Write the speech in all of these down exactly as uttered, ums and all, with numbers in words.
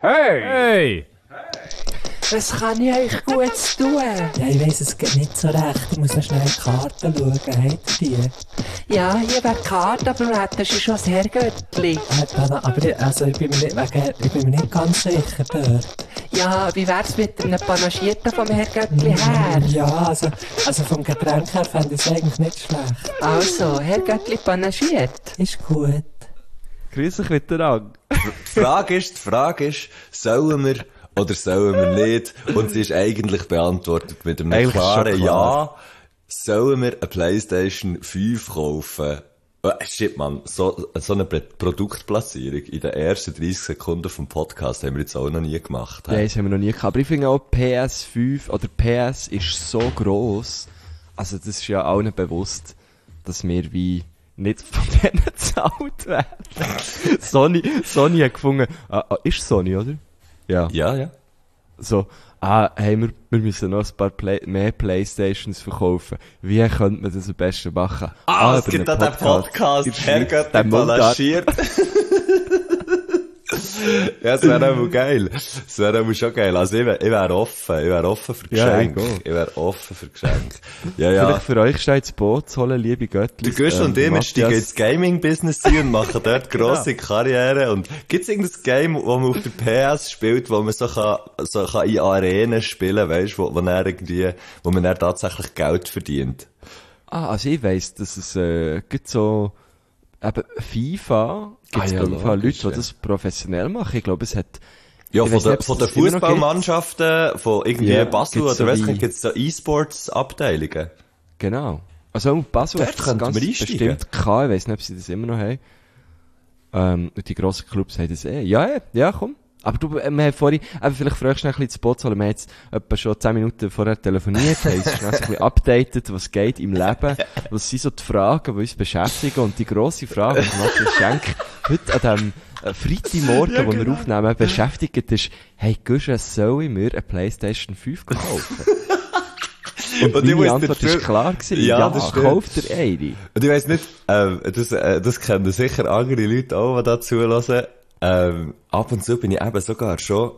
Hey! Hey! Was kann ich euch Gutes tun? Ja, ich weiss es geht nicht so recht. Ich muss noch schnell in die Karten schauen. Habt ihr die? Ja, hier wäre die Karte, aber du hättest schon das Herrgöttli. Äh, aber ich, also, ich, bin mir nicht, wegen, ich bin mir nicht ganz sicher dort. Ja, wie wär's mit einem Panagierten vom Herrgöttli her? Ja, also, also vom Getränk her fände ich es eigentlich nicht schlecht. Also, Herrgöttli panagiert. Ist gut. Grüß dich miteinander. Die Frage ist, die Frage ist, sollen wir oder sollen wir nicht? Und sie ist eigentlich beantwortet mit einem Eigentlich klaren schon klar. Ja. Sollen wir eine PlayStation fünf kaufen? Oh, shit, man, so, so eine Pro- Produktplatzierung in den ersten dreissig Sekunden vom Podcast haben wir jetzt auch noch nie gemacht. Ja, das haben wir noch nie gehabt. Aber ich finde auch P S fünf oder P S ist so gross. Also das ist ja allen bewusst, dass wir wie nicht von denen gezahlt werden. Sony, Sony hat gefunden, ah, ah, ist Sony, oder? Ja. Ja, ja. So, ah, hey, wir, wir müssen noch ein paar Play- mehr Playstations verkaufen. Wie könnte man das am besten machen? Ah, es über gibt einen auch den Podcast, in der Schweiz, Herrgott, den Mundart. balanciert. Ja, das wäre auch geil. Das wäre auch schon geil. Also ich wäre ich wär offen. Ich wäre offen für Ja, Geschenke. ich ich wäre offen für Geschenke. Ja, ja. Vielleicht für euch steht ins Boot zu holen, liebe Göttlis. Der Gusch und ich, wir steigen ins Gaming-Business ein und machen dort grosse Genau. Karriere. Und gibt's irgendein Game, wo man auf der P S spielt, wo man so kann, so kann in Arenen spielen, weisst, wo, wo man irgendwie, wo man dann tatsächlich Geld verdient? Ah, also ich weiss, dass es, äh, gibt so, eben FIFA, gibt's Ah, ja, glaub ich, Leute, logisch, die ja. das professionell machen. Ich glaube, es hat, Ja, Ich von weiss der, nicht, ob von es der das immer noch Fußballmannschaften, von irgendwie Ja, Basel gibt's oder so weiss wie- nicht, gibt's so E-Sports-Abteilungen. genau. Also auch Basel Dort hat das könnten ganz wir einsteigen. bestimmt gehabt. Ich weiss nicht, ob sie das immer noch haben. Ähm, und die grossen Clubs haben das eh. Ja, ja, ja, komm. Aber du, äh, wir haben vorhin, eben vielleicht fragst du noch ein bisschen zu Boot zu holen. Wir haben jetzt etwa schon zehn Minuten vorher telefoniert, haben uns schnell so ein bisschen updated, was geht im Leben, was sind so die Fragen, die uns beschäftigen. Und die grosse Frage, die Matthias Schenk heute an dem äh, Freitagmorgen, Ja, wo wir genau. aufnehmen, beschäftigt ist, hey, Guschen, soll ich mir eine PlayStation fünf kaufen? Und, Und ich muss meine dir Antwort dazu- war klar gewesen. Ja, Ja, das stimmt. kauft ihr eine. Und ich weiss nicht, ähm, das, äh, das kennen sicher andere Leute auch, die da zuhören. Ähm, ab und zu bin ich eben sogar schon,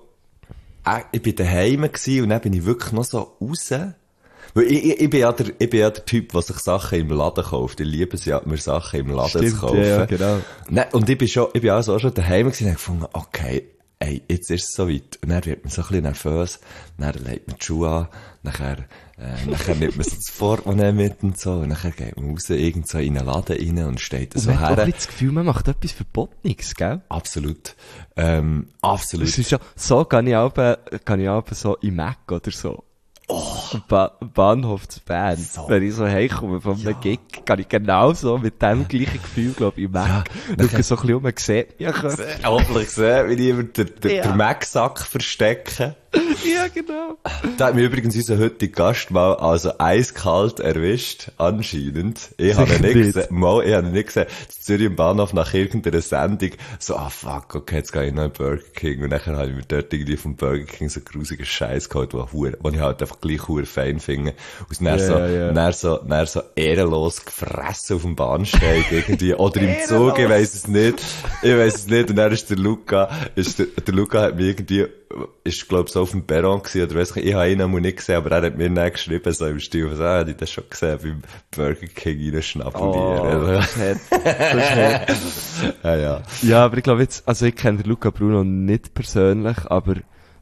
äh, ich bin daheim gewesen und dann bin ich wirklich noch so raus. Weil ich, ich, ich bin ja der, ich bin ja der Typ, der sich Sachen im Laden kauft. Ich liebe es ja, mir Sachen im Laden Stimmt, zu kaufen. ja, ja, genau. Nein, und ich bin schon, ich bin also auch schon daheim gewesen und hab gefunden, okay, ey, jetzt ist es soweit. Und dann wird man so ein bisschen nervös, dann legt man die Schuhe an, nachher, äh, nachher nimmt man so das Portemonnaie mit und so, und nachher geht man raus, irgend so in einen Laden rein und steht da Und so man hat auch ein her. bisschen das Gefühl, man macht etwas Verbotenes, gell? Absolut. Ähm, absolut. Das ist ja, so kann ich auch, kann ich auch so im Mac oder so. Oh. Ba Bahnhof zu Bern. So. Wenn ich so heimkomme von einem Gig, kann ich genau so mit dem gleichen Gefühl, glaub ich, im Mac. Ja, Schaue so ein bisschen um und sehe, ja, Köpfe. Hoffentlich gesehen, wie ich immer den, den, Ja. den Mac-Sack verstecke. Ja, genau. Da hat mich übrigens unser heutiger Gast mal also eiskalt erwischt, anscheinend. Ich habe ihn nicht Nicht. gesehen, mal, ich habe ihn nicht gesehen. In Zürich im Bahnhof nach irgendeiner Sendung, so, ah fuck, okay, jetzt gehe ich noch in Burger King. Und nachher habe ich mir dort irgendwie vom Burger King so grusigen Scheiß geholt, wo, hure- wo ich halt einfach gleich hure fein finde. Und dann Ja, so, ja. dann so, dann so ehrenlos gefressen auf dem Bahnsteig irgendwie. Oder im Zug, ich weiss es nicht. Ich weiss es nicht. Und dann ist der Luca, ist der, der Luca hat mich irgendwie, ist, glaub so auf dem Perron gewesen, oder weiss ich, ich habe ihn noch nicht gesehen, aber er hat mir dann geschrieben, so im Stil, was, ah, ich das schon gesehen, beim Burger King reinschnabulieren. Oh, das ist hart. Das ist hart. ja, ja. Ja, aber ich glaube jetzt, also ich kenne den Luca Bruno nicht persönlich, aber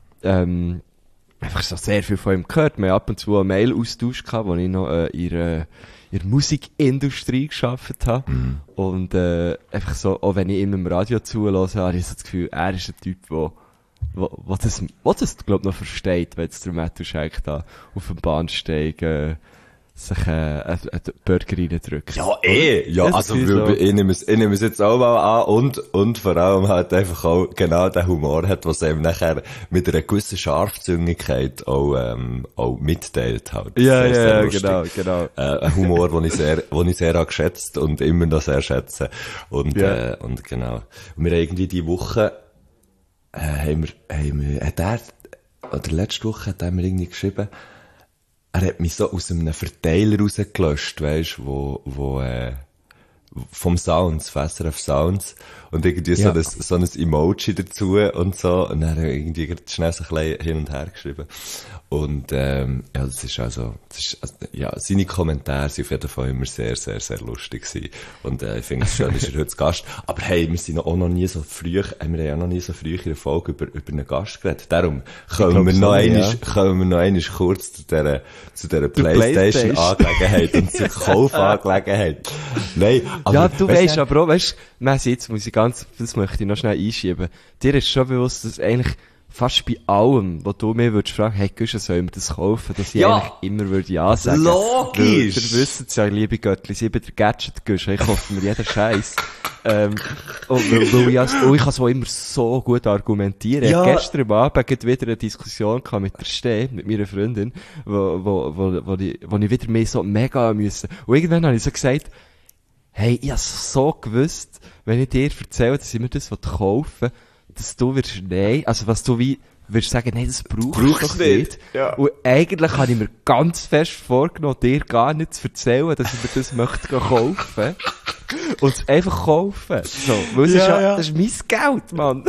ähm, einfach so sehr viel von ihm gehört. Wir haben ab und zu einen Mail-Austausch gehabt, wo ich noch äh, in der, in der Musikindustrie gearbeitet habe. Mhm. Und äh, einfach so, auch wenn ich ihm im Radio zuhöre, habe ich so das Gefühl, er ist ein Typ, der wo, wo das, wo das, glaub noch versteht, wenn jetzt der Matthew Schenk da auf dem Bahnsteig, äh, sich, äh, einen Burger reindrückt. Ja, eh. Ja, Das also, ist weil, so. ich nehme es, ich nehme es jetzt auch mal an und, und vor allem halt einfach auch genau den Humor hat, was eben nachher mit einer gewissen Scharfzüngigkeit auch, ähm, auch mitteilt halt. Ja, Sehr, ja, sehr ja, lustig. genau, genau. Äh, ein Humor, den ich sehr, den ich sehr habe geschätzt und immer noch sehr schätze. Und, Ja. äh, und genau. Und wir haben irgendwie die Woche, äh, haben wir, haben wir, hat er, oder letzte Woche hat er mir irgendwie geschrieben, er hat mich so aus einem Verteiler rausgelöscht, weisst, wo, wo, äh, vom Sounds, von S R F Sounds. Und irgendwie Ja. so, ein, so ein Emoji dazu und so. Und dann irgendwie schnell so ein bisschen hin und her geschrieben. Und, ähm, ja, das ist also, das ist, also, ja, seine Kommentare sind auf jeden Fall immer sehr, sehr, sehr lustig gewesen. Und, äh, ich finde es schön, dass er heute zu Gast. Aber hey, wir sind noch- auch noch nie so früh, äh, wir haben ja noch nie so früh in der Folge über, über einen Gast geredet. Darum kommen glaub wir so, noch einmal, ja. kommen wir noch einmal kurz zu dieser, zu dieser PlayStation. PlayStation-Angelegenheit und zur Kaufangelegenheit. Nein, aber, Ja, du weißt weisst aber auch, weisst, Messi, jetzt muss ich ganz, das möchte ich noch schnell einschieben. Dir ist schon bewusst, dass eigentlich fast bei allem, wo du mir würdest fragen, hey, Güsche, sollen wir das kaufen, dass ich Ja. eigentlich immer würde ja sagen. Logisch. Weil, ihr wisst ja, liebe Göttli, ich bin der Gadget-Güsche, ich kaufe mir jeden Scheiß. ähm, und weil, weil ich, als- und ich kann so immer so gut argumentieren. Ich Ja. hatte gestern am Abend gerade wieder eine Diskussion gehabt mit der Steh, mit meiner Freundin, wo, wo, wo, wo, ich, wo ich wieder mehr so mega müssen. Und irgendwann habe ich so gesagt, hey, ich hab's so gewusst, wenn ich dir erzähle, dass ich mir das kaufen will, dass du wirst, nein, also was du wie, wirst sagen, nein, das brauchst du Brauchst doch nicht. nicht. Ja. Und eigentlich habe ich mir ganz fest vorgenommen, dir gar nicht zu erzählen, dass ich mir das möchte gehen kaufen. Und es einfach kaufen. So, weil es Ja, ist ja, ja. das ist mein Geld, Mann.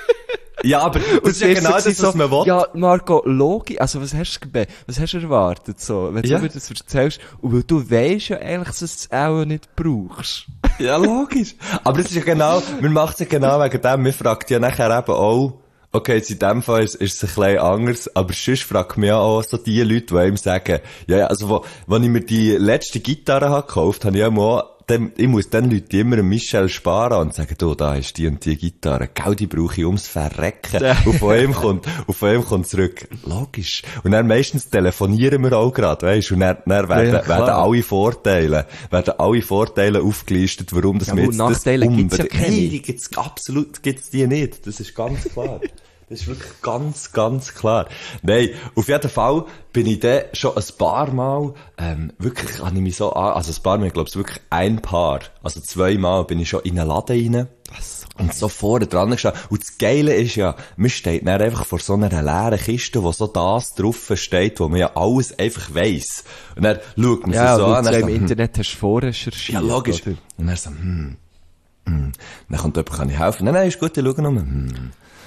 Ja, aber das Und ist ja zuerst genau sagt sie das, was so, man will. Ja, Marco, logisch, also was hast du, gebe- was hast du erwartet, so, wenn Ja. du mir das erzählst, und weil du weisst ja eigentlich, dass du es auch nicht brauchst. Ja, logisch. Aber das ist ja genau, man macht es ja genau wegen dem, man fragt ja nachher eben auch, okay, jetzt in dem Fall ist, ist es ein bisschen anders, aber sonst fragt man ja auch so die Leute, die ihm sagen, ja, ja, also wo, wo ich mir die letzte Gitarre habe gekauft, habe ich ja mal, dem, ich muss den Leuten immer einen Michel sparen und sagen, du, da ist die und die Gitarre, gell, die brauche ich ums Verrecken. Ja. Und von ihm kommt, und von ihm kommt zurück, logisch. Und dann meistens telefonieren wir auch gerade, weisst, und dann, dann werden, Ja, klar. werden alle Vorteile, werden alle Vorteile aufgelistet, warum das Ja, wir aber jetzt Nachteile das gibt's ja unbedingt- keine. Nein, die gibt's, absolut gibt's die nicht. Das ist ganz klar. Das ist wirklich ganz, ganz klar. Nein, auf jeden Fall bin ich dann schon ein paar Mal, ähm, wirklich, habe ich mich so an, also ein paar Mal, ich glaube, es wirklich ein Paar, also zweimal bin ich schon in einen Laden rein. Was? Und so vorne dran gestanden. Und das Geile ist ja, man steht dann einfach vor so einer leeren Kiste, wo so das drauf steht, wo man ja alles einfach weiss. Und dann schaut man Ja, sich so weil an. du dann im so, hm, Internet hast vorrecherchiert. ja, logisch. oder? Und dann so, hm, hm. Dann kommt jemand, kann ich helfen? Nein, nein, ist gut, ich schaue nur. Hm.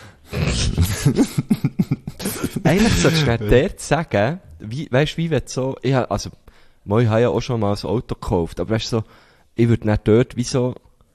Eigentlich solltest du nicht dort sagen, wie, weisst, wie wenn du so, ich hab, also, mal, ich habe ja auch schon mal ein Auto gekauft, aber weißt du, so, ich würde nicht dort wie so,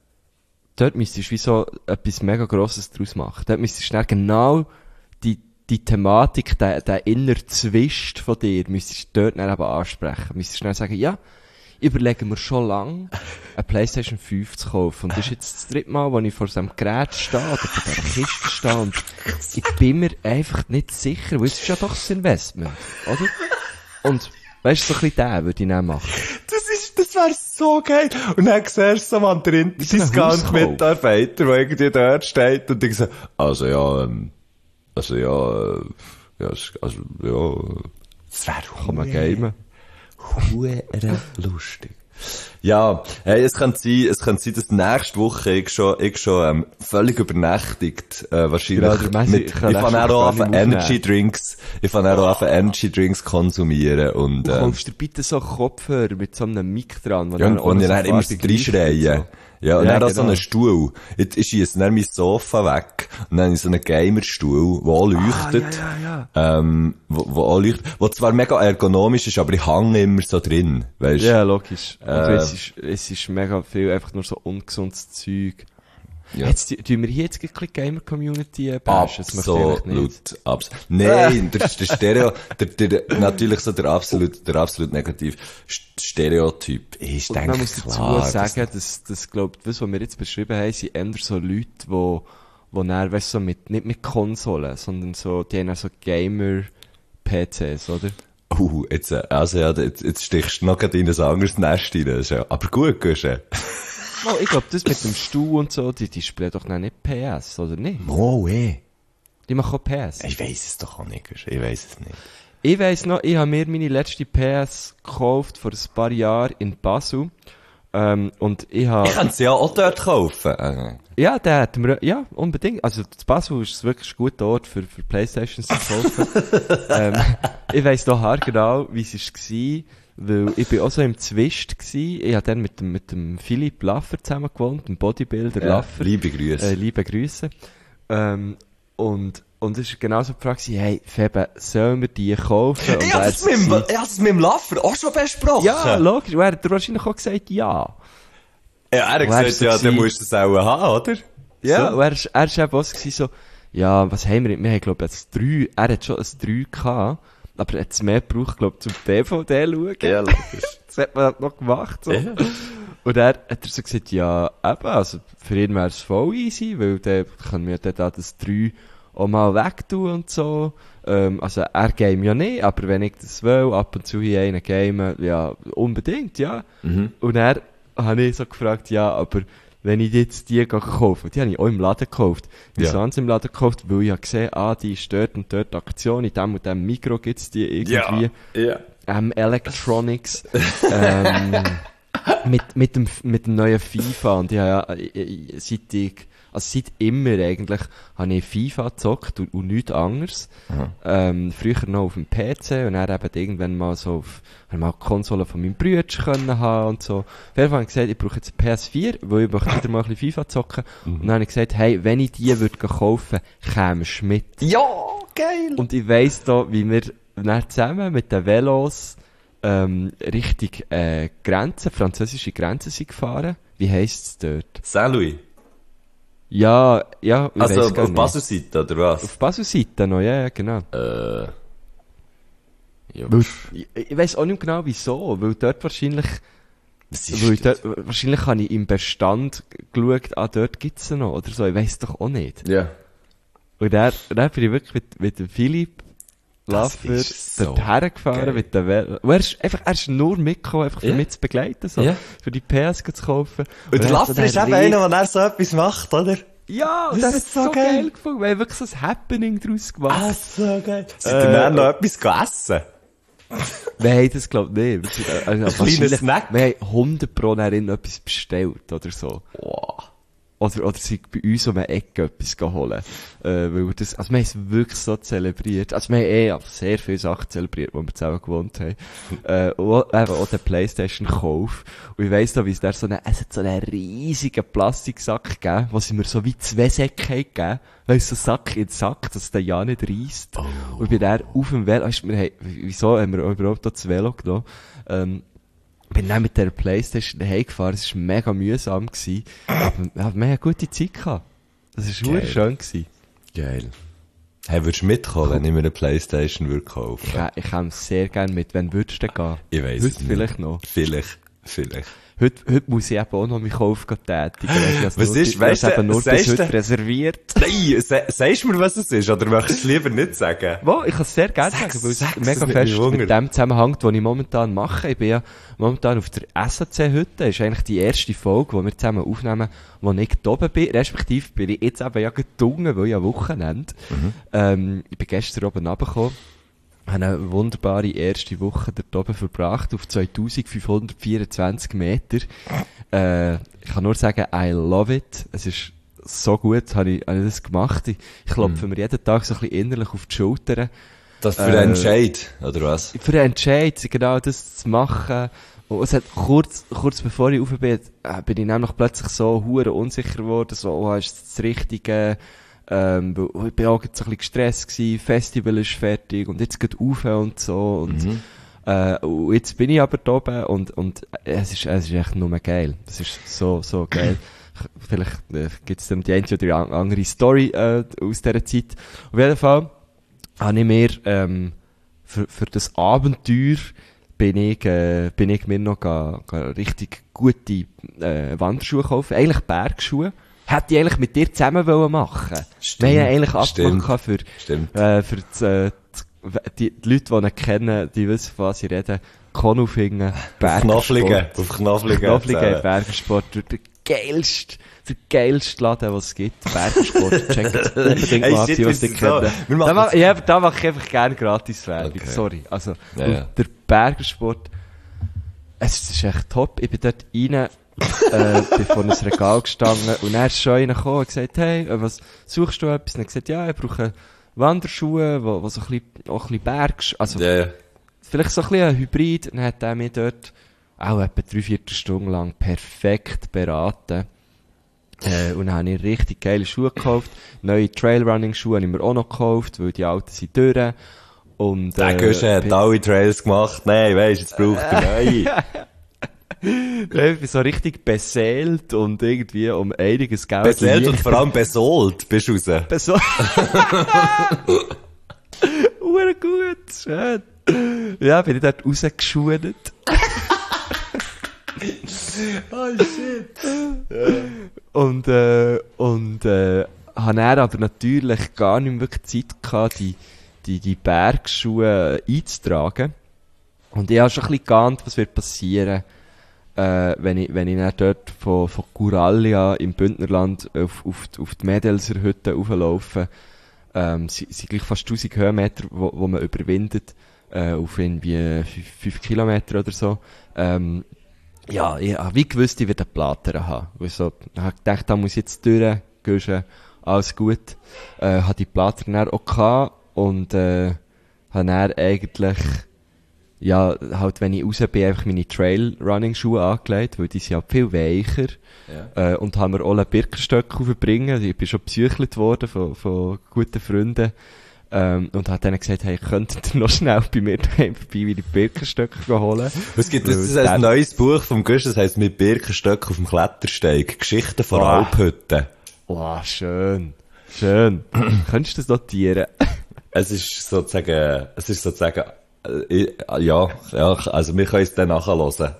dort müsstest du wie so etwas mega Grosses draus machen. Dort müsstest du dann genau die, die Thematik, der, der innere Zwist von dir, müsstest du dort dann eben ansprechen. Müsstest du dann sagen, ja, überlegen wir schon lange, eine PlayStation fünf zu kaufen. Und das ist jetzt das dritte Mal, wo ich vor so einem Gerät stehe, oder vor dieser Kiste stehe, und ich bin mir einfach nicht sicher, weil es ist ja doch das Investment, oder? Und, weißt du, so ein bisschen den würde ich dann machen. Das ist, das wäre so geil. Und dann siehst du so mal drin, so ein sein ganzer Hauskauf. Mitarbeiter, der irgendwie dort steht und ich so, also ja, ähm, also ja, äh, ja, ist- also ja, das wäre Kann man gamen. Hure lustig. Ja, hey, es kann sein, es kann sein, dass nächste Woche ich schon, ich schon, ähm, völlig übernächtigt, äh, wahrscheinlich Ja, der Messi mit, ich kann fange nächste auch Woche an gar nicht Energy Drinks, ich fange auch an Energy Drinks konsumieren und, Du ähm, kaufst dir bitte so Einen mit so einem Mic dran, wo ja, und auch wo noch ich so dann immer so farbig leuchtet reinschreien. und Ja, und Ja, dann auch so genau. einen Stuhl. Jetzt ist jetzt dann mein Sofa weg. Und dann habe ich so einen Gamer-Stuhl, der auch leuchtet. Ah, ja, ja, Ähm, wo, wo auch leuchtet. Wo zwar mega ergonomisch ist, aber ich hänge immer so drin. Weißt du? Ja, logisch. Und Äh. es ist, es ist mega viel einfach nur so ungesundes Zeug. Ja. Jetzt tu- tun wir hier jetzt gleich ein bisschen Gamer-Community äh, bashen. Das möchte ich eigentlich nicht. Absolut, absolut. Nein, der, der Stereo, der, der, natürlich so der absolut, der absolut negativ Stereotyp ist, Und denke man ich, muss dazu klar. sagen, dass, dass glaub, das, was wir jetzt beschrieben haben, sind eher so Leute, wo, wo dann, weißt, so mit, nicht mit Konsolen, sondern so, die haben auch so Gamer-P Cs, oder? Uh, jetzt, äh, also ja, jetzt, jetzt stichst du noch gerade in ein anderes Nest rein. Das ist ja, aber gut, Guschen. Oh, ich glaube, das mit dem Stuhl und so, die, die spielen doch noch nicht P S, oder nicht? Oh, eh. Die machen auch P S. Ich weiss es doch auch nicht, Guschen. Ich weiss es nicht. Ich weiss noch, ich habe mir meine letzte P S gekauft vor ein paar Jahren in Basel. Ähm, und ich habe... Ich könnte sie ja auch dort kaufen. Äh, Ja, der hat mir, ja, unbedingt. Also, das Basel ist wirklich ein guter Ort für, für Playstations zu kaufen. ähm, ich weiss noch haargenau, wie es war. weil ich bin auch so im Zwist gsi. Ich hab dann mit dem, mit dem Philipp Laffer zusammen gewohnt, dem Bodybuilder Ja, Laffer. liebe Grüße. Äh, liebe Grüße. Ähm, und, und es war genauso die Frage, gewesen, hey, Febe, sollen wir die kaufen? Und Ich hab er das mit dem, so, ich hab das mit dem Laffer auch schon besprochen. ja, logisch. Und er hat wahrscheinlich auch gesagt, ja. Ja, er hat Und er gesagt, ist so ja, dann gewesen- musst du das auch haben, oder? Ja, So. und er, ist- er ist eben auch so, gewesen, so, ja, was haben wir? Wir haben, glaube ich, ein drei, er hat schon ein drei gehabt, aber er hat es mehr gebraucht, glaube ich, zum D V D schauen. Ja, logisch. Das hat man halt noch gemacht, so. Ja. Und er hat er so gesagt, ja, eben, also, für ihn wäre es voll easy, weil dann können wir dann da das drei auch mal wegtun und so. Ähm, also, er game ja nicht, aber wenn ich das will, ab und zu hier einen game, ja, unbedingt, ja. Mhm. Und er habe ich so gefragt, ja, aber wenn ich jetzt die kaufe, die habe ich auch im Laden gekauft. Wieso Ja. haben sie im Laden gekauft? Weil ich habe gesehen, ah, die ist dort und dort Aktion, in dem und dem Mikro gibt's die irgendwie. Ja. Ähm, Electronics. ähm, mit, mit dem, mit dem neuen FIFA. Und ich habe ja, äh, seit ich, also seit immer eigentlich, habe ich FIFA gezockt und, und nichts anderes. Ähm, früher noch auf dem P C und dann eben irgendwann mal so auf, habe mal die Konsole von meinem Bruder können haben und so. Auf jeden Fall habe ich gesagt, ich brauche jetzt eine P S vier, weil ich möchte wieder mal ein bisschen FIFA zocken. Und dann habe ich gesagt, hey, wenn ich die würde kaufen, kämst du mit. Ja, geil. Und ich weiss da, wie wir dann zusammen mit den Velos ähm, Richtung äh, Grenzen, französische Grenzen sind gefahren. Wie heisst es dort? Saint-Louis. Ja, ja, ich Also, weiss gar auf nicht. Baselseite, oder was? Auf Basel-Seite noch, ja, ja, genau. Äh. Ja. Weil, ich, ich weiss auch nicht genau wieso, weil dort wahrscheinlich, Was ist weil ich das? dort, wahrscheinlich habe ich im Bestand geschaut, ah, dort gibt's sie noch, oder so, ich weiss doch auch nicht. Ja. Und dann, dann bin ich wirklich mit, mit dem Philipp Das Laffer ist so dort hergefahren geil. mit der Velo. Und er ist einfach, er ist nur mitgekommen, einfach für Ja. mich zu begleiten, so. Ja. Für die P S zu kaufen. Und der er hat so Laffer ist einen eben riesen- einer, der so etwas macht, oder? Ja, und Das das ist ist so so geil. geil gefunden. Wir haben wirklich so ein Happening daraus gemacht. Ah, so geil. Sind Äh, ihr dann noch etwas gegessen? Wir haben das, glaub ich, nicht. Wir sind, also, kleiner wahrscheinlich- Snack? Wir haben hundert Pro darin etwas bestellt, oder so. Wow. Oder, oder sind bei uns um eine Ecke etwas geholt. Äh, weil das, also wir haben es wirklich so zelebriert. Also wir haben eh sehr viele Sachen zelebriert, wo wir zusammen gewohnt haben. äh, und eben auch den Playstation-Kauf. Und ich weiss noch, wie es da so eine, es hat so einen riesigen Plastiksack gegeben, wo sie mir so wie zwei Säcke haben gegeben. Weißt du, so Sack in den Sack, dass der ja nicht reisst. Oh. Und ich bin dann auf dem Velo, weißt du, wir haben, wieso haben wir überhaupt das Velo genommen? Ähm, bin dann mit der Playstation daheim gefahren, es war mega mühsam gewesen, aber wir haben eine gute Zeit gehabt. Das war Geil. super schön gewesen. Geil. Hey, würdest du mitkommen, wenn ich mir eine Playstation würde kaufen? Ich, kä- ich käme sehr gerne mit, wenn würdest du denn gehen? Ich weiss Heute es nicht. vielleicht noch. Vielleicht. Vielleicht. Heute, heute muss ich eben auch noch meinen Kauf tätigen. Weißt du, Was nur, ist, ich habe weißt es du, eben nur sagst bis heute du- reserviert. Nein, sa sagst du mir, was es ist, oder möchtest du es lieber nicht sagen? Wo, ich kann es sehr gerne Sag's, sagen, weil es sag's, mega das nimmt fest mich Wunder. mit dem zusammenhängt, was ich momentan mache. Ich bin ja momentan auf der S A C-Hütte. Das ist eigentlich die erste Folge, die wir zusammen aufnehmen, wo ich da oben bin. Respektive bin ich jetzt eben ja gedungen, weil ja Wochenende. Mhm. Ähm, ich bin gestern oben runtergekommen. Habe eine wunderbare erste Woche dort oben verbracht, auf zweitausendfünfhundertvierundzwanzig Meter. Äh, ich kann nur sagen, I love it. Es ist so gut, habe ich, habe ich das gemacht. Ich, ich klopfe mir jeden Tag so ein bisschen innerlich auf die Schultern. Das für Äh, einen Entscheid, oder was? Für den Entscheid, genau das zu machen. Und es hat kurz, kurz bevor ich rauf bin, äh, bin ich nämlich plötzlich so hure unsicher geworden, so, oh, ist das das Richtige? Ähm, weil ich bin auch jetzt so ein bisschen gestresst gewesen, Festival ist fertig und jetzt geht rauf und so und, Mhm. äh, und jetzt bin ich aber da oben und, und es ist, es ist echt nur geil. Das ist so, so geil. Vielleicht äh, gibt es dann die eine oder an- andere Story äh, aus dieser Zeit. Auf jeden Fall habe ich mir ähm, für, für das Abenteuer bin ich, äh, bin ich mir noch ga, ga richtig gute äh, Wanderschuhe kaufen. Eigentlich Bergschuhe. Hätte ich eigentlich mit dir zusammen wollen machen. Stimmt, Wir haben ja eigentlich stimmt, abgemacht für, stimmt. äh, für das, äh, die, die Leute, die ihn kennen, die wissen, von was ich rede. Konufingen, Knaffligen, auf Knaffligen. Knaffligen, Bergersport, der geilste, der geilste Laden, was es gibt. Bergersport, checkt es unbedingt Hey, mal ab, shit, die, was wir die sind so- kennen. wir machen Da mach, das- ja, da mache ich einfach gerne gratis Werbung, Okay. sorry. Also, Ja, und ja. der Bergersport, es ist echt top. Ich bin dort rein, äh, bin vor einem Regal gestanden und er ist schon reingekommen und gesagt, hey, äh, was suchst du etwas? Und er hat gesagt, ja, ich brauche Wanderschuhe, wo, wo so ein bisschen, auch ein bisschen Berg, also Ja, ja. vielleicht so ein bisschen ein Hybrid, dann hat er mich dort auch etwa drei, vier Stunden lang perfekt beraten. Äh, und dann habe ich richtig geile Schuhe gekauft. Neue Trailrunning-Schuhe habe ich mir auch noch gekauft, weil die alten sind durch. Und, Der äh, Guschen hat alle Trails gemacht. Nein, weisst, jetzt braucht er neue. ich bin so richtig beseelt und irgendwie um einiges Geld. Beseelt und vor allem besohlt bist du raus. Beseelt. Ure gut, schön. Ja, bin ich dort rausgeschuht. Oh shit. Und, äh, und, äh, habe dann aber natürlich gar nicht mehr wirklich Zeit gehabt, die, die, die Bergschuhe einzutragen. Und ich habe schon ein bisschen geahnt, was wird passieren, äh, wenn ich, wenn ich dann dort von, von Gurallia im Bündnerland auf, auf, auf die Medelser Hütte rauflaufe. Ähm, sie sind gleich fast tausend Höhenmeter, wo, wo man überwindet, äh, auf irgendwie fünf Kilometer oder so. Ähm, ja, ich habe wie gewusst, ich werde einen Plater haben. Weil so, ich habe gedacht, da muss ich jetzt durch, gehen, alles gut. Äh, habe die Plater dann auch gehabt und, äh, habe dann eigentlich, ja, halt, wenn ich raus bin, einfach meine Trail-Running-Schuhe angelegt, weil die sind ja viel weicher. Ja. Äh, und haben mir auch einen Birkenstöcke aufbringen. Ich bin schon besuchelt worden von, von guten Freunden. Ähm, und hat denen gesagt, hey, könntet ihr noch schnell bei mir daheim vorbei, wie die Birkenstöcke holen? Es gibt das, das ein neues Buch vom Gusch, das heisst mit Birkenstöcken auf dem Klettersteig. Geschichten von oh. Alphütten. Oh, schön. Schön. Könntest du das notieren? Es ist sozusagen, es ist sozusagen, äh, ja, ja, also wir können es dann nachhören.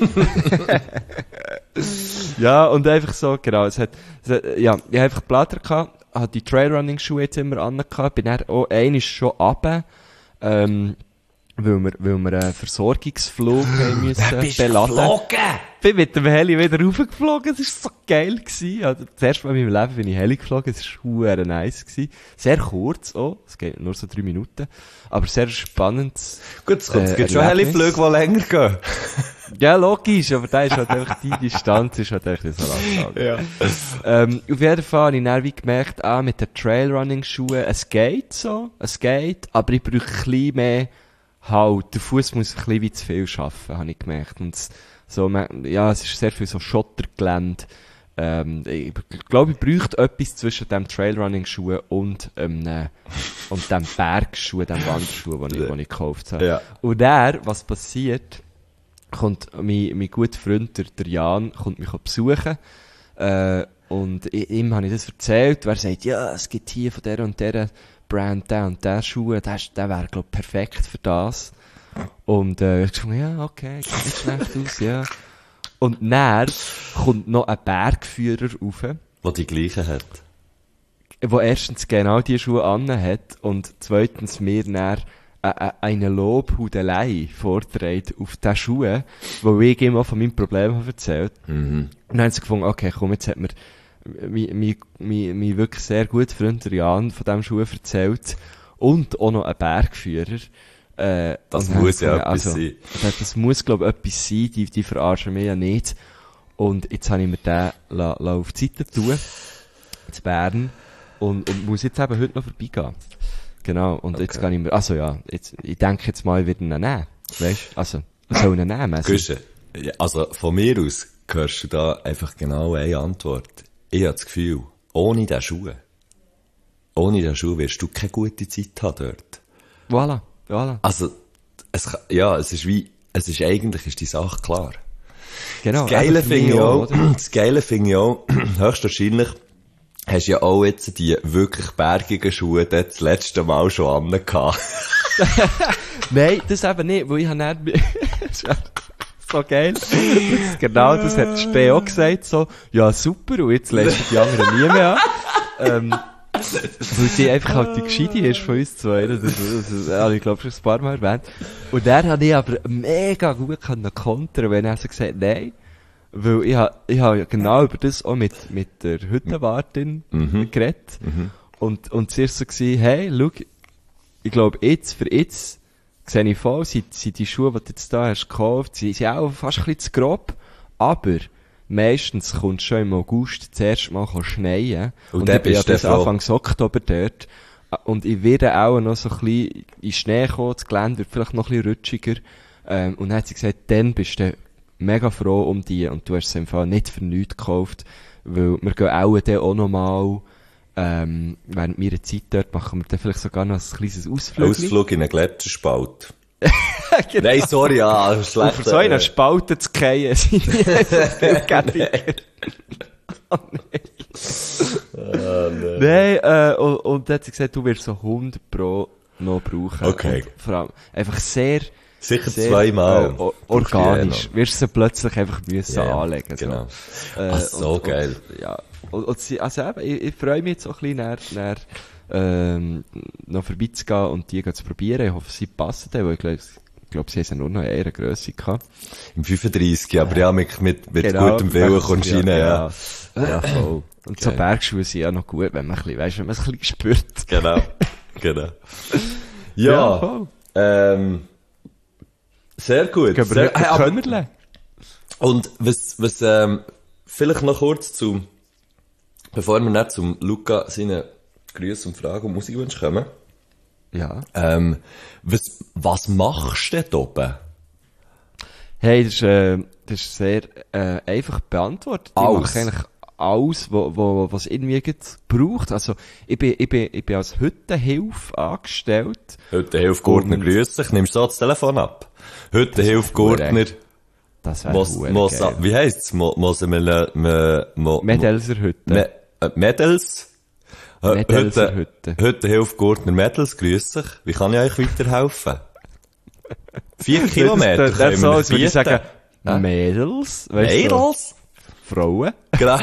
Ja, und einfach so, genau, es hat, es hat ja, ich habe einfach Blätter gehabt, hatte die Trailrunning-Schuhe jetzt immer angehabt, bin dann auch einmal schon runter, ähm, weil wir, weil wir einen Versorgungsflug haben müssen bist beladen. Geflogen? Bin mit dem Heli wieder raufgeflogen, es war so geil gewesen. Also, das erste Mal in meinem Leben bin ich Heli geflogen, es war huere nice gewesen. Sehr kurz auch, es geht nur so drei Minuten, aber sehr spannend. Gut, es, kommt, äh, es gibt schon Heliflüge, die länger gehen. Ja, logisch, aber da ist halt einfach, die Distanz ist halt einfach so langsam. Ja. Ähm, auf jeden Fall habe ich dann wie gemerkt, ah, mit den Trailrunning-Schuhen, es geht so, es geht, aber ich brauche ein bisschen mehr Halt. Der Fuß muss ein bisschen wie zu viel arbeiten, habe ich gemerkt. Und so, man, ja, es ist sehr viel so Schottergelände. Ähm, ich glaube, ich bräuchte etwas zwischen dem Trailrunning-Schuh und, ähm, äh, und dem Bergschuh, dem Wanderschuh, den ich, den ich gekauft habe. Ja. Und dann, was passiert, kommt mein, mein guter Freund, der, der Jan, kommt mich besuchen, äh, und ihm habe ich das erzählt, wer sagt, ja, es gibt hier von der und der Brand, der und der Schuhe, der, der wäre, glaube ich, perfekt für das. Und, äh, ich dachte, ja, okay, sieht nicht schlecht aus, ja. Und dann kommt noch ein Bergführer rauf. Der die gleichen hat. Der erstens genau die Schuhe anhat und zweitens mir dann eine Lobhudelei vorträgt auf den Schuhen, wo ich ihm auch von meinem Problem habe erzählt. Mhm. Und dann haben sie gefunden, okay, komm, jetzt hat mir mein, mein, mein, mein wirklich sehr guter Freund Jan von diesem Schuh erzählt und auch noch ein Bergführer. Äh, das muss ja etwas also, sein. Das, das muss, glaube ich, etwas sein, die, die verarschen mich ja nicht. Und jetzt habe ich mir den la, la auf die Seite tun, in Bern, und, und muss jetzt eben heute noch vorbeigehen. Genau, und okay. Jetzt kann ich mir, also ja, jetzt, ich denke jetzt mal, ich werde ihn nehmen. Weißt du, also, was soll ich ihn nehmen? Also, Guschen, also von mir aus hörst du da einfach genau eine Antwort. Ich habe das Gefühl, ohne diesen Schuh, ohne diesen Schuh wirst du keine gute Zeit haben dort. Voilà, voilà. Also, es, ja, es ist wie, es ist eigentlich ist die Sache klar. Genau. Das Geile finde ich auch, das Geile finde ich auch, höchstwahrscheinlich, hast du ja auch jetzt die wirklich bergigen Schuhe dort das letzte Mal schon angehabt. Nein, das eben nicht, weil ich habe nicht, so geil. Das, genau, das hat Steh auch gesagt, so, ja super, und jetzt lässt du die anderen nie mehr an. Ähm, weil sie einfach halt die Gescheite ist von uns zwei, das, das, das, das ich glaube schon ein paar Mal erwähnt. Und dann habe ich aber mega gut können kontern, wenn er so gesagt hat, nein. Weil ich habe ich ha genau über das auch mit, mit der Hüttenwartin mhm. geredet. Mhm. Und, und sie war so gewesen, hey, schau, ich glaube jetzt, für jetzt, sehe ich voll, sind, sind die Schuhe, die du jetzt da hast gekauft, sie sind auch fast ein bisschen zu grob, aber meistens kommt schon im August das erste Mal schneien. Und, und dann bin ich ja bis Anfang Oktober dort. Und ich werde auch noch so ein bisschen in den Schnee kommen, das Gelände wird vielleicht noch ein bisschen rutschiger. Ähm, und dann hat sie gesagt, dann bist du mega froh um die und du hast es im Fall nicht für nichts gekauft, weil wir gehen auch dann auch noch mal, ähm, während meiner Zeit dort machen wir dann vielleicht sogar noch ein kleines Ausflug. Ausflug in einen Gletscherspalt. Genau. Nein, sorry, ja, schlecht. Und für so einen Spalte zu fallen, sind die viel gäbiger. Oh nein. Ah, nein. Nein, äh, und, und dann hat sie gesagt, du wirst so hundert Pro noch brauchen. Okay. Und vor allem einfach sehr, Sicher sehr, zweimal. Äh, o- organisch. Ja, Wirst du sie plötzlich einfach müssen Ja, anlegen. So. genau. Äh, Ach, so und, geil. Und, ja. Und, und sie, also eben, ich, ich freue mich jetzt auch ein bisschen näher, näher, ähm, noch vorbeizugehen und die zu probieren. Ich hoffe, sie passen dann, weil ich glaube, ich glaube, sie haben ja nur noch eine Grösse gehabt. Im fünfunddreißig, aber ja, mit, mit, mit Genau, gutem Willen kommst du rein, ja. Ja, ja voll. Und so Geil. Bergschuhe sind ja noch gut, wenn man ein bisschen, weißt, wenn man es ein bisschen spürt. Genau, genau. Ja, voll. ähm, sehr gut. Gehen Sehr, wir Hey, aber- Kömmerle? Und was, was, ähm, vielleicht noch kurz zu, bevor wir nicht zum Luca seine Grüße und Fragen und Musikwünsche kommen. Ja. Ähm, was, was machst du dort oben? Hey, das ist, äh, das ist sehr äh, einfach beantwortet. Ich Alles. mache eigentlich alles, wo, wo, was irgendwie jetzt braucht. Also, ich bin, ich bin, ich bin als Hüttenhilfe angestellt. Heute hilft Gurtner Und- grüß dich, nimmst du so das Telefon ab. Heute hilft Gurtner, Das wäre Mos, verdammt Mos, geil. wie heisst's? Mo, Mos, me, me, mo, Medelser Hütte. Me, äh, Mädels? Äh, Mädelser heute, Hütte. heute hilft Gurtner Mädels, grüß dich. Wie kann ich euch weiterhelfen? Vier Kilometer Das, das, das können so, wir als würde ich bieten. sagen, Hä? Mädels. Weißt du, so, Mädels? Frauen. Genau.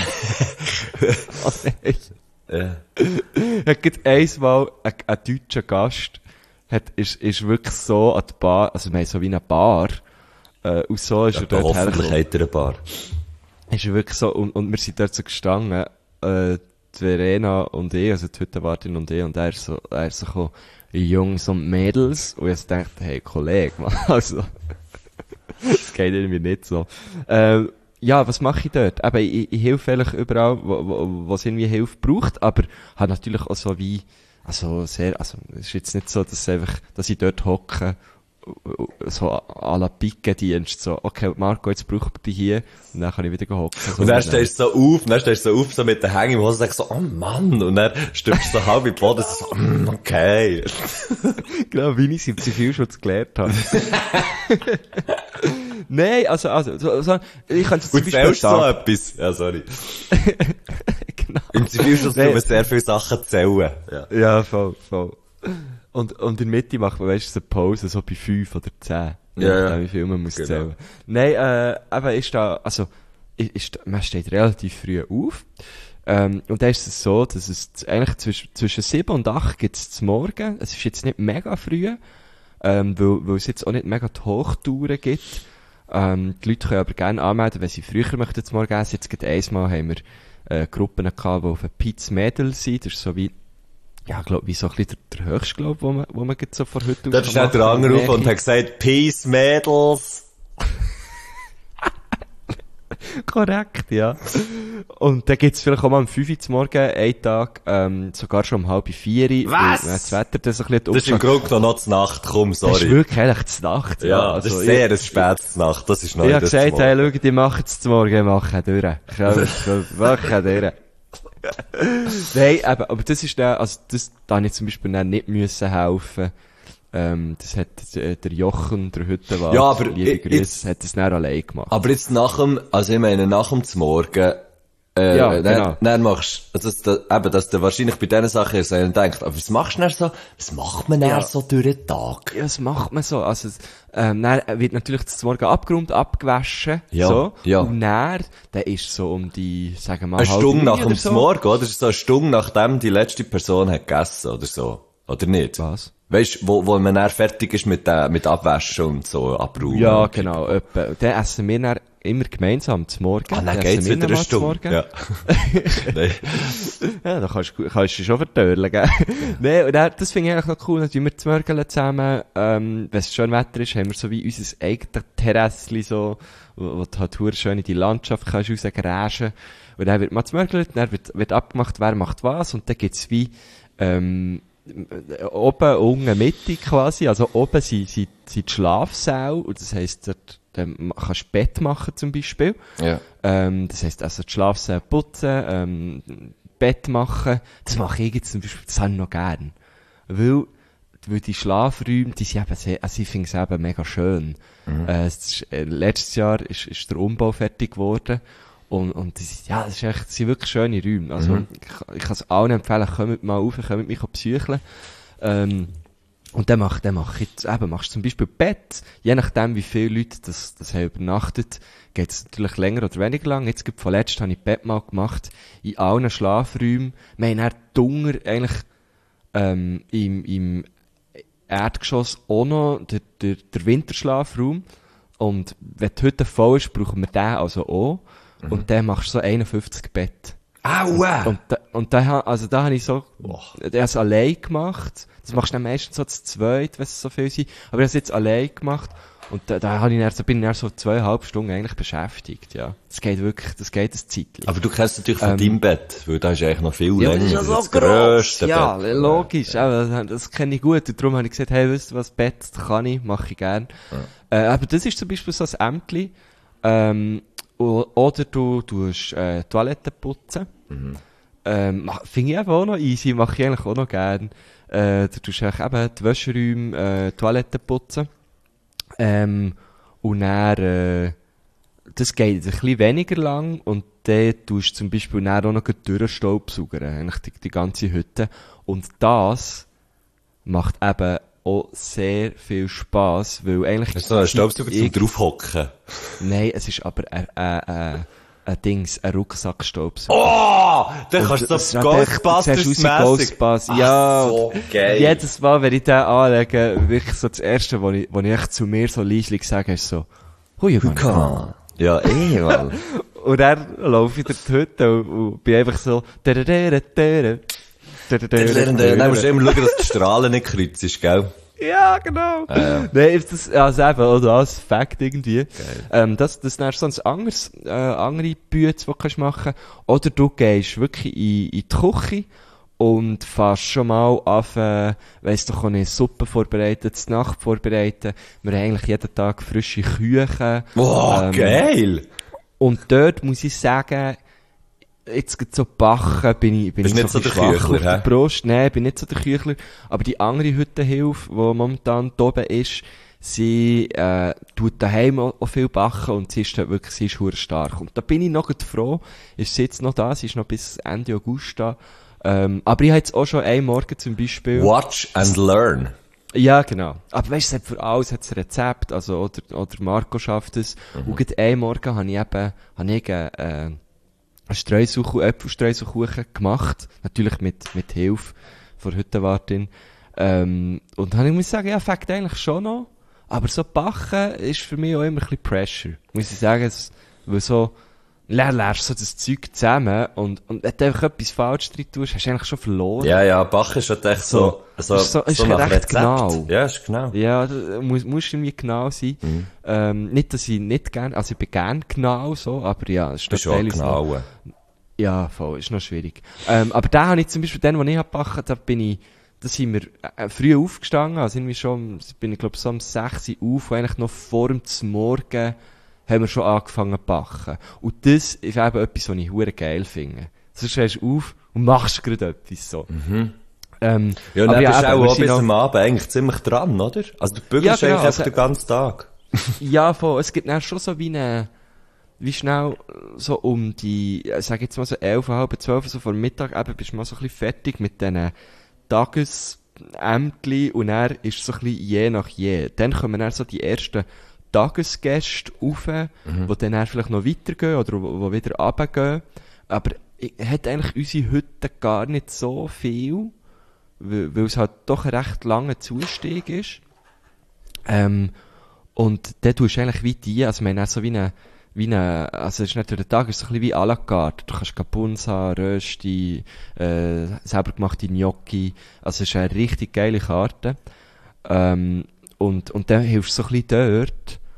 Oh nein. Ja. Hat gerade einmal ein, ein deutscher Gast, hat, ist, ist wirklich so an die Bar, also wir haben so wie eine Bar, äh, und so ist er Ja, dort hoffentlich hergekommen. hat er ein paar. Ist er wirklich so, und, und wir sind dort so gestanden, äh, die Verena und ich, also die Hüttenwartin und ich, und er ist so, er ist so gekommen, Jungs und Mädels, und ich dachte, hey, Kollege, man, also, das geht irgendwie nicht so. Ähm, ja, was mache ich dort? Eben, ich, ich helfe eigentlich überall, wo, wo, wo es irgendwie Hilfe braucht, aber habe natürlich auch so wie, also sehr, also, es ist jetzt nicht so, dass einfach, dass ich dort hocke, so à la Picke-Dienst, so, okay, Marco, jetzt braucht man dich hier, und dann kann ich wieder hocken. So, Und dann stehst du so auf, dann stehst du so auf, so mit den Hängen im Hose, sagst so, oh Mann, und dann stürzt du so halb in den Boden, so, mm, okay. Genau, wie ich es im Zivilschutz gelernt habe. Nein, also, also, so, so, ich kann jetzt Und zählst so etwas? Ja, sorry. genau. Im Zivilschutz Nein. tun wir sehr viele Sachen zählen. Ja. Ja, voll, voll. Und, und in der Mitte macht man, weißt du, so eine Pause, so bei fünf oder zehn. Ja, ja. Wie viel man muss Genau. zählen. Nein, äh, aber ist da, also, ist, ist, man steht relativ früh auf. Ähm, und da ist es so, dass es z- eigentlich zwischen, zwischen sieben und acht gibt's zum Morgen. Es ist jetzt nicht mega früh, ähm, weil, weil es jetzt auch nicht mega die Hochtouren gibt. Ähm, die Leute können aber gerne anmelden, wenn sie früher möchten zum Morgen essen. Jetzt gerade einmal haben wir, äh, Gruppen gehabt, die auf ein Pizza Mädel sind. Das ist so wie, ja, glaub, wie so ein bisschen der, der höchste, glaub, wo man, wo man jetzt so vor heute Dort ist nicht der angerufen und hat gesagt, Peace, Mädels. Korrekt, ja. Und dann gibt's vielleicht auch mal um fünf Uhr zum Morgen, einen Tag, ähm, sogar schon um halb vier Uhr. Was? Weil das Wetter das ein bisschen Das ist im Grunde genommen noch zur Nacht, komm, Das ist sorry. wirklich eigentlich zur Nacht. Ja, das also, ist sehr ich, ein spätes Nacht, das ist neu. ich habe das gesagt, zum hey, Morgen. schau, die machen es zum Morgen, machen durch. Ich glaube, ich machen durch. Nein, aber, aber das ist der, also das, da habe ich zum Beispiel dann nicht müssen helfen. Ähm, das hat äh, der Jochen, der Hüttenwart, Ja, aber liebe ich- Grüße, hat das dann allein gemacht. Aber jetzt nach dem, also ich meine, nach dem Morgen, äh, Ja, dann, genau. dann machst du, also das, da, eben, dass du wahrscheinlich bei diesen Sachen ist, und denkst, aber was machst du denn so, was macht man denn Ja. so durch den Tag? Ja, was macht man so? Also, es, ähm, dann wird natürlich das Morgen abgeräumt, abgewaschen, Ja, so. ja. Und dann, dann ist so um die, sagen wir mal, Eine halb Stunde neun nach oder dem so. Morgen, oder? Das ist so eine Stunde nachdem die letzte Person hat gegessen, oder so. Oder nicht? Was? Weißt, wo, wo man dann fertig ist mit, äh, mit Abwaschen und so, abräumen. Ja, genau, etwa. Und dann essen wir dann immer gemeinsam zum Morgen. Ah, dann essen geht's wir wieder eine nochmal zum Stunde. Morgen. Ja. Nein. Ja, da kannst du, kannst du schon vertörlen, gell? Nee, und dann, das finde ich eigentlich noch cool, dann tun wir zum Morgen zusammen, ähm, wenn es schön Wetter ist, haben wir so wie unser eigenes Terrassli so, wo, wo du halt verdammt schön in die Landschaft kannst rausgräschen. Und dann wird man zum Morgen, dann wird, wird abgemacht, wer macht was, und dann gibt's wie, ähm, äh, oben, unten, Mitte quasi, also oben sind, sind, sind die Schlafsäle, und das heisst, dort, dann kannst du Bett machen zum Beispiel. Ja. Ähm, das heisst, also die Schlafsäle putzen, ähm, Bett machen, das mache ich jetzt zum Beispiel, das habe ich noch gern. Weil, weil die Schlafräume, die sind eben sehr, also ich finde es eben mega schön. Mhm. Äh, es ist, äh, letztes Jahr ist, ist der Umbau fertig geworden. Und, und das, ja, das, ist echt, das sind wirklich schöne Räume. Also, Mhm. ich, ich kann es allen empfehlen, kommt mal rauf, kommt mich psycheln. Ähm, und dann mach, dann mach ich jetzt, eben, machst du zum Beispiel Bett. Je nachdem, wie viele Leute das, das haben übernachtet, geht es natürlich länger oder weniger lang. Jetzt, gerade vorletzt, habe ich Bett mal gemacht, in allen Schlafräumen. Wir haben dann die Unger eigentlich, ähm, im, im Erdgeschoss auch noch der, der, der Winterschlafraum. Und wenn die Hütte voll ist, brauchen wir den also auch. Mhm. Und dann machst du so einundfünfzig Bett. Aua! Und da, und da, ha- also da habe ich so, Boah. ich habe es allein gemacht. Das machst du dann meistens so zu zweit, wenn es so viel sind. Aber ich habe es jetzt allein gemacht. Und da, da habe ich dann, so, bin ich dann so zweieinhalb Stunden eigentlich beschäftigt, ja. Das geht wirklich, das geht ein Zeitchen. Aber du kennst natürlich von Ähm, deinem Bett, weil da ist eigentlich noch viel Ja, länger. das ist ja Das so das gross. grösste Ja, Bett. logisch. Aber das, das kenne ich gut. Und darum habe ich gesagt, hey, weißt du was, Bett, das kann ich, mache ich gern. Äh, aber das ist zum Beispiel so ein Ämtli. Ähm, o- oder du tust äh, Toiletten putzen. Mhm. Ähm, mach- finde ich eben auch noch easy, mache ich eigentlich auch noch gern. Äh, du tust eigentlich eben die Wäscheräume, äh, Toiletten putzen. Ähm, und dann, äh, das geht ein bisschen weniger lang, und dann tust du zum Beispiel dann auch noch durchstaubsaugern, eigentlich die, die ganze Hütte. Und das macht eben auch sehr viel Spass, weil eigentlich... Hast du noch einen Staubsauger zum ich- draufhocken? Nein, es ist aber ein, ein, ein, ein Dings, ein Rucksackstaubsauger. Oh! Dann kannst du das so ist echt- siehst aus wie Ghostbusters-mässig. Ghostbusters. Ja, so geil. jedes Mal, wenn ich den anlege, wirklich so das Erste, was ich, was ich echt zu mir so leislich sage, ist so, hui, Mann. Ja, eh, Mann. Und dann laufe ich durch die Hütte und, und bin einfach so, Dann musst du immer schauen, dass die Strahlen nicht kreuzt, gell? ja, genau. Ah, ja. Nein, ist das, also eben, oder als Fact irgendwie. Ähm, das, das ist so ein anderes, äh, andere Bütze, die du kannst machen. Oder du gehst wirklich in, in die Küche und fährst schon mal auf, äh, weiss doch, eine Suppe vorbereiten, die Nacht vorbereiten. Wir haben eigentlich jeden Tag frische Küche. Wow, Ähm, geil! Und dort muss ich sagen, jetzt geht so backen, bin ich, bin Bist ich nicht so, so ein der bisschen schwach Küchler, auf der hä? Brust. Nein, bin nicht so der Küchler. Aber die andere Hüttenhilfe, die momentan da oben ist, sie, äh, tut daheim auch, auch viel backen, und sie ist da wirklich, sie ist hure stark. Und da bin ich noch gut froh, ist sie jetzt noch da, sie ist noch bis Ende August da. Ähm, aber ich habe jetzt auch schon einen Morgen zum Beispiel. Watch and learn. Ja, genau. Aber weißt du, es hat für alles hat's ein Rezept, also, oder, oder Marco schafft es. Mhm. Und gerade einen Morgen habe ich eben, habe ich, äh, einen Streuselkuchen, Äpfelstreuselkuchen gemacht. Natürlich mit, mit Hilfe von Hüttenwartin. Ähm, und dann muss ich sagen, ja, fängt eigentlich schon noch. Aber so backen ist für mich auch immer ein bisschen Pressure. Muss ich sagen, es, weil so, leer lernst so das Zeug zusammen, und, und wenn du einfach etwas falsch drin tust, hast du eigentlich schon verloren. Ja, ja, Bachen ist halt echt so, so, Ist so- ist so nach recht Rezept. genau. Ja, ist genau. Ja, das muss, muss irgendwie genau sein. Mhm. Ähm, nicht, dass ich nicht gern, also ich bin gern genau so, aber ja, es ist Bist noch auch teilweise noch- genau. Ja, voll, ist noch schwierig. Ähm, aber da habe ich zum Beispiel, den, den ich gebacken, da bin ich, da sind wir äh, früh aufgestanden, also irgendwie schon, bin ich glaube so um sechs Uhr auf, und eigentlich noch vor dem Morgen haben wir schon angefangen zu backen. Und das ist eben etwas, was ich hure geil finde. So stehst du auf und machst gerade etwas so. Mhm. Ähm, Ja, und aber dann bist du eben, auch, wir auch sind bis noch- am Abend eigentlich ziemlich dran, oder? Also du bügelst Ja, genau, eigentlich also- einfach den ganzen Tag. Ja, voll. Es gibt dann schon so wie eine, wie schnell, so um die, ich sag jetzt mal so elf, halb zwölf, so vor dem Mittag, eben bist du mal so ein bisschen fertig mit diesen Tagesämtli, und dann ist es so ein bisschen je nach je. Dann kommen dann so die ersten Tagesgäste rauf, mhm. die dann, dann vielleicht noch weitergehen oder wo, wo wieder runtergehen. Aber ich- hat eigentlich unsere Hütte gar nicht so viel, weil, weil es halt doch ein recht langer Zustieg ist. Ähm, und dann tust du eigentlich wie die, also wir haben auch so wie eine, wie eine, also es ist nicht durch den Tag, es ist so ein bisschen wie à la carte. Du kannst Kapuns haben, Rösti, äh, selber gemachte Gnocchi, also es ist eine richtig geile Karte. Ähm, und, und dann hilfst du so ein bisschen dort.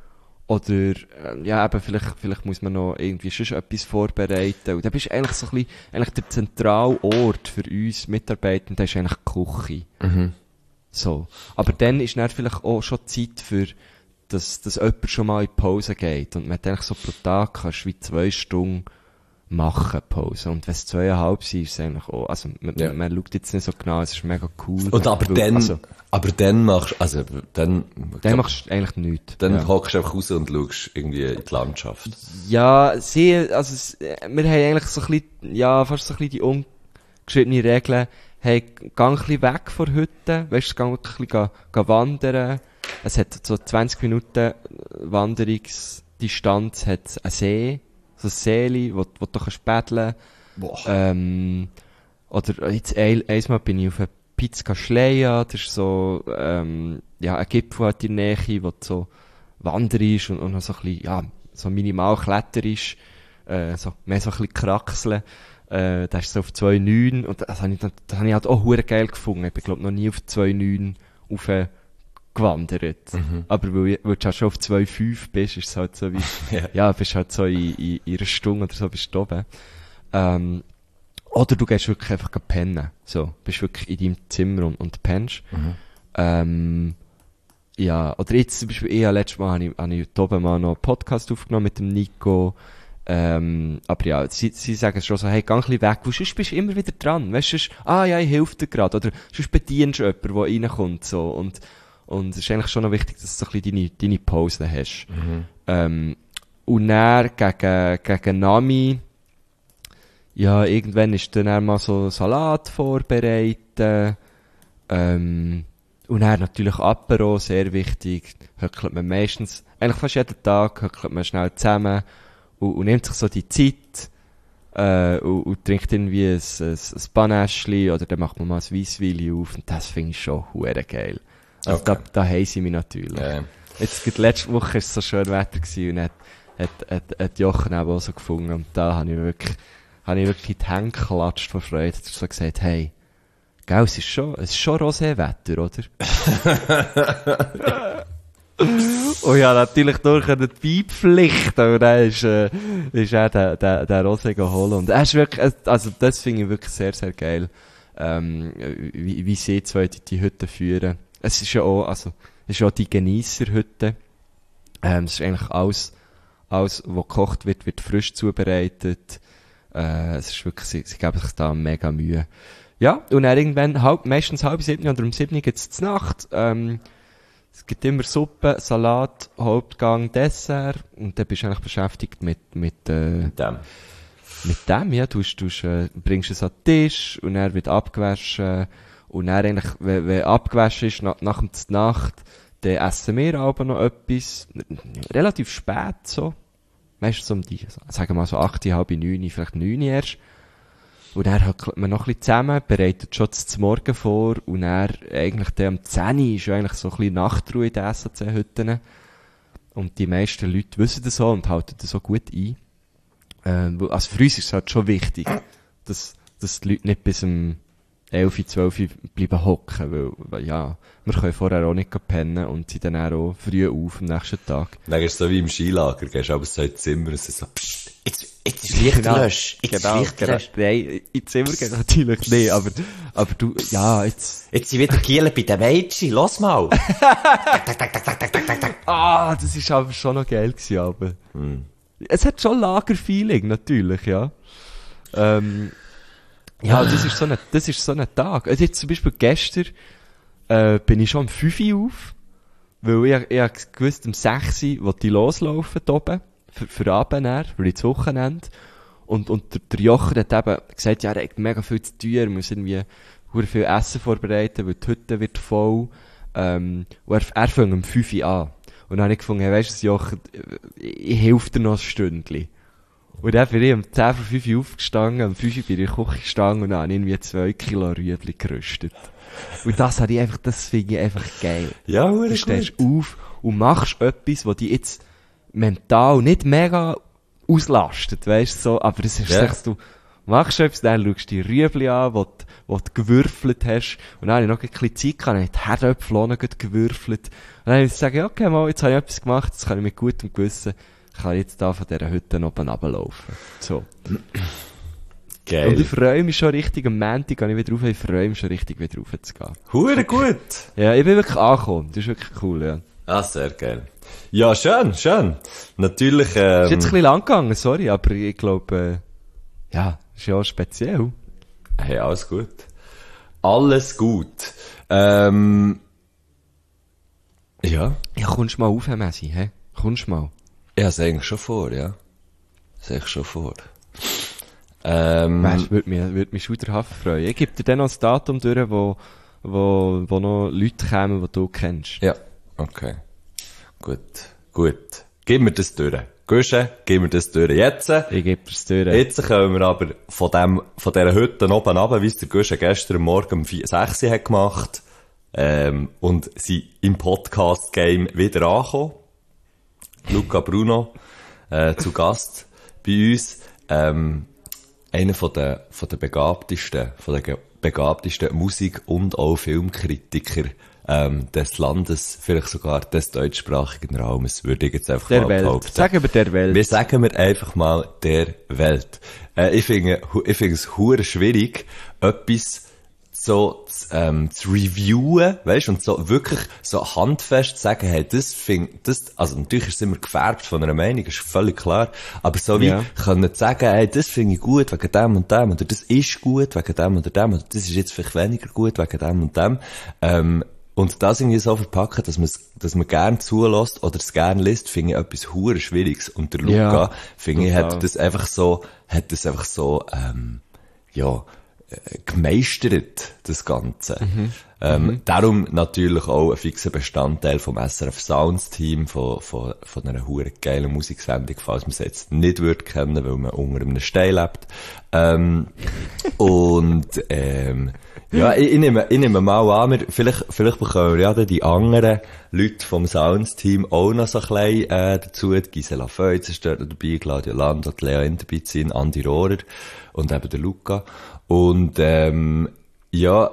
Oder, äh, ja, eben, vielleicht, vielleicht muss man noch irgendwie schon etwas vorbereiten. Und dann bist du eigentlich so ein bisschen, eigentlich der zentrale Ort für uns Mitarbeitende, das ist eigentlich die Küche. Mhm. So. Aber dann ist dann vielleicht auch schon Zeit für, dass, dass jemand schon mal in die Pause geht. Und man hat eigentlich so pro Tag kannst du wie zwei Stunden machen, Pause. Und wenn es zweieinhalb sind, ist es eigentlich auch, also, man, Ja. man schaut jetzt nicht so genau, es ist mega cool. Und aber Weil, dann, also, aber dann machst, also, dann, dann machst du eigentlich nichts. dann ja. hockst du einfach raus und schaust irgendwie in die Landschaft. Ja, sie, also, es, äh, wir haben eigentlich so ein bisschen, ja, fast so ein bisschen die ungeschriebene Regel, hey, geh ein bisschen weg von Hütten, weisst du, geh wirklich ein bisschen, geh, geh wandern. Es hat so zwanzig Minuten Wanderungsdistanz, hat einen See, so ein Seeli, wo, wo du kannst paddeln. Boah. Ähm, oder jetzt ein, einmal bin ich auf einer Pizza Schleia, das ist so, ähm, ja, ein Gipfel hat in der Nähe, wo du so wanderst und, und noch so ein bisschen, ja, so minimal kletterst, äh, so, mehr so ein bisschen kraxeln. Äh, das ist so auf zwei Komma neun und das habe ich, dann- das habe ich halt auch hure geil gefunden. Ich bin, glaub, noch nie auf zwei Komma neun rauf gewandert. Mhm. Aber weil, ich- weil du halt schon auf zwei Komma fünf bist, ist es halt so wie, Ja. ja, bist halt so in, in, in einer Stunde oder so bist du oben. Ähm, oder du gehst wirklich einfach pennen. So, bist wirklich in deinem Zimmer und, und pennst. Mhm. Ähm, ja, oder jetzt zum Beispiel, ich habe letztes Mal, habe ich, habe ich oben mal noch einen Podcast aufgenommen mit dem Nico. Ähm, aber ja, sie, sie sagen schon so, hey, geh ein bisschen weg, weil sonst bist du immer wieder dran. Weißt du, sonst, ah ja, ich helfe dir gerade. Oder sonst bedienst du jemanden, der reinkommt, so. Und, und es ist eigentlich schon noch wichtig, dass du so ein bisschen deine, deine Pausen hast. Mhm. Ähm, und dann gegen, gegen Nami, ja, irgendwann ist dann auch mal so Salat vorbereiten, ähm, und dann natürlich Apero, sehr wichtig, höckelt man meistens, eigentlich fast jeden Tag höckelt man schnell zusammen und, und nimmt sich so die Zeit, äh, und, und trinkt irgendwie ein, ein, ein Banäschli oder dann macht man mal ein Weissweili auf und das finde ich schon hure geil. Also Okay. da, da haben sie mich natürlich. Ja. Jetzt, gerade letzte Woche war es so schön Wetter gewesen und hat, hat, hat, hat Jochen eben auch so gefunden und da habe ich wirklich, habe ich wirklich die Hände geklatscht vor Freude. Hat er so gesagt, hey, gell, es ist schon, es ist schon Rosé-Wetter, oder? Und ja, natürlich durch eine Beipflicht, aber dann ist, äh, ist er der, der, der Rosé geholt. Und er ist wirklich, also das finde ich wirklich sehr, sehr geil, ähm, wie, wie sie zwei die, die Hütte führen. Es ist ja auch, also, es ist auch die Genießerhütte. Ähm, es ist eigentlich alles, alles, was gekocht wird, wird frisch zubereitet. Äh, es ist wirklich, sie, sie geben sich da mega Mühe. Ja, und dann irgendwann, halb, meistens halb sieben oder um sieben geht's zur Nacht. Ähm, es gibt immer Suppe, Salat, Hauptgang, Dessert. Und dann bist du eigentlich beschäftigt mit, mit, äh, Mit dem. mit dem, ja. Du, du äh, bringst es an den Tisch und er wird abgewaschen. Und dann eigentlich, wenn, wenn abgewaschen ist, nach, nach der Nacht, dann essen wir aber noch etwas. Relativ spät, so. Meistens um die, sagen wir mal so acht, halb neun, vielleicht neun erst. Und dann höckelt man noch ein bisschen zusammen, bereitet schon das Morgen vor und dann eigentlich dann um zehn Uhr ist ja eigentlich so ein bisschen Nachtruhe in den S A C-Hütten. Und die meisten Leute wissen das so und halten das so gut ein. Ähm, wo- also für uns ist es halt schon wichtig, dass, dass die Leute nicht bis um elf, zwölf bleiben hocken, weil, weil ja, wir können vorher auch nicht pennen und sind dann auch früh auf am nächsten Tag. Dann ist es so wie im Skilager, gehst aber so ins Zimmer und es ist so, pssst, jetzt, jetzt ist Licht gelöscht, jetzt genau, ist Licht genau. gelöscht. Nein, ins Zimmer geht natürlich nicht, aber, aber du, ja, jetzt, Jetzt sind wieder Kielen bei den Mädchen, los mal. ah, das ist aber schon noch geil gewesen, aber. Hm. Es hat schon Lagerfeeling, natürlich, ja. Ähm, ja, das ist so ein, das ist so ein Tag. Also jetzt zum Beispiel gestern, äh, bin ich schon um fünf Uhr auf, weil ich, ich hab gewusst, um sechs Uhr wollte ich loslaufen, da oben, für, für Abend, dann, für das Wochenende. Und, und der, der Jochen hat eben gesagt, ja, er hat mega viel zu tun, er muss irgendwie hure viel Essen vorbereiten, weil die Hütte wird voll, ähm, und er, er fängt um fünf Uhr an. Und dann habe ich gefunden, hey, weisst du, Jochen, ich, ich helfe dir noch ein Stündchen. Und dann bin ich um zehn vor fünf Uhr aufgestanden, um fünf Uhr bin ich in der Küche gestanden und dann habe ich irgendwie zwei Kilo Rüebli geröstet. Und das habe ich einfach, das finde ich einfach geil. Ja, Du hure stehst gut. auf und machst etwas, was dich jetzt mental nicht mega auslastet, weißt du, so, aber es ist Ja. echt, du Machst du etwas, dann schaust du die Rüebli an, die, die du gewürfelt hast. Und dann habe ich noch ein bisschen Zeit gehabt, dann habe ich die Herdöpfel auch noch gewürfelt. Und dann habe ich gesagt, okay, mal, jetzt habe ich etwas gemacht, das kann ich mit gutem Gewissen, kann ich jetzt da von dieser Hütte noch runterlaufen. So. Geil. Und ich freue mich schon richtig, am Montag gehe ich wieder rauf, ich freue mich schon richtig, wieder raufzugehen. Hure gut. Ja, ich bin wirklich angekommen, das ist wirklich cool, ja. Ah, sehr geil. Ja, schön, schön. Natürlich, ähm... Ist jetzt ein bisschen lang gegangen, sorry, aber ich glaube, äh, ja, ist ja auch speziell. Hey, alles gut. Alles gut. Ähm... Ja. Ja, kommst du mal auf, Herr Messi, hä? Kommst du mal? Ich hab's eigentlich schon vor, ja. Das eigentlich schon vor. Ähm... Weißt, würde mich, würde mich schauderhaft freuen. Ich gebe dir dann noch das Datum durch, wo, wo, wo noch Leute kommen, die du kennst. Ja, okay. Gut, gut. Gib mir das durch. Gusche, gib mir das durch. Jetzt, Ich gebe dir's durch. jetzt kommen wir aber von dem, von dieser Hütte oben runter, wie es der Gusche gestern Morgen um sechs Uhr hat gemacht, ähm, und sie im Podcast-Game wieder angekommen. Luca Bruno, äh, zu Gast bei uns, ähm, einer von der, von der begabtesten, von der begabtesten Musik- und auch Filmkritiker, ähm, des Landes, vielleicht sogar des deutschsprachigen Raumes, würde ich jetzt einfach Der mal Welt. behaupten. Sagen wir der Welt. Wir sagen wir einfach mal der Welt. Äh, ich finde, ich finde es hure schwierig, etwas so zu, ähm, zu reviewen, weißt, und so wirklich so handfest zu sagen, hey, das find, das, also natürlich ist es immer gefärbt von einer Meinung, ist völlig klar, aber so wie, Ja. können sagen, hey, das finde ich gut wegen dem und dem, oder das ist gut wegen dem oder dem, oder das ist jetzt vielleicht weniger gut wegen dem und dem, ähm, und das irgendwie so verpacken, dass man dass man gern zulässt oder es gern liest, finde ich etwas hure Schwieriges. Und der Luca, Ja, finde ich, total. hat das einfach so, hat das einfach so, ähm, ja, äh, gemeistert, das Ganze. Mhm. Ähm, darum natürlich auch ein fixer Bestandteil vom S R F Sounds Team, von, von, von einer hure geilen Musiksendung, falls man es jetzt nicht würde kennen, weil man unter einem Stein lebt. Ähm, und, ähm, ja, ich, ich nehme, ich nehme mal an, wir, vielleicht, vielleicht bekommen wir ja dann die anderen Leute vom Sounds Team auch noch so ein bisschen, äh, dazu. Die Gisela Feutz ist dort dabei, Claudia Land, die Lea Interbizin, Andi Rohrer und eben der Luca. Und, ähm, ja,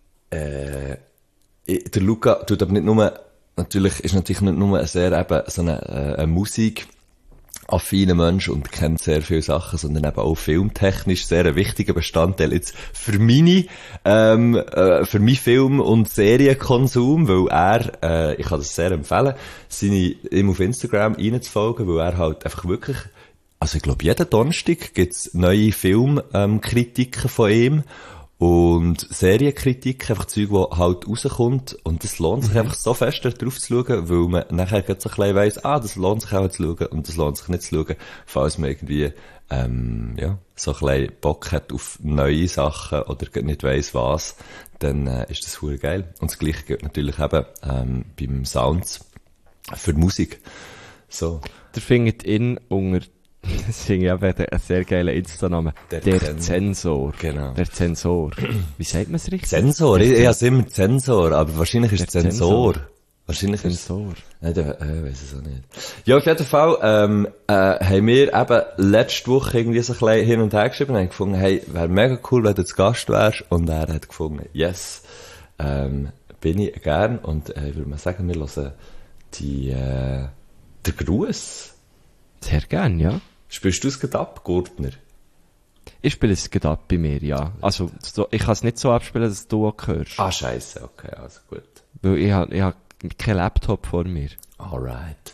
äh, ich- der Luca tut aber nicht nur, natürlich, ist natürlich nicht nur sehr eben so eine, äh, eine Musik, affiner Mensch und kennt sehr viele Sachen, sondern eben auch filmtechnisch sehr ein wichtiger Bestandteil jetzt für meine, ähm, äh, für meinen Film- und Serienkonsum, weil er, äh, ich kann das sehr empfehlen, seine, ihm auf Instagram reinzufolgen, weil er halt einfach wirklich, also ich glaube, jeden Donnerstag gibt's neue Filmkritiken von ihm und Serienkritiken, einfach Zeug, wo halt rauskommt, und das lohnt sich einfach so fest, da drauf zu schauen, weil man nachher gerade so ein bisschen weiss, ah, das lohnt sich auch zu schauen und das lohnt sich nicht zu schauen, falls man irgendwie, ähm, ja, so ein bisschen Bock hat auf neue Sachen oder gerade nicht weiss was, dann äh, ist das verdammt geil. Und das Gleiche gilt natürlich eben ähm, beim Sounds für Musik. So. Der findet ihn unter, das finde ich eben einen sehr geilen Insta-Namen. Der Der, Zen- Zensor. Genau. Der Zensor. Wie sagt man es richtig? Zensor, ich, ich habe immer Zensor, aber wahrscheinlich ist es Der Zensor. Zensor. Wahrscheinlich ist es, Zensor. nein, der, äh, weiss es auch nicht. Ja, auf jeden Fall, ähm, äh, haben wir eben letzte Woche irgendwie so ein bisschen hin und her geschrieben und haben gefunden, hey, wäre mega cool, wenn du zu Gast wärst, und er hat gefunden, yes, ähm, bin ich gern, und, äh, ich würde mal sagen, wir hören die, äh, der Gruß. Sehr gern, ja. Spielst du es gerade ab, Gurtner? Ich spiele es gerade ab bei mir, ja. Also, so, ich kann es nicht so abspielen, dass du auch hörst. Ah, scheisse, okay, also gut. Weil ich habe ich hab keinen Laptop vor mir. Alright.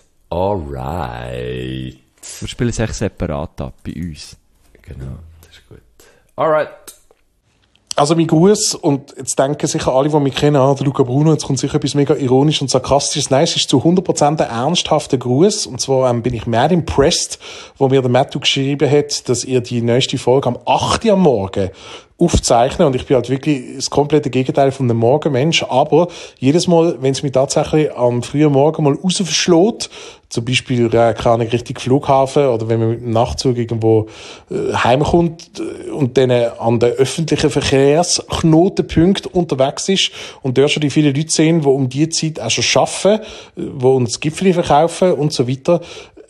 Alright. Wir spielen es echt separat ab, bei uns. Genau, das ist gut. Alright. Also mein Gruß, und jetzt denken sicher alle, die mich kennen, ah, der Luca Bruno, jetzt kommt sicher etwas mega ironisch und sarkastisches. Nein, es ist zu hundert Prozent ein ernsthafter Gruß. Und zwar ähm, bin ich mehr impressed, wo mir der Matthew geschrieben hat, dass ihr die nächste Folge am acht Uhr am Morgen aufzeichnen, und ich bin halt wirklich das komplette Gegenteil von einem Morgenmensch, aber jedes Mal, wenn es mich tatsächlich am frühen Morgen mal raus verschlägt, zum Beispiel, äh, keine Ahnung, Richtung Flughafen, oder wenn man mit dem Nachtzug irgendwo äh, heimkommt äh, und dann äh, an den öffentlichen Verkehrsknotenpunkten unterwegs ist und dort schon die vielen Leute sehen, die um die Zeit auch schon arbeiten, äh, die uns Gipfeli verkaufen und so weiter,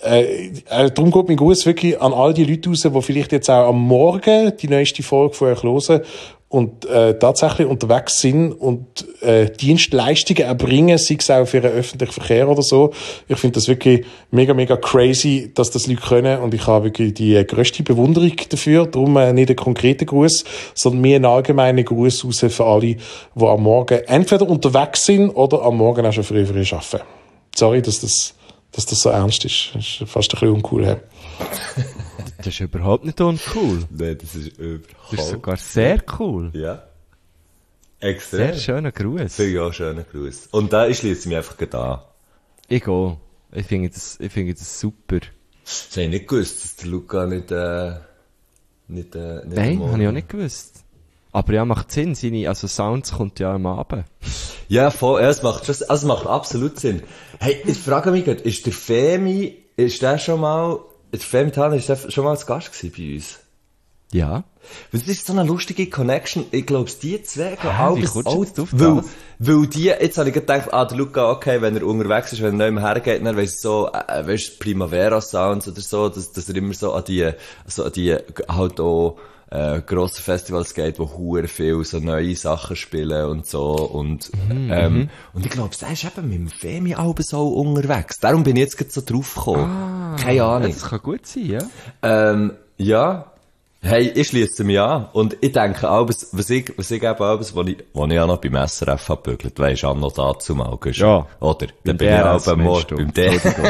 Äh, äh, darum geht mein Gruß wirklich an all die Leute raus, die vielleicht jetzt auch am Morgen die neueste Folge von euch hören und äh, tatsächlich unterwegs sind und äh, Dienstleistungen erbringen, sei es auch für den öffentlichen Verkehr oder so. Ich finde das wirklich mega, mega crazy, dass das Leute können und ich habe wirklich die äh, grösste Bewunderung dafür. Darum äh, nicht einen konkreten Gruß, sondern mehr einen allgemeinen Gruß raus für alle, die am Morgen entweder unterwegs sind oder am Morgen auch schon früh früh arbeiten. Sorry, dass das dass das so ernst ist. Das ist fast ein bisschen uncool. He? Das ist überhaupt nicht uncool. Nein, das ist überhaupt... Das ist sogar sehr cool. Ja. Extrem. Sehr schöner Gruß. Finde ich auch schöner Gruß. Und da schließe mich einfach gerade an. Ich auch. Ich finde das, ich finde das super. Das habe ich nicht gewusst, dass der Luca nicht, äh, nicht, äh, nicht Nein, habe ich auch nicht gewusst. Aber ja, macht Sinn. Seine, also Sounds kommt ja am Abend. Ja, voll, ja, es macht schon, also es macht absolut Sinn. Hey, ich frage mich gerade, ist der Femi, ist der schon mal, der Femi Tan, ist der schon mal als Gast gewesen bei uns? Ja. Das ist so eine lustige Connection. Ich glaube, die zwei gehen Hä, auch wie bis kommst du alt, jetzt auf weil, das? weil die, jetzt habe ich gedacht, ah, der Luca, okay, wenn er unterwegs ist, wenn er nicht mehr hergeht, dann weiss so, äh, weißt Primavera Sounds oder so, dass, dass er immer so an die, so an die, halt auch, äh, grosse Festivals geht, wo hure viel so neue Sachen spielen und so, und, Mhm, ähm, und ich glaube, er ist eben mit dem Femi-Alben so unterwegs. Darum bin ich jetzt gerade so drauf gekommen. Ah, Keine Ahnung. Das kann gut sein, ja. Ähm, ja. Hey, ich schließe mich an. Und ich denke, alles, was ich, was ich eben alles, was ich, was ich auch noch beim S R F hab bügelt, weisst du, auch noch dazu mal, gehst du? Ja. Oder? Dann Beim bin ich D R auch S beim meinst Mord, du? beim D R S.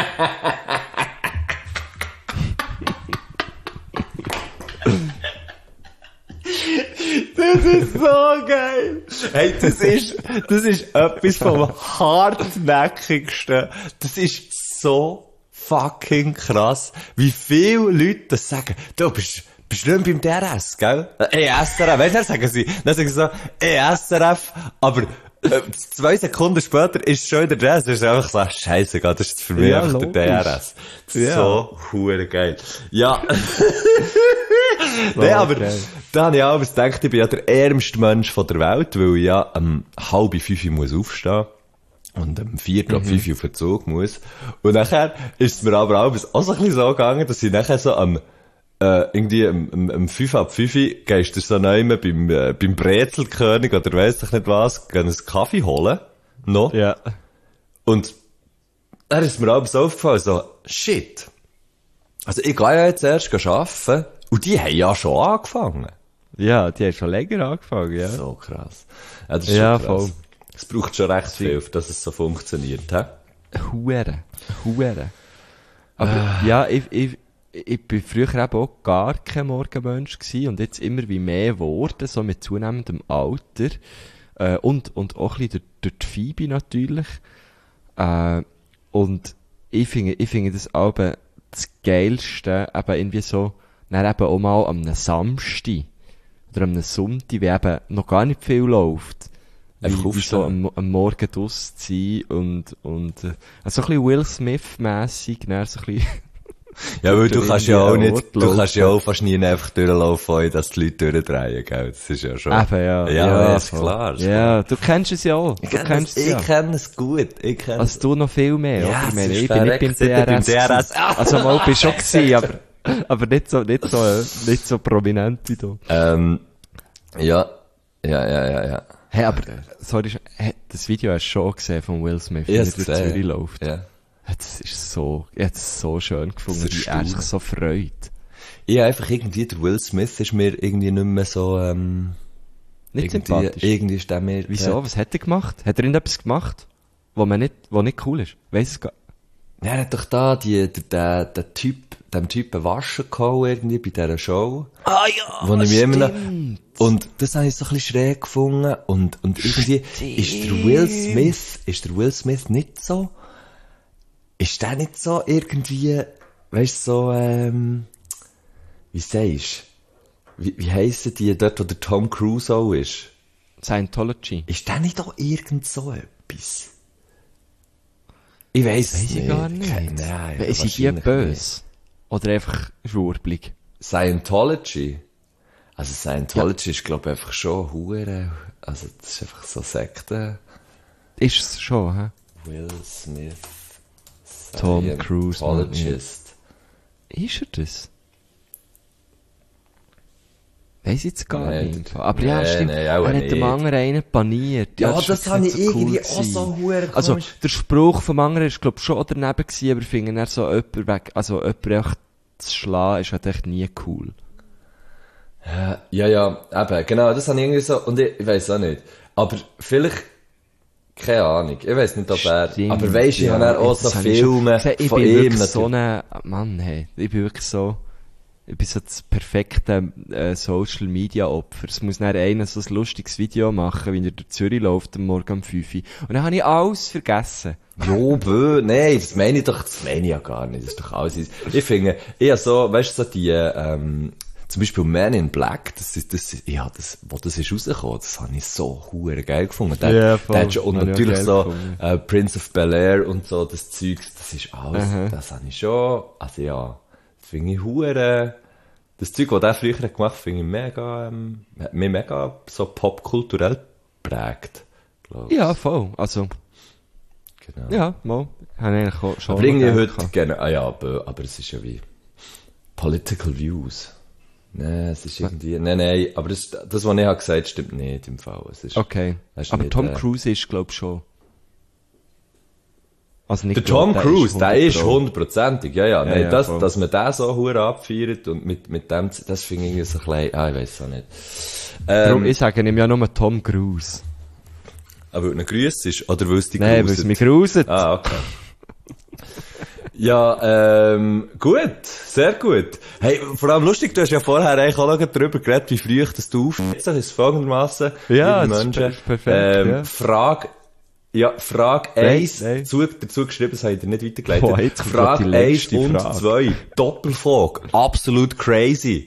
Das ist so geil. Hey, das ist, das ist etwas vom hartnäckigsten. Das ist so fucking krass, wie viele Leute das sagen. Du bist, bist du nicht beim D R S, gell? Äh, S R F, weißt du, dann sagen sie, dann sagen sie so, äh, S R F, aber, äh, zwei Sekunden später ist schon wieder das. Das ist einfach so, scheisse, das ist für mich Ja, einfach der logisch. D R S. Ja. So hure geil. Ja. Nein, aber geil. da habe ich auch gedacht, ich bin ja der ärmste Mensch von der Welt, weil ich ja um halb fünf muss aufstehen und um vier oder fünf auf den Zug muss. Und nachher ist es mir aber auch so ein bisschen so gegangen, dass ich nachher so am äh, irgendwie am, am, am fünf ab fünf gehst du so neu beim, äh, beim Brezelkönig oder weiss ich nicht was, gehen einen Kaffee holen. Noch. Ja. Und dann ist mir auch so aufgefallen, so, shit. Also ich gehe ja jetzt erst arbeiten und die haben ja schon angefangen. Ja, die haben schon länger angefangen, ja. So krass. Ja, das ist Ja, schon krass. voll. Es braucht schon recht viel, dass es so funktioniert, hä? Hure. Hure. Aber ja, ich, ich, ich bin früher eben auch gar kein Morgenmensch gewesen und jetzt immer wie mehr geworden, so mit zunehmendem Alter. Äh, und, und auch ein bisschen durch, durch die Phoebe natürlich. Äh, und ich finde, ich finde das Album das Geilste, eben irgendwie so, dann eben auch mal am Samstag oder am Sonntag, wie eben noch gar nicht viel läuft. Einfach Wie, wie so aufstehen. am, am Morgen draus zu sein und, und, äh, also ein bisschen Will Smith-mässig, dann so ein bisschen, Ja, weil du Durch kannst ja auch irgendwie nicht, einen du Ort kannst ja auch fast nie einfach durchlaufen, ohne dass die Leute durchdrehen, gell? Das ist ja schon... eben, ja. Ja, ist voll. klar. ist Ja, du kennst es ja auch. Ich Du kenne kennst es, es ja. ich kenne es gut. Ich kenne Also du noch viel mehr, Ja, oder? Ich es meine, ist ich bin nicht beim verreckt, D R beim S. D R S. gewesen. Also mal bist du schon gewesen, aber, aber nicht so, nicht so, äh, nicht so prominent wie du. Ähm, ja. Ja, ja, ja, ja. Hey, aber, sorry, hey, das Video hast du schon gesehen von Will Smith, wie Ich er hab's durch gesehen. Zürich läuft. Ja. Das ist so, ich hab es so schön gefunden, Das wie ist er sich erstaunlich. so freut. Ich hab einfach irgendwie, der Will Smith ist mir irgendwie nicht mehr so, ähm, Nicht irgendwie, sympathisch. irgendwie ist der mir... Wieso? Was hat er gemacht? Hat er irgendetwas gemacht, wo man nicht, wo nicht cool ist? Weiss es gar Ja, er hat doch da die, der, der, der Typ, dem Typen waschen gehauen irgendwie bei dieser Show. Ah ja, Wo ich mich immer noch, und das habe ich so ein bisschen schräg gefunden. Und, und irgendwie ist der Will Smith, ist der Will Smith nicht so, ist der nicht so irgendwie, weißt du, so, ähm, wie sagst du, wie, wie heissen die dort, wo der Tom Cruise auch ist? Scientology. Ist der nicht auch irgend so etwas? Ich weiss es Weiss ich nicht. gar nicht. Kein- Nein, Ist sie die wahrscheinlich böse? Oder einfach schwurblig? Scientology. Also Scientology ist, glaube ich, einfach schon hure. Also das ist einfach so Sekte. Ist es schon, hä? Will Smith Tom Ein Cruise. Mann, Apologist. ja. Ist er das? Weiss ich jetzt gar Nee, nicht. Aber ja, nee, stimmt. nee, Er auch hat nicht. dem anderen einen paniert. Ja, ist das wirklich habe nicht ich so cool irgendwie auch gewesen. so hure Also, komisch. der Spruch vom anderen ist, glaub ich, schon daneben gewesen, aber ich finde, er so jemand weg, also jemand einfach zu schlagen, ist halt echt nie cool. Ja, ja, eben, genau, das habe ich irgendwie so, und ich, ich weiss auch nicht. Aber vielleicht, keine Ahnung, ich weiss nicht, ob er, Stimmt, aber weisst du, ich ja, habe auch so das habe ich schon- Filme ich von bin ihm wirklich natürlich. so ein Mann, hey. Ich bin wirklich so, ich bin so das perfekte äh, Social Media Opfer. Es muss dann einer so ein lustiges Video machen, wie er durch Zürich läuft am Morgen um fünf Uhr. Und dann habe ich alles vergessen. Jo, bö, nein, das meine ich doch, das meine ich ja gar nicht, das ist doch alles, ich finde, eher so, weißt du, so die, ähm, zum Beispiel Man in Black, das ist, das ist, ja, das, wo das ist rausgekommen, das habe ich so hure geil gefunden. Der, Ja, voll. der hat schon, und Habe ich auch natürlich geil so, gefunden. äh, Prince of Bel-Air und so, das Zeugs, das ist alles, Aha. das habe ich schon, also ja, das finde ich hure, das Zeug, was der früher hat gemacht, finde ich mega, ähm, hat mich mega so popkulturell prägt, glaub ich. Ja, voll. Also, Genau. ja, mal. Habe ich eigentlich auch schon. Aber irgendwie noch heute gehabt. gerne, ah ja, aber, aber es ist ja wie Political Views. Nein, es ist irgendwie, nein, nein, aber das, das, was ich habe gesagt, stimmt nicht im Fall. Es ist, Okay. es ist Aber nicht, Tom äh, Cruise ist, glaub ich, schon. Also nicht Der glaub, Tom Cruise, der ist hundert Pro. hundertprozentig, ja, ja, nein, ja, das, voll. dass man den so hure abfeiert und mit, mit dem, das finde ich irgendwie so klein, ah, ich weiss auch nicht. Darum, Ähm, ich sage ihm ja nur Tom Cruise. aber weil er grüßt ist, oder weil es die Nein, weil es mich gruset. Ah, okay. Ja, ähm, gut, sehr gut. Hey, vor allem lustig, du hast ja vorher eigentlich auch noch darüber geredet, wie früh dass du aufstehst. Das ist folgendermaßen. Ja, liebe das ist Menschen, per- perfekt, ähm, ja. Frage, ja, Frage Nein, eins, nein. Zu, dazu geschrieben, das habe ich dir nicht weitergeleitet. Boah, jetzt kommt Frage grad die eins längste und Frage. zwei, Doppelfolge, absolut crazy.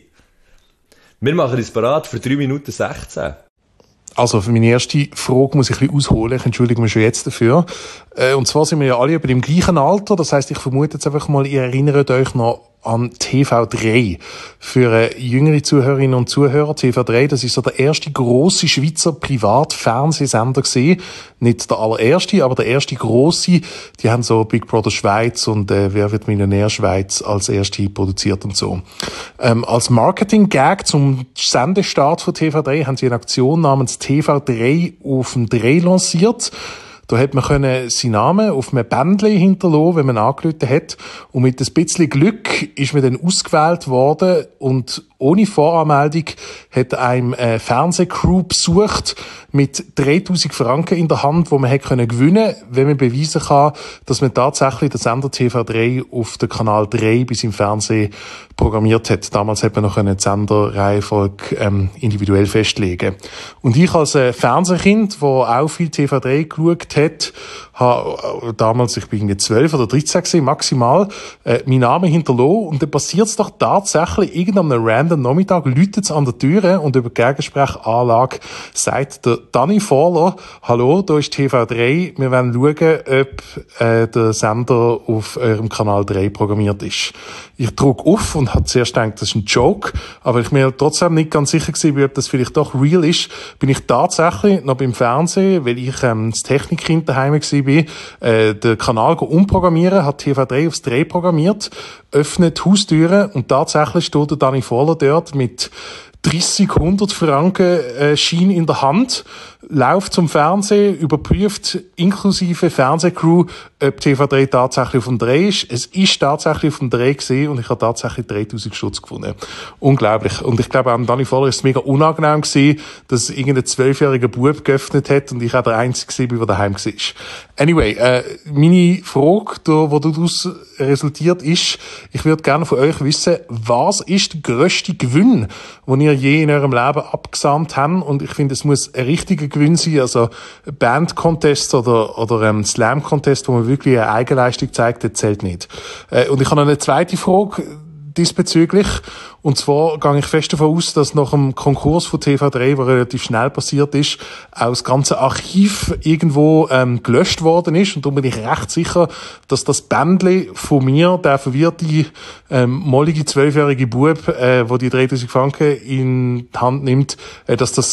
Wir machen uns bereit für drei Minuten sechzehn. Also für meine erste Frage muss ich ein bisschen ausholen. Ich entschuldige mich schon jetzt dafür. Äh, und zwar sind wir ja alle über dem gleichen Alter. Das heisst, ich vermute jetzt einfach mal, ihr erinnert euch noch an T V drei. Für äh, jüngere Zuhörerinnen und Zuhörer, T V drei, das ist so der erste grosse Schweizer Privatfernsehsender gewesen. Nicht der allererste, aber der erste grosse. Die haben so Big Brother Schweiz und äh, Wer wird Millionär Schweiz als erste produziert und so. Ähm, als Marketing-Gag zum Sendestart von T V drei haben sie eine Aktion namens T V drei auf dem Dreh lanciert. Da hat man können seinen Namen auf einem Bändchen hinterlassen, wenn man angerufen hat. Und mit ein bisschen Glück ist man dann ausgewählt worden und ohne Voranmeldung hat einem eine Fernsehcrew besucht mit dreitausend Franken in der Hand, wo man hätte können gewinnen, wenn man beweisen kann, dass man tatsächlich den Sender T V drei auf den Kanal drei bis im Fernsehen programmiert hat. Damals hat man noch eine Senderreihenfolge ähm, individuell festlegen. Und ich als äh, Fernsehkind, wo auch viel T V drei geschaut hat, habe äh, damals, ich bin irgendwie zwölf oder dreizehn gewesen, maximal, äh, meinen Namen hinterlassen und dann passiert es doch tatsächlich irgendwann am random Nachmittag, läutet es an der Tür und über die Gegensprechanlage sagt der Danny Fahler, hallo, da ist T V drei, wir wollen schauen, ob äh, der Sender auf eurem Kanal drei programmiert ist. Ich drücke auf und habe zuerst gedacht, das ist ein Joke, aber ich mir trotzdem nicht ganz sicher gewesen, ob das vielleicht doch real ist, bin ich tatsächlich noch beim Fernsehen, weil ich ähm, das Technikkind daheim war, äh, den Kanal umprogrammieren, hat T V drei aufs drei programmiert, öffnet die Haustüren und tatsächlich steht der Danny Fahler dort mit dreissig, hundert Franken äh, Schein in der Hand, läuft zum Fernsehen, überprüft inklusive Fernsehcrew, ob T V drei tatsächlich auf dem Dreh ist. Es ist tatsächlich auf dem Dreh gewesen und ich habe tatsächlich dreitausend Schutz gefunden. Unglaublich. Und ich glaube, an Danny Fahler ist es mega unangenehm gewesen, dass irgendein zwölfjähriger Bub geöffnet hat und ich auch der Einzige war, der daheim war. Anyway, äh, meine Frage, da, wo daraus resultiert ist, ich würde gerne von euch wissen, was ist der grösste Gewinn, den ihr je in eurem Leben abgesamt habt? Und ich finde, es muss ein richtiger Gewinn sein, also Band-Contest oder, oder ähm, Slam-Contest, wo man wirklich eine Eigenleistung zeigt, das zählt nicht. Äh, und ich habe noch eine zweite Frage diesbezüglich. Und zwar gehe ich fest davon aus, dass nach dem Konkurs von T V drei, der relativ schnell passiert ist, auch das ganze Archiv irgendwo ähm, gelöscht worden ist. Und da bin ich recht sicher, dass das Bändchen von mir, der verwirrte, ähm, mollige zwölfjährige Bub, äh, wo die dreitausend Franken in die Hand nimmt, äh, dass das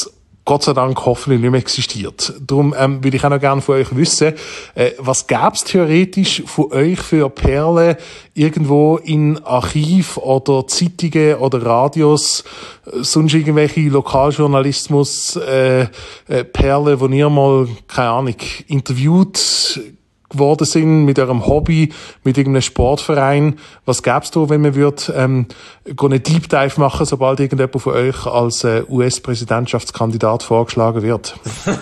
Gott sei Dank hoffentlich nicht mehr existiert. Darum ähm, würde ich auch noch gerne von euch wissen, äh, was gäbe es theoretisch von euch für Perlen irgendwo in Archiv oder Zeitungen oder Radios, äh, sonst irgendwelche Lokaljournalismus äh, äh, Perlen, wo ihr mal, keine Ahnung, interviewt geworden sind mit eurem Hobby, mit irgendeinem Sportverein. Was gäb's da, wenn man würde ähm, einen Deep Dive machen, sobald irgendjemand von euch als äh, U S-Präsidentschaftskandidat vorgeschlagen wird?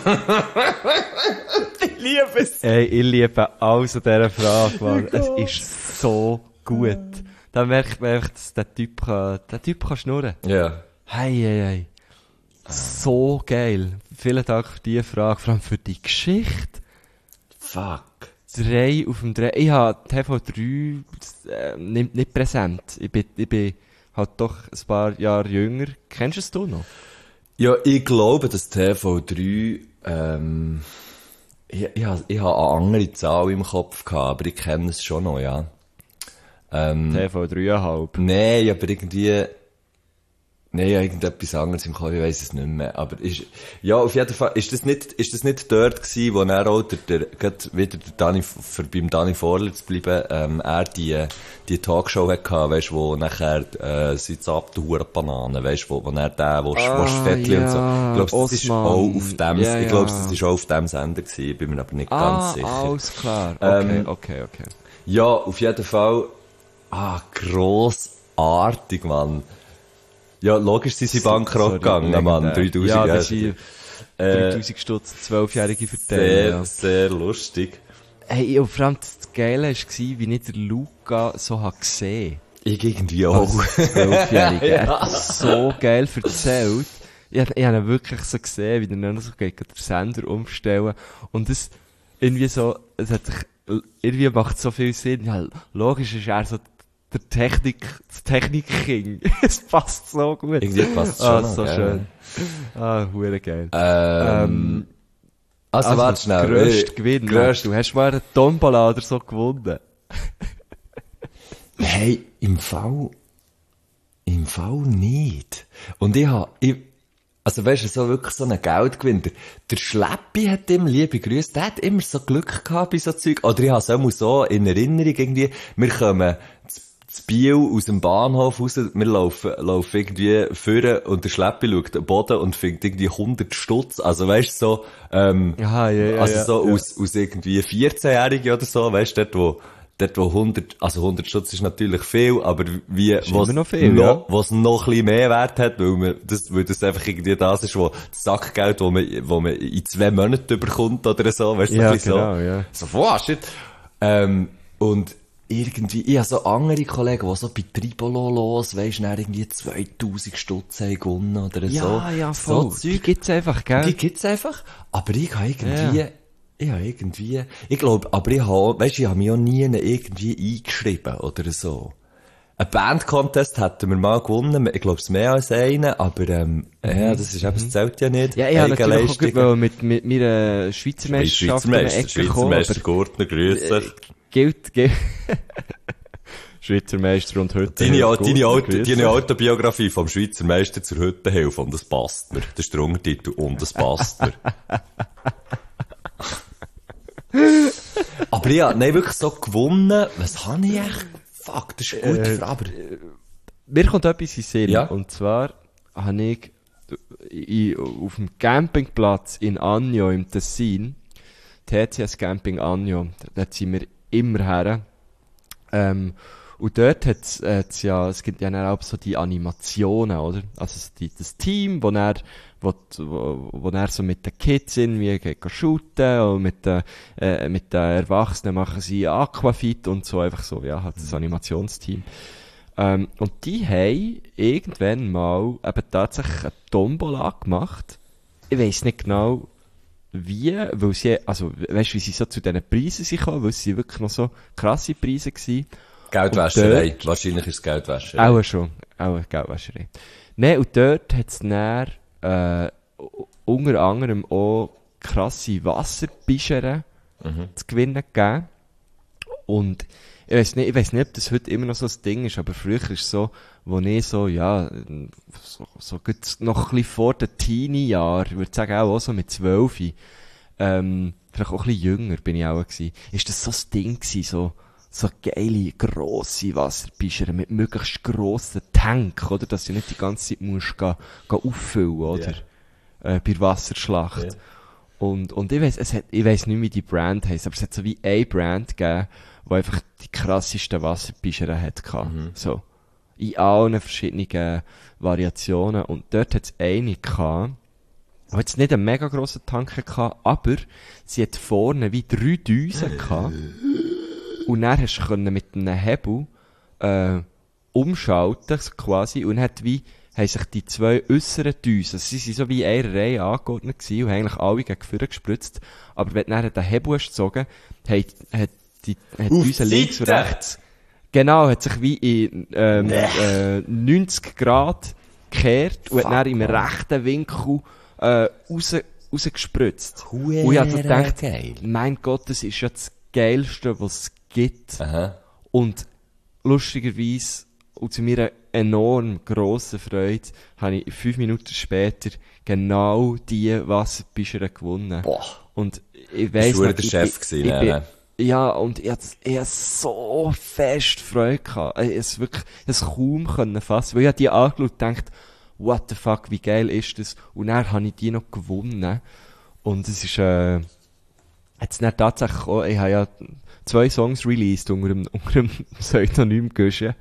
Ich liebe es. Ey, ich liebe alles an dieser Frage, Mann. Es ist so gut. Da merkt man einfach, dass der Typ kann, der Typ kann schnurren. Ja. Hey, hey, hey. So geil. Vielen Dank für diese Frage, vor allem für die Geschichte. Fuck. Drei auf dem Dreh. Ich habe T V drei äh, nicht, nicht präsent. Ich bin, ich bin halt doch ein paar Jahre jünger. Kennst du es du noch? Ja, ich glaube, dass T V drei, ähm, ich, ich, ich, ich habe eine andere Zahl im Kopf gehabt, aber ich kenne es schon noch, ja. Ähm, T V drei Komma fünf. Nein, aber irgendwie, nein, ja, irgendetwas anderes im Kopf, ich weiss es nicht mehr. Aber ist, ja, auf jeden Fall, ist das nicht, ist das nicht dort gewesen, wo er auch der, der, grad wieder der Dani, für beim Dani Vorler zu bleiben, ähm, er die, die Talkshow hatte, weisst, wo nachher, äh, sitzt ab, die Hurenbananen, weisst, wo, wo er der, wo, Ah, wo Fettli ja, und so. Ich glaube, das ist Osman. auch auf dem, Ja, ich glaube, ja. das ist auch auf dem Sender gewesen, bin mir aber nicht Ah, ganz sicher. alles klar. Okay, Ähm, okay, okay. Ja, auf jeden Fall, ah, grossartig, Mann. Ja, logisch sind sie bankrott Sorry, gegangen, Mann. legendär. dreitausend Ja, Jahre. das sind dreitausend Stutz, zwölfjährige verteilen. Sehr, Ja. sehr lustig. Hey, und vor allem das Geile war, wie ich den Luca so habe gesehen. Ich irgendwie auch. Als Zwölfjähriger. Ja. Er hat das so geil erzählt. Ich, ich habe ihn wirklich so gesehen, wie er noch so geht, den Sender umstellen. Und das, irgendwie so, es hat sich, irgendwie macht so viel Sinn. Ja, logisch ist er so der Technik, das Technik-King. Es passt so gut. Irgendwie passt es Ah, schon. so noch, schön. Ah, hure geil. Ähm, Ähm, also, also, warte schnell. grösst Äh, Gewinn. grösst- Du hast mal einen Tombola oder so gewonnen. Hey, im Fall, im Fall nicht. Und ich hab, ich, also weißt du, so wirklich so einen Geldgewinn. Der, der Schleppi hat ihm, liebe Grüße, der hat immer so Glück gehabt bei so Zeug. Oder ich habe es auch so in Erinnerung irgendwie, wir kommen zu, zu Biel aus dem Bahnhof raus, wir laufen, laufen irgendwie führen und der Schleppi schaut den Boden und findet irgendwie hundert Stutz. Also weißt du, so, ähm, Ja, ja, ja. also ja, so ja. aus, aus irgendwie vierzehnjährigen oder so, weißt du, dort wo, dort wo hundert, also hundert Stutz ist natürlich viel, aber wie, was immer noch viel, noch, ja. was noch ein bisschen mehr Wert hat, weil man, das, weil das einfach irgendwie das ist, wo das Sackgeld, wo man, wo man in zwei Monaten bekommt oder so, weißt du, so Ja, ein bisschen genau, so. ja. So, wow, shit. Ähm, und irgendwie, ich habe so andere Kollegen, die so bei Tribolo los, weisst du, dann irgendwie zweitausend Stutz haben gewonnen oder so. Ja, ja, voll. So Die Zeug. gibt's einfach, gell? Die gibt's einfach. Aber ich habe irgendwie, Ja. ich habe irgendwie, ich glaube, aber ich habe, weisst du, ich habe mich auch nie irgendwie eingeschrieben oder so. Ein Band-Contest hätten wir mal gewonnen, ich glaube, es mehr als einen, aber, ähm, ja, das ist eben, das zählt ja nicht. Ja, ich habe natürlich auch Eigenleistungen. gut, weil mit, mit meiner Schweizer Hey, Meisterschaft Schweizer um die Meister, Ecke Schweizer gekommen, Meister aber Gurtner, grüße. gilt, gilt. Schweizer Meister und heute. Deine, Gurtner, deine, Auto, grüße. deine Autobiografie vom Schweizer Meister zur Hüttenhilfe, und das passt mir. Das ist der Untertitel, und das passt mir. Aber ja, nein, wirklich so gewonnen. Was habe ich echt? Fuck, das ist gut, Äh, aber... Mir kommt etwas in den Sinn. Ja. Und zwar habe ich in, auf dem Campingplatz in Agno im Tessin, T C S Camping Agno, dort sind wir immer her. Ähm, und dort hat's, hat's ja, es gibt ja dann auch so die Animationen, oder? Also so die, das Team, wo er, wo, wo, wo er so mit den Kids irgendwie geht shooten und mit den, äh, mit den Erwachsenen machen sie Aquafit und so, einfach so, ja, halt das Animationsteam. Ähm, und die haben irgendwann mal eben tatsächlich eine Tombola gemacht. Ich weiss nicht genau, wie, weil sie, also, weißt du, wie sie so zu diesen Preisen sind gekommen, weil sie wirklich noch so krasse Preise waren. Geldwäscherei. Und dort- Wahrscheinlich ist es Geldwäscherei. Auch schon, auch eine Geldwäscherei. Nein, und dort hat es dann, äh, unter anderem auch krasse Wasserbischeren zu gewinnen gegeben. Und ich weiss nicht, ich weiss nicht, ob das heute immer noch so ein Ding ist, aber früher ist es so, wo ich so, ja, so, so gut noch ein bisschen vor den Teenie-Jahren, ich würde sagen auch, auch so mit zwölf, ähm, vielleicht auch ein bisschen jünger bin ich auch gewesen, ist das so ein Ding gewesen, so, so geile, grosse Wasserpischern mit möglichst grossen Tank, oder? Dass du nicht die ganze Zeit musst gehen, gehen auffüllen, oder? Yeah. Äh, bei der Wasserschlacht. Yeah. Und, und ich weiss, es hat, ich weiss nicht, wie die Brand heisst, aber es hat so wie eine Brand gegeben, die einfach die krassesten Wasserpischern hat gehabt. Mhm. So. In allen verschiedenen Variationen. Und dort hat es eine gehabt, die jetzt nicht einen mega grossen Tank hatte, aber sie hat vorne wie drei Düsen gehabt. Und dann hast du mit einem Hebel, äh, umschalten, quasi, und hat wie, haben sich die zwei äusseren Düsen, sie sind so wie in einer Reihe angeordnet gewesen und haben eigentlich alle gegen vorne gespritzt. Aber wenn du dann den Hebel hast gezogen, hat, hat die, hat die Düse links und rechts, genau, hat sich wie in, ähm, nee. äh, neunzig Grad gekehrt und hat dann im rechten Winkel, äh, raus, rausgespritzt. Huere und ich hab so gedacht, geil. Mein Gott, das ist ja das Geilste, was es gibt. Aha. Und lustigerweise, und zu meiner enorm grossen Freude, habe ich fünf Minuten später genau die Wasserpischere gewonnen. Boah. Und ich weiss du noch, der ich, Chef ich, gewesen, ich, ne? bin, ja, und ich hatte, ich hatte so fest Freude gehabt. Ich es wirklich, es kaum können fassen, weil ich die angeschaut und gedacht, what the fuck, wie geil ist das? Und dann habe ich die noch gewonnen. Und es ist, äh, jetzt nicht tatsächlich auch, ich habe ja zwei Songs released unter dem, unter dem Pseudonym Guschen.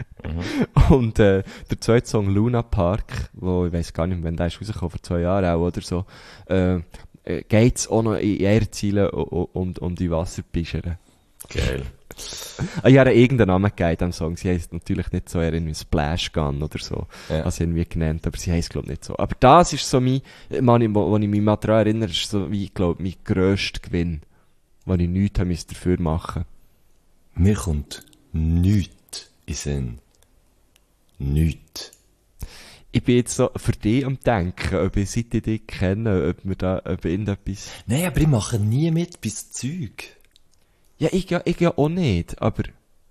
Mhm. Und, äh, der zweite Song Luna Park, wo, ich weiss gar nicht, wenn der ist rausgekommen, vor zwei Jahren auch, oder so, äh, geht's auch noch in ihrer Ziele um, um, um die Wasserpischere. Geil. Ah, ich habe irgendeinen Namen gegeben am Song. Sie heisst natürlich nicht so irgendwie Splash Gun oder so. Ja. Also irgendwie genannt, aber sie heisst glaube nicht so. Aber das ist so mein, man, wo, wo ich mich mal daran erinnere, ist so wie, ich glaube, mein grösster Gewinn, wo ich nichts habe dafür machen. Mir kommt nichts in Sinn. Nichts. Ich bin jetzt so für dich am Denken, ob ich seit ich dich kenne, ob wir da, ob irgendetwas... Nein, aber ich mache nie mit bis Zeug. Ja, ich ja, ich ja auch nicht, aber...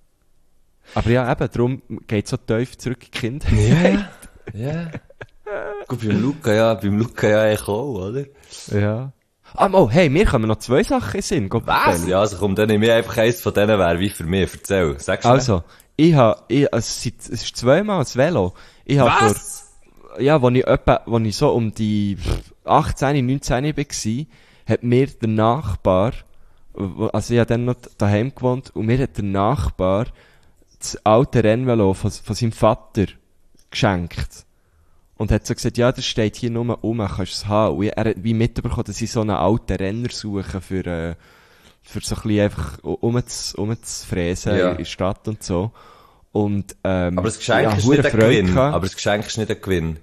Aber ja, eben, darum geht es so tief zurück in die Kindheit. Ja, ja. Gut, beim Luca, ja, beim Luca ja eigentlich auch, oder? Ja. Ah, oh, hey, mir kommen noch zwei Sachen in Sinn. Gott, was? Ja, also komm, dann nehme ich einfach eins von denen wäre wie für mich. Erzähl, sagst du? Also, ich ha, ich, es ist, es ist zweimal das Velo. Ich ha vor, ja, wo ich etwa, wo ich so um die achtzehn, neunzehn war, hat mir der Nachbar, also ich hab dann noch daheim gewohnt, und mir hat der Nachbar das alte Rennvelo von, von seinem Vater geschenkt. Und hat so gesagt, ja, das steht hier nur rum, kannst du es haben. Und er hat wie mitbekommen, dass ich so einen alten Renner suche für, äh, für so ein bisschen einfach um zu, um zu fräsen ja. in der Stadt und so. Und, ähm, aber das Geschenk ja, ist nicht ein Gewinn. Gehabt. Aber das Geschenk ist nicht ein Gewinn.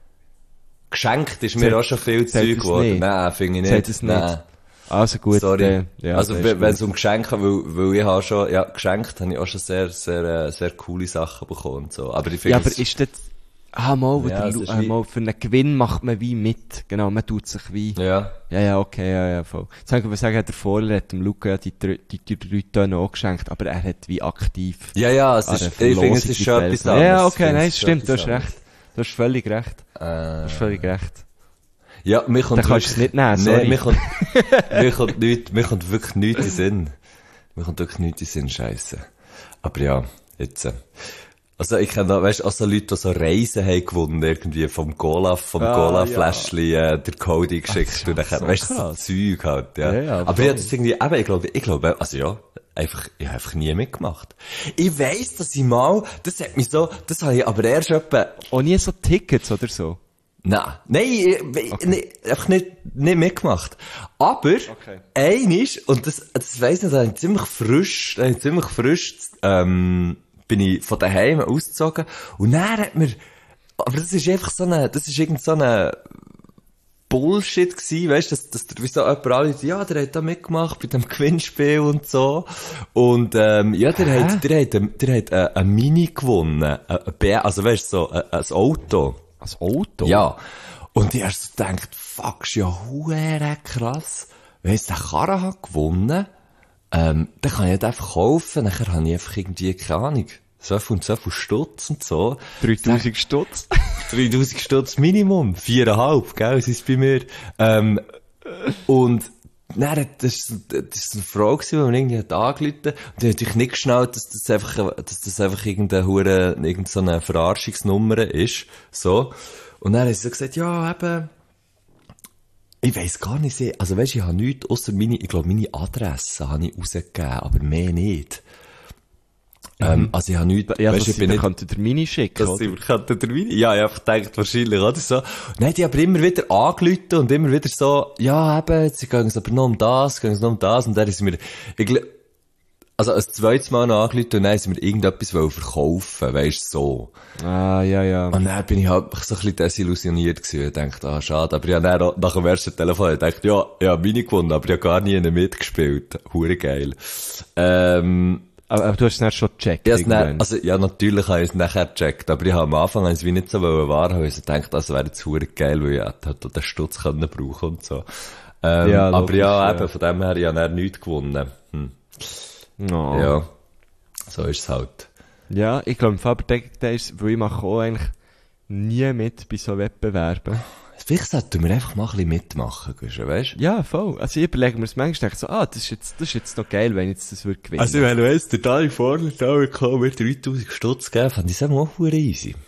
Geschenkt ist mir auch schon viel Zeug geworden. Nein, finde ich nicht. Zählt es nicht. Nein. Also gut. Sorry. Äh, ja, also wenn es um Geschenke, weil, weil ich habe schon, ja, geschenkt habe ich auch schon sehr, sehr, äh, sehr coole Sachen bekommen und so. Aber ich finde ja, aber ist das, ah, mal, ja, der, ah, mal, für einen Gewinn macht man wie mit. Genau, man tut sich wie. Ja. Ja, ja, okay, ja, ja, voll. Jetzt kann ich sagen, der Vorler hat dem Luca ja die, die, die, die drei Töne auch geschenkt, aber er hat wie aktiv. Ja, ja, es ist, ich finde, es ist schon etwas anderes. Ja, okay, nein, es stimmt, du hast recht. Du hast völlig recht. Äh. Du hast völlig recht. Ja, mir kommt dann kannst du es nicht nehmen, sorry. Nee, mir kommt, mir kommt nicht, mir kommt wirklich nichts in den Sinn. Mir kommt wirklich nichts in den Sinn, scheisse. Aber ja, jetzt, äh. Also, ich kenne da, weißt du, also Leute, die so Reisen haben gewonnen, irgendwie vom Cola, vom ah, Cola-Fläschchen, ja. äh, der Code geschickt, Ach, und dann, so weißt du, so Zeug halt, ja. ja, ja aber ich hab das irgendwie, eben, ich glaube, ich glaube, also ja, einfach, ich habe einfach nie mitgemacht. Ich weiss, dass ich mal, das hat mich so, das habe ich aber erst etwa... Auch nie so Tickets oder so? Nein, nein, ich, okay. nicht, einfach nicht, nicht mitgemacht. Aber, okay. Einisch, und das, das weiss ich, da habe ich ziemlich frisch, da habe ich ziemlich frisch, ähm, bin ich von daheim ausgezogen, und dann hat mir, aber das ist einfach so eine, das ist irgend so eine Bullshit gewesen, weißt du, dass, dass der, wie so jemand alle, ja, der hat da mitgemacht bei dem Gewinnspiel und so, und, ähm, ja, der Hä? hat, der hat, der hat, der hat eine, eine Mini gewonnen, eine B, also weißt du, so, ein, ein Auto. Ein Auto? Ja. Und ich erst so gedacht, fuck, ist ja huere krass. Weißt du, der Karren hat gewonnen, ähm, dann kann ich nicht einfach kaufen, nachher habe ich einfach irgendwie, keine Ahnung, so viel und so viel Stutz und so. dreitausend Stutz. dreitausend Stutz Minimum, viereinhalb, gell, das ist bei mir. Ähm, und, nein, das, das ist eine Frau gewesen, die mir irgendwie hat angerufen hat. Und die hat natürlich nicht geschnallt, dass das einfach, dass das einfach irgendeine Hure, irgendeine so eine Verarschungsnummer ist, so. Und dann hat sie so gesagt, ja, eben, ich weiss gar nicht, sehr- also weisst, ich habe nichts, ausser meine, ich glaube, meine Adresse habe ich rausgegeben, aber mehr nicht. Ähm, also ich habe nichts, Ja, weisst, das ich bin nicht, könnte der Mini schicken, das oder? sind wir könnten der Wein. Ja, ich hab gedacht, wahrscheinlich, oder so. Nein, die aber immer wieder angerufen und immer wieder so, ja, eben, jetzt gehen es aber noch um das, gehen es noch um das, und dann ist mir, ich, gl- also ein zweites Mal noch angerufen und dann ist mir irgendetwas wollen verkaufen, weisst, so. Ah, ja, ja. Und dann bin ich halt so ein bisschen desillusioniert gewesen und dachte, ah, schade, aber ich habe dann auch nach dem ersten Telefon gedacht, ja, ich habe meine gewonnen, aber ich habe gar nie mitgespielt. Hure geil. Ähm, Aber, aber du hast es dann schon gecheckt. Ja, es dann, irgendwann. also, ja, natürlich habe ich es nachher gecheckt, aber ich habe am Anfang es wie nicht so wahrhaben, weil ich so gedacht, das wäre jetzt verdammt geil, weil ich hätte halt den Stutz können brauchen und so. Ähm, Ja, aber logisch, ja, ja. eben, von dem her, ich habe dann nichts gewonnen. Hm. Oh. Ja. So ist es halt. Ja, ich glaube, im Fall der ist, weil ich mache auch eigentlich nie mit bei so Wettbewerben. Vielleicht sollten wir einfach mal ein bisschen mitmachen, weißt du? Ja, voll. Also ich überlege mir das manchmal, denke so, ah, das ist jetzt, das ist jetzt noch geil, wenn ich jetzt das würde gewinnen. Also, wenn du jetzt der Dani vorne da gekommen mir dreitausend Stutz geben, fand ich es auch verdammt easy.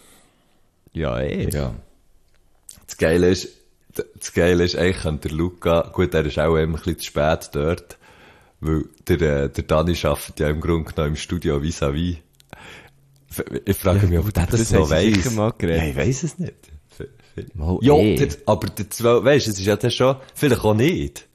ja, eh. Ja. Das Geile ist, das Geile ist, eigentlich könnte der Luca, gut, er ist auch immer ein bisschen zu spät dort, weil der, äh, der Dani arbeitet ja im Grunde genommen im Studio vis-à-vis. Ich frage Ja, mich, ob gut, der aber das, das noch haben sie weiss. sicher mal geredet. Ja, ich weiss es nicht. Mal Ja, eh. der, aber der zwei, weisst, es ist ja dann schon, vielleicht auch nicht.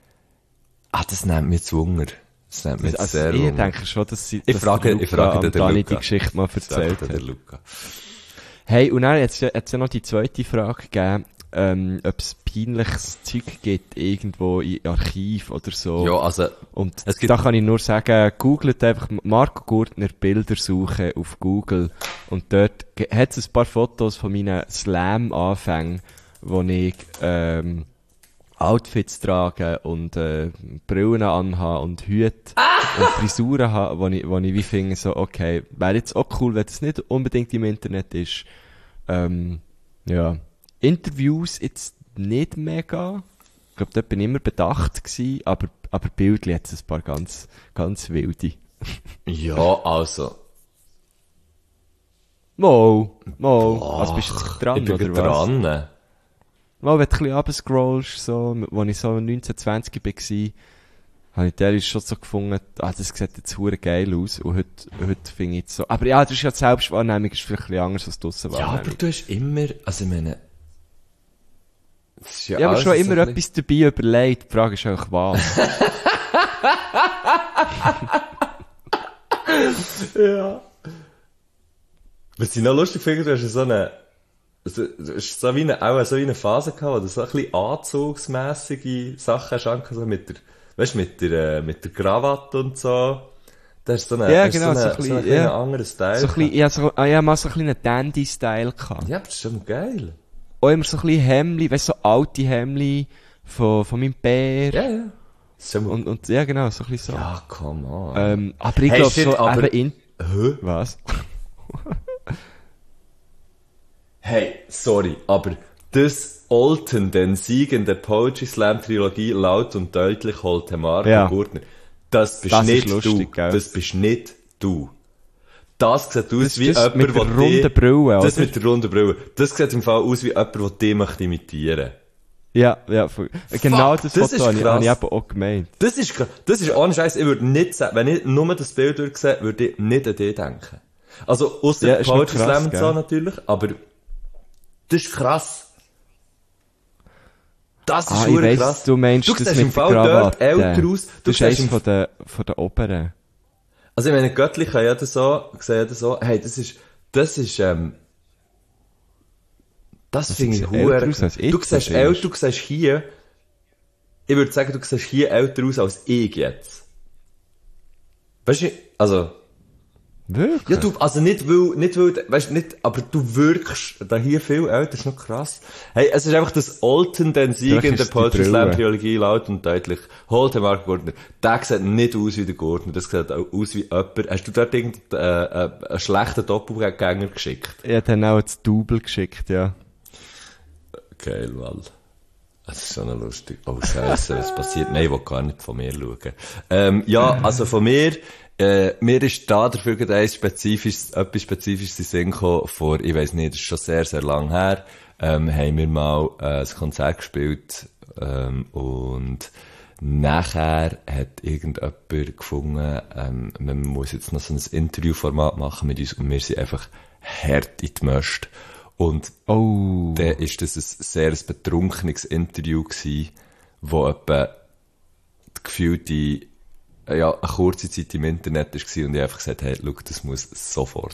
Ah, das nimmt mich zu Wunder. Das nimmt mich Also, sehr ich Wunder. denke schon, dass sie, Ich dass frage- der ich frage Luca den am Dani Luca. die Geschichte mal erzählt Sagt der hat. Luca. Hey, und dann hat's ja, hat's ja noch die zweite Frage gegeben, ähm, ob es peinliches Zeug gibt, irgendwo in Archiv oder so. Ja, also, Und es gibt- da kann ich nur sagen, googelt einfach Marco Gurtner Bildersuche auf Google und dort hat es ein paar Fotos von meinen Slam-Anfängen, wo ich ähm, Outfits trage und äh, Brillen anhabe und Hüte und Frisuren habe, wo ich, wo ich wie finde, so, okay, wäre jetzt auch cool, wenn das nicht unbedingt im Internet ist. Ähm, ja. Interviews jetzt nicht mega. Ich glaube, dort bin ich immer bedacht gewesen, aber, aber Bildchen hat es ein paar ganz, ganz wilde. ja, also, Mo, Mo, was bist du jetzt dran, ich bin oder gerade was? dran. Mal, wenn du ein bisschen runterscrollst, so, als ich so neunzehn, zwanzig war, habe ich teilweise schon so gefunden, ah, das sieht jetzt verdammt geil aus. Und heute, heute finde ich es so. Aber ja, das ist ja die Selbstwahrnehmung, ist vielleicht ein bisschen anders als die Ja, Aussenwahrnehmung. aber du hast immer, also ich meine, das ist Ja, aber alles schon so immer ein etwas dabei überlegt. Die Frage ist eigentlich was. bisschen- Ja. Was ich noch lustig finde, du hast so eine, so, du hast so wie eine, auch so wie eine Phase gehabt, wo du so ein bisschen anzugsmässige Sachen hast angehabt, so mit der, weißt du, mit der, äh, mit der Krawatte und so. Da hast du so eine, Ja, hast genau, so, so eine, ein so einen bisschen, ja. anderen Style. So ein bisschen, ich habe so, ah, ich habe mal so ein bisschen einen Dandy-Style gehabt. Ja, aber das ist schon geil. Auch immer so ein bisschen Hemdli, weißt du, so alte Hemdli von, von meinem Bär. Ja, ja. Das ist schon Und, und, ja, genau, so ein bisschen so. ja, come on. Ähm, aber ich Hey, glaube shit, so, aber- eben in, Hä? was? Hey, sorry, aber das Olten, den siegende Poetry Slam Trilogie laut und deutlich holte Marco Ja. Gurtner. Das bist Das ist nicht lustig, du. gell? Das bist nicht du. Das sieht aus Das- wie das jemand, mit der der runden dich- Brille, Das oder? mit der runden Brille. Das sieht im Fall aus wie jemand, der dich möchte imitieren. Ja, ja, voll. Genau Fuck, das das Foto ist habe ich, habe ich krass. eben auch gemeint. Das ist, krass. Das ist ohne Scheiß. Ich würde nicht sagen, wenn ich nur das Bild durchsehe, würde ich nicht an dich denken. Also, ausser Ja, ist noch Poetry krass, Slam und so gell? natürlich, aber das ist krass. Das ist Ah, ich verdammt weiss, krass. du meinst du das siehst mit im der Fall dort Krawatte. älter aus. Du Das ist siehst eines im von der, von der Oberen. Also, ich meine, Göttlich kann jeder so, sehen jeder so, hey, das ist, das ist, ähm, das finde ich sieht älter hure aus als krass. ich, Du siehst das älter, ist. du siehst hier, ich würde sagen, du siehst hier älter aus als ich jetzt. Weißt du, also, Wirklich? Ja, du, also nicht weil, nicht weil, weißt nicht, aber du wirkst da hier viel älter, das ist noch krass. Hey, es ist einfach das Olten, den Sieg in der Poetry Slam Trilogie laut und deutlich. Holt den Mark Gurtner. Der sieht nicht aus wie der Gurtner, das sieht auch aus wie jemand. Hast du dort irgendeinen, äh, äh, einen schlechten Doppelgänger geschickt? Ich hab dann auch das Double geschickt, ja. Geil, Mann. Das ist so noch lustig. Oh, Scheiße, was passiert? Nein, ich will gar nicht von mir schauen. Ähm, ja, also von mir, Äh, mir ist da dafür gerade ein spezifisches, etwas Spezifisches in den Sinn gekommen. Vor, ich weiss nicht, das ist schon sehr, sehr lang her, ähm, haben wir mal äh, ein Konzert gespielt, ähm, und nachher hat irgendjemand gefunden, ähm, man muss jetzt noch so ein Interviewformat machen mit uns und wir sind einfach hart in die Möst. Und Oh. dann ist das ein sehr betrunkenes Interview gewesen, wo etwa die gefühlte ja, eine kurze Zeit im Internet war und ich einfach gesagt, hey, schau, das muss sofort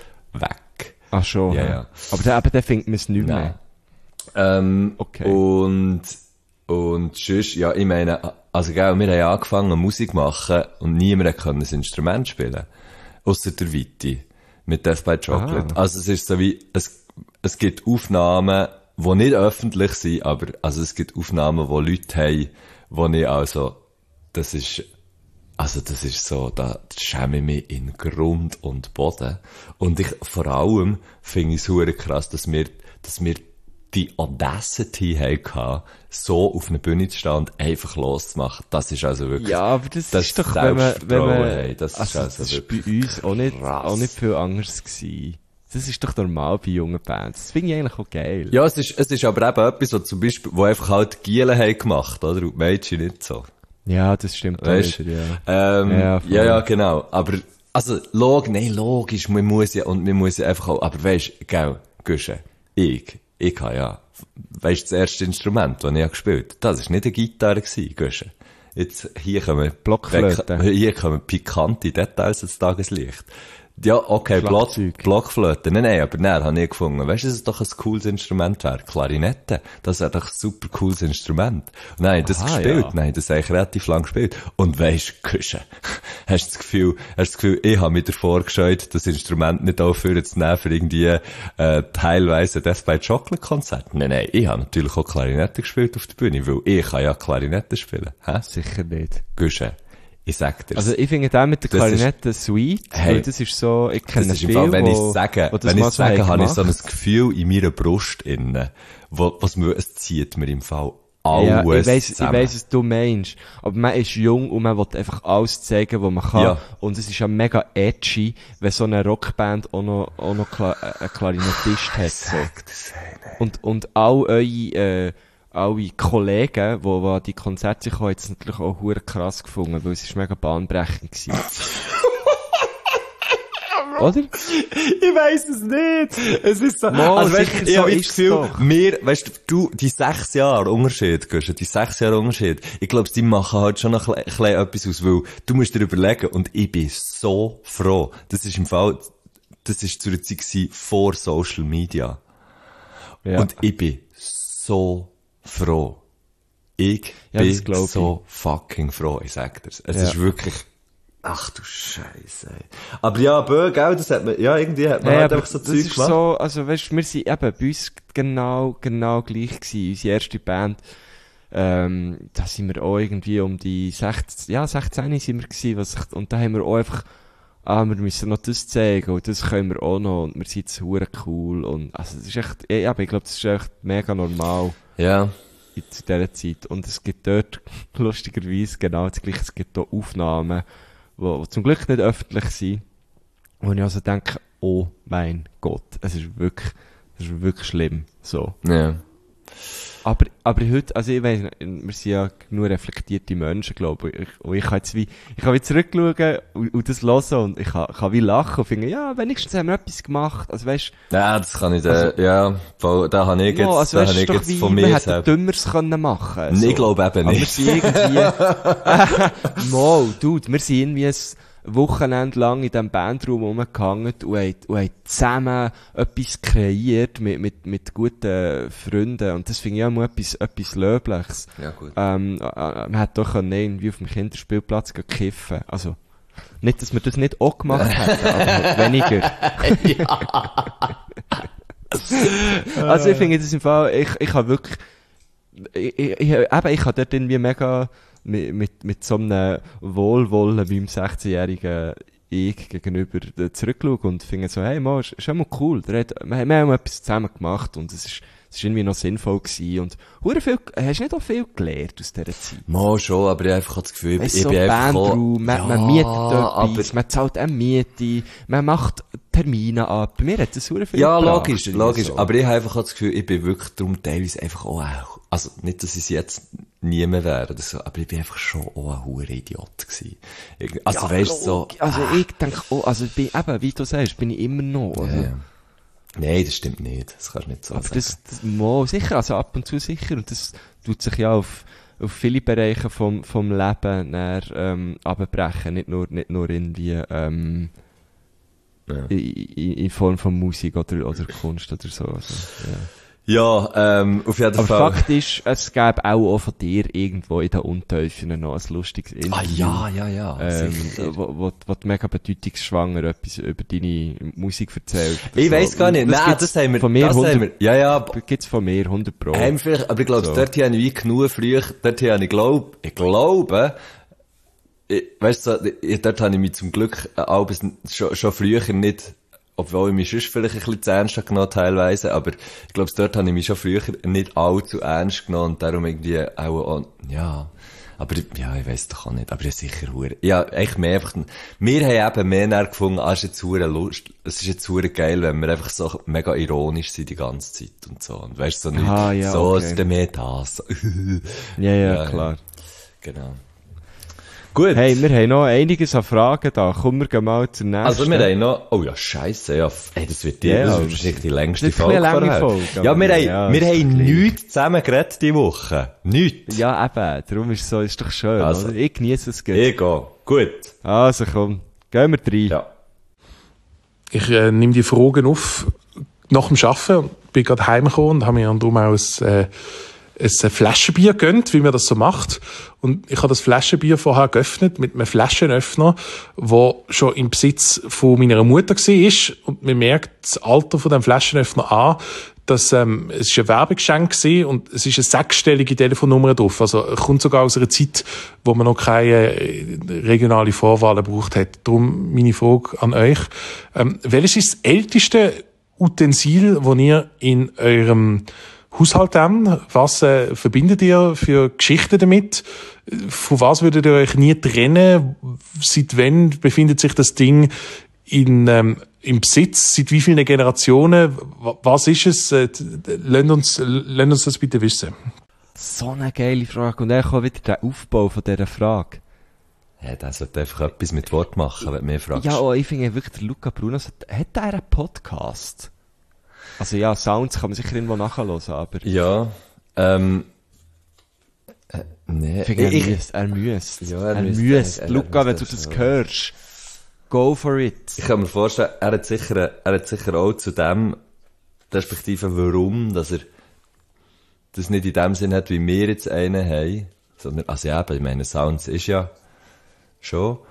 weg. Ach schon. Ja, ja. ja. Aber dann, eben, dann findet man es nicht Nein. mehr. Ähm, Okay. Und, und sonst, ja, ich meine, also, gell, wir haben angefangen Musik machen und niemand konnte ein Instrument spielen. Ausser der Viti. Mit Death by Chocolate. Ah. Also, es ist so wie, es, es gibt Aufnahmen, die nicht öffentlich sind, aber, also, es gibt Aufnahmen, wo Leute haben, wo ich also, das ist, Also, das ist so, da schäme ich mich in Grund und Boden. Und ich, vor allem, finde ich es hure krass, dass wir, dass wir die Audacity hatten, so auf einer Bühne zu stehen und einfach loszumachen. Das ist also wirklich, Ja, aber das, das ist doch, wenn man, wenn man, Selbstvertrauen, hey, das ist also, also das ist wirklich bei uns auch nicht, krass. auch nicht viel anders gewesen. Das ist doch normal bei jungen Bands. Das finde ich eigentlich auch geil. Ja, es ist, es ist aber eben etwas, wo zum Beispiel, wo einfach halt die Gielen haben gemacht, oder? Und die Mädchen nicht so. Ja, das stimmt auch Weißt, wieder, ja. ähm, Ja, ja, voll. ja, genau. Aber, also, log, nein, logisch, man muss ja, und man muss ja einfach auch, aber weisst, gell, Güsche, ich, ich habe ja, weisst, das erste Instrument, das ich habe gespielt, das war nicht eine Gitarre gewesen, Güsche. Jetzt, hier kommen, Blockflöte. hier kommen pikante Details ins Tageslicht. Ja, okay, Block, Schlagzeug. Blockflöte. Nein, nein, aber nein, habe ich gefunden. Weißt du, dass es doch ein cooles Instrument wäre? Klarinette. Das wäre doch ein super cooles Instrument. Und nein, das Aha, gespielt. ja. Nein, das habe ich relativ lang gespielt. Und weisst, Küche. Hast du das Gefühl, hast du das Gefühl, ich habe mir davor gescheut, das Instrument nicht aufhören zu nehmen für irgendwie, äh, teilweise Death by Chocolate Konzert? Nein, nein, ich habe natürlich auch Klarinette gespielt auf der Bühne, weil ich kann ja Klarinette spielen. Hä? Sicher nicht. Küche. Ich sag dir's. Also, ich finde den mit der Das Klarinette sweet, Hey, weil das ist so, ich kenne Das ist im viele, Fall, wenn ich wo- sage, wo das wenn ich mal so sage, haben habe ich so ein gemacht. Gefühl in meiner Brust innen, wo, was mir, es zieht mir im Fall Ja, alles ich weiss, ich zusammen. weiss, was du meinst. Aber man ist jung und man will einfach alles zeigen, was man kann. Ja. Und es ist ja mega edgy, wenn so eine Rockband auch noch, auch noch Kla äh, einen Klarinettist hat. So. Sag das eine. Und, und all eure, äh, alle Kollegen, die, die an die Konzerte sich haben, jetzt natürlich auch hure krass gefunden, weil es ist mega bahnbrechend gewesen. Oder? Ich weiss es nicht. Es ist so, Mal, also weißt, sicher ich so habe das ist's Gefühl, doch. wir, weißt du, die sechs Jahre Unterschied, Guschen, die sechs Jahre Unterschied, ich glaube, die machen halt schon noch ein bisschen etwas aus, weil du musst dir überlegen, und ich bin so froh, das ist im Fall, das ist zu einer Zeit gewesen, vor Social Media. Ja. Und ich bin so froh. Ich Ja, das bin glaub ich. so fucking froh, ich sag dir's. Es Ja. ist wirklich, ach du Scheiße. ey. Aber ja, bö, gell, das hat man, ja, irgendwie hat man Hey, halt aber einfach so das Zeug ist gemacht. so, also weißt, wir sind eben bei uns genau, genau gleich gewesen. Unsere erste Band, ähm, da sind wir auch irgendwie um die sechzehn, ja, sechzehn sind wir gewesen, was ich, und da haben wir auch einfach, ah, wir müssen noch das zeigen und das können wir auch noch und wir sind jetzt hure cool und, also das ist echt, ja, aber ich glaube, das ist echt mega normal Ja. in, zu dieser Zeit. Und es gibt dort, lustigerweise, genau das Gleiche, es gibt auch Aufnahmen, die zum Glück nicht öffentlich sind, wo ich also denke, oh mein Gott, es ist wirklich, es ist wirklich schlimm, so. Ja. Aber, aber heute, also ich weiss, wir sind ja nur reflektierte Menschen, glaube ich. Und ich kann jetzt wie, ich kann wie zurückschauen und, und das hören und ich kann, kann wie lachen und finde, ja, wenigstens haben wir etwas gemacht. Also weißt, Ja, das kann ich, äh, ja, voll, da habe ich jetzt, ja, also da weißt, habe es ich ist doch jetzt wie, von wir mir hätten selbst. Dümmeres können machen. Nee, so. ich glaube eben Aber wir nicht. sind irgendwie, Mo, dude, wir sind irgendwie ein Wochenende lang in diesem Bandraum rumgehangen und haben, und haben zusammen etwas kreiert mit, mit, mit guten Freunden. Und das finde ich auch mal etwas, etwas Löbliches. Ja, gut. Ähm, äh, man hätte doch können irgendwie auf dem Kinderspielplatz gehen kiffen. Also, Nicht, dass wir das nicht auch gemacht hätten, aber halt weniger. Also ich finde das im Fall, ich, ich habe wirklich, ich, ich, ich, eben, ich habe dort irgendwie mega mit, mit, mit so einem Wohlwollen wie im sechzehnjährigen ich gegenüber zurückschaue und finde so, hey, Mann, ist, ist immer cool, der hat, wir, wir haben etwas zusammen gemacht und es ist, es ist irgendwie noch sinnvoll gewesen und hure viel, hast du nicht auch viel gelernt aus dieser Zeit? Mal schon, aber ich habe einfach das Gefühl, Weißt, ich so bin einfach Bandraum, man, ja, man mietet aber etwas, man zahlt eine Miete, man macht Termine ab. Bei mir hat das hure viel ja, gebracht, logisch, irgendwie logisch. so. Aber ich habe einfach das Gefühl, ich bin wirklich darum teilweise einfach auch, auch also nicht, dass ich es jetzt nie mehr wäre, oder so, aber ich bin einfach schon auch ein hure Idiot gewesen. Irgend- Also Ja, weißt du, so, Also ich denke, oh, also ich bin, eben, wie du sagst, bin ich immer noch. Also. ja, ja. Nein, das stimmt nicht, das kannst du nicht so Aber sagen. das, das mal, sicher, also ab und zu sicher. Und das tut sich ja auf, auf viele Bereiche vom, vom Leben näher, ähm, abbrechen. Nicht nur, nicht nur irgendwie, ähm, Ja. in, in, in Form von Musik oder, oder Kunst oder so. Also, ja. Ja, ähm, auf jeden Aber Fall. Fakt ist, es gäbe auch, auch von dir irgendwo in den Untiefen noch ein lustiges Interview. Ah, ja, ja, ja, Ähm, sicher. wo, wo, wo du mega bedeutungsschwanger etwas über deine Musik erzählt. oder Ich so. weiss gar nicht, Und nein, gibt's das haben wir, von mir das haben wir, hundert, ja, ja, b- gibt's von mir hundert Pro. haben wir vielleicht, aber ich glaube, So. dort habe ich wie genug früher, dort habe ich glaub, ich glaube, ich, weißt du, so, ich, dort habe ich mich zum Glück äh, auch bis, schon, schon früher nicht, obwohl ich mich sonst vielleicht ein bisschen zu ernst habe genommen teilweise, aber ich glaube, dort habe ich mich schon früher nicht allzu ernst genommen und darum irgendwie auch, auch ja, aber, ja, ich weiss doch auch nicht, aber ja, sicher hure. Ja, echt mehr einfach, wir haben eben mehr näher gefunden, ah, ist jetzt hure Lust, es ist jetzt hure geil, wenn wir einfach so mega ironisch sind die ganze Zeit und so, und weißt du, so nicht, Ah, ja, so, okay. es ist dann mehr das. Ja, ja, Ja, klar. Genau. Gut. Hey, wir haben noch einiges an Fragen da. Kommen wir gehen mal zur nächsten. Also, wir haben noch, oh ja, scheisse, ja, f- ey, das wird die, Ja, das aber ist wahrscheinlich die längste das ist ein Folge bisschen lange vorher. Folge, Ja, aber wir haben, ja, wir das ist haben gleich. nichts zusammen geredet diese Woche. Nichts. Ja, eben. Darum ist es so, ist doch schön, Also. oder? Ich genieße es gut. Ich gehe. Gut. Also komm, gehen wir rein. Ja. Ich äh, nehme die Fragen auf nach dem Arbeiten. Bin gerade heimgekommen und habe mir darum auch ein, äh, ein Flaschenbier gegönnt, wie man das so macht. Und ich habe das Flaschenbier vorher geöffnet mit einem Flaschenöffner, der schon im Besitz von meiner Mutter war. Und man merkt das Alter von dem Flaschenöffner an, dass ähm, es ist ein Werbegeschenk war und es ist eine sechsstellige Telefonnummer drauf. Also kommt sogar aus einer Zeit, wo man noch keine äh, regionale Vorwahlen gebraucht hat. Darum meine Frage an euch. Ähm, welches ist das älteste Utensil, das ihr in eurem Haushalt habt? Was äh, verbindet ihr für Geschichten damit? Von was würdet ihr euch nie trennen? Seit wann befindet sich das Ding in, ähm, im Besitz? Seit wie vielen Generationen? W- Was ist es? Äh, lasst uns, lasst uns das bitte wissen. So eine geile Frage. Und dann kommt wieder der Aufbau von dieser Frage. Ja, der sollte einfach etwas mit Wort machen, wenn du mich fragst. Ja, oh, ich finde wirklich, der Luca Bruno, hat hat er einen Podcast? Also ja, Sounds kann man sicher irgendwo nachhören, aber Ja, ähm, äh, nee. ich finde, er ich, müsste. Er müsste. Ja, er er müsste, müsste. er- er Luca, wenn müsste du das schon. hörst, go for it. ich kann mir vorstellen, er hat sicher, er hat sicher auch zu dem, respektive warum, dass er das nicht in dem Sinn hat, wie wir jetzt einen haben, sondern, also ja, ich meine, Sounds ist ja schon,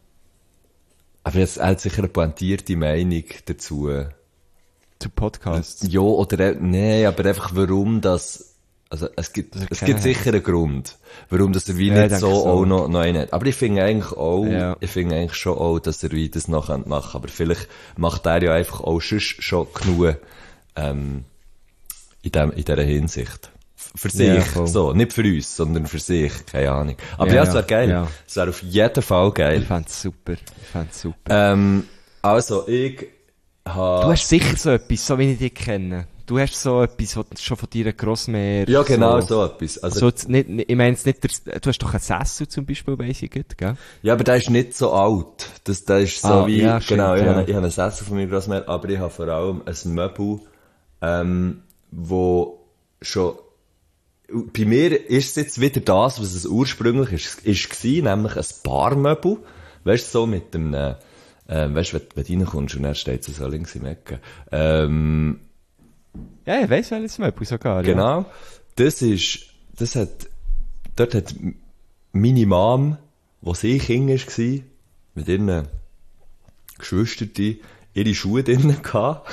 aber jetzt, er hat sicher eine pointierte Meinung dazu. Zu Podcasts. Ja, oder, äh, nee, aber einfach warum das, also es gibt, Dass er es keinen gibt hat. sicher einen Grund, warum das er wie Ja, ich nicht so, denke so. auch noch, noch einen hat. Aber ich finde eigentlich auch, Ja. ich finde eigentlich schon auch, dass er wie das noch machen könnte. Aber vielleicht macht er ja einfach auch sonst schon genug, ähm, in dem, in dieser Hinsicht. F- Für sich, Ja, voll. so, nicht für uns, sondern für sich, keine Ahnung. Aber Ja, ja, es ja, wäre geil. ja. Es wäre auf jeden Fall geil. Ich fänd's super. Ich fänd's super. Ähm, also, ich habe... Du hast sicher so etwas, so wie ich dich kenne. Du hast so etwas, was schon von deiner Grossmär... ja, genau, so, etwas. Also, Also, jetzt nicht, nicht- ich meine jetzt nicht, der, du hast doch einen Sessel zum Beispiel bei sich, gell? ja, aber der ist nicht so alt. Das, der ist so Ah, wie, ja, stimmt, genau, ich, ja. habe, ich habe einen Sessel von meiner Grossmutter, aber ich habe vor allem ein Möbel, ähm, wo schon, bei mir ist es jetzt wieder das, was es ursprünglich ist, ist gewesen, nämlich ein Barmöbel. Weißt du, so mit dem, äh, weißt du, wenn, wenn du reinkommst und dann steht es so links im Ecken. Ähm, Ja, ich weiss welches Möbel sogar, ja. Genau. Das ist, das hat, dort hat meine Mom, wo sie Kind war, mit ihren Geschwistern ihre Schuhe drinnen gehabt.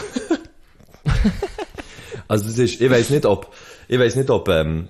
Also das ist, ich weiss nicht, ob, ich weiss nicht, ob, ähm,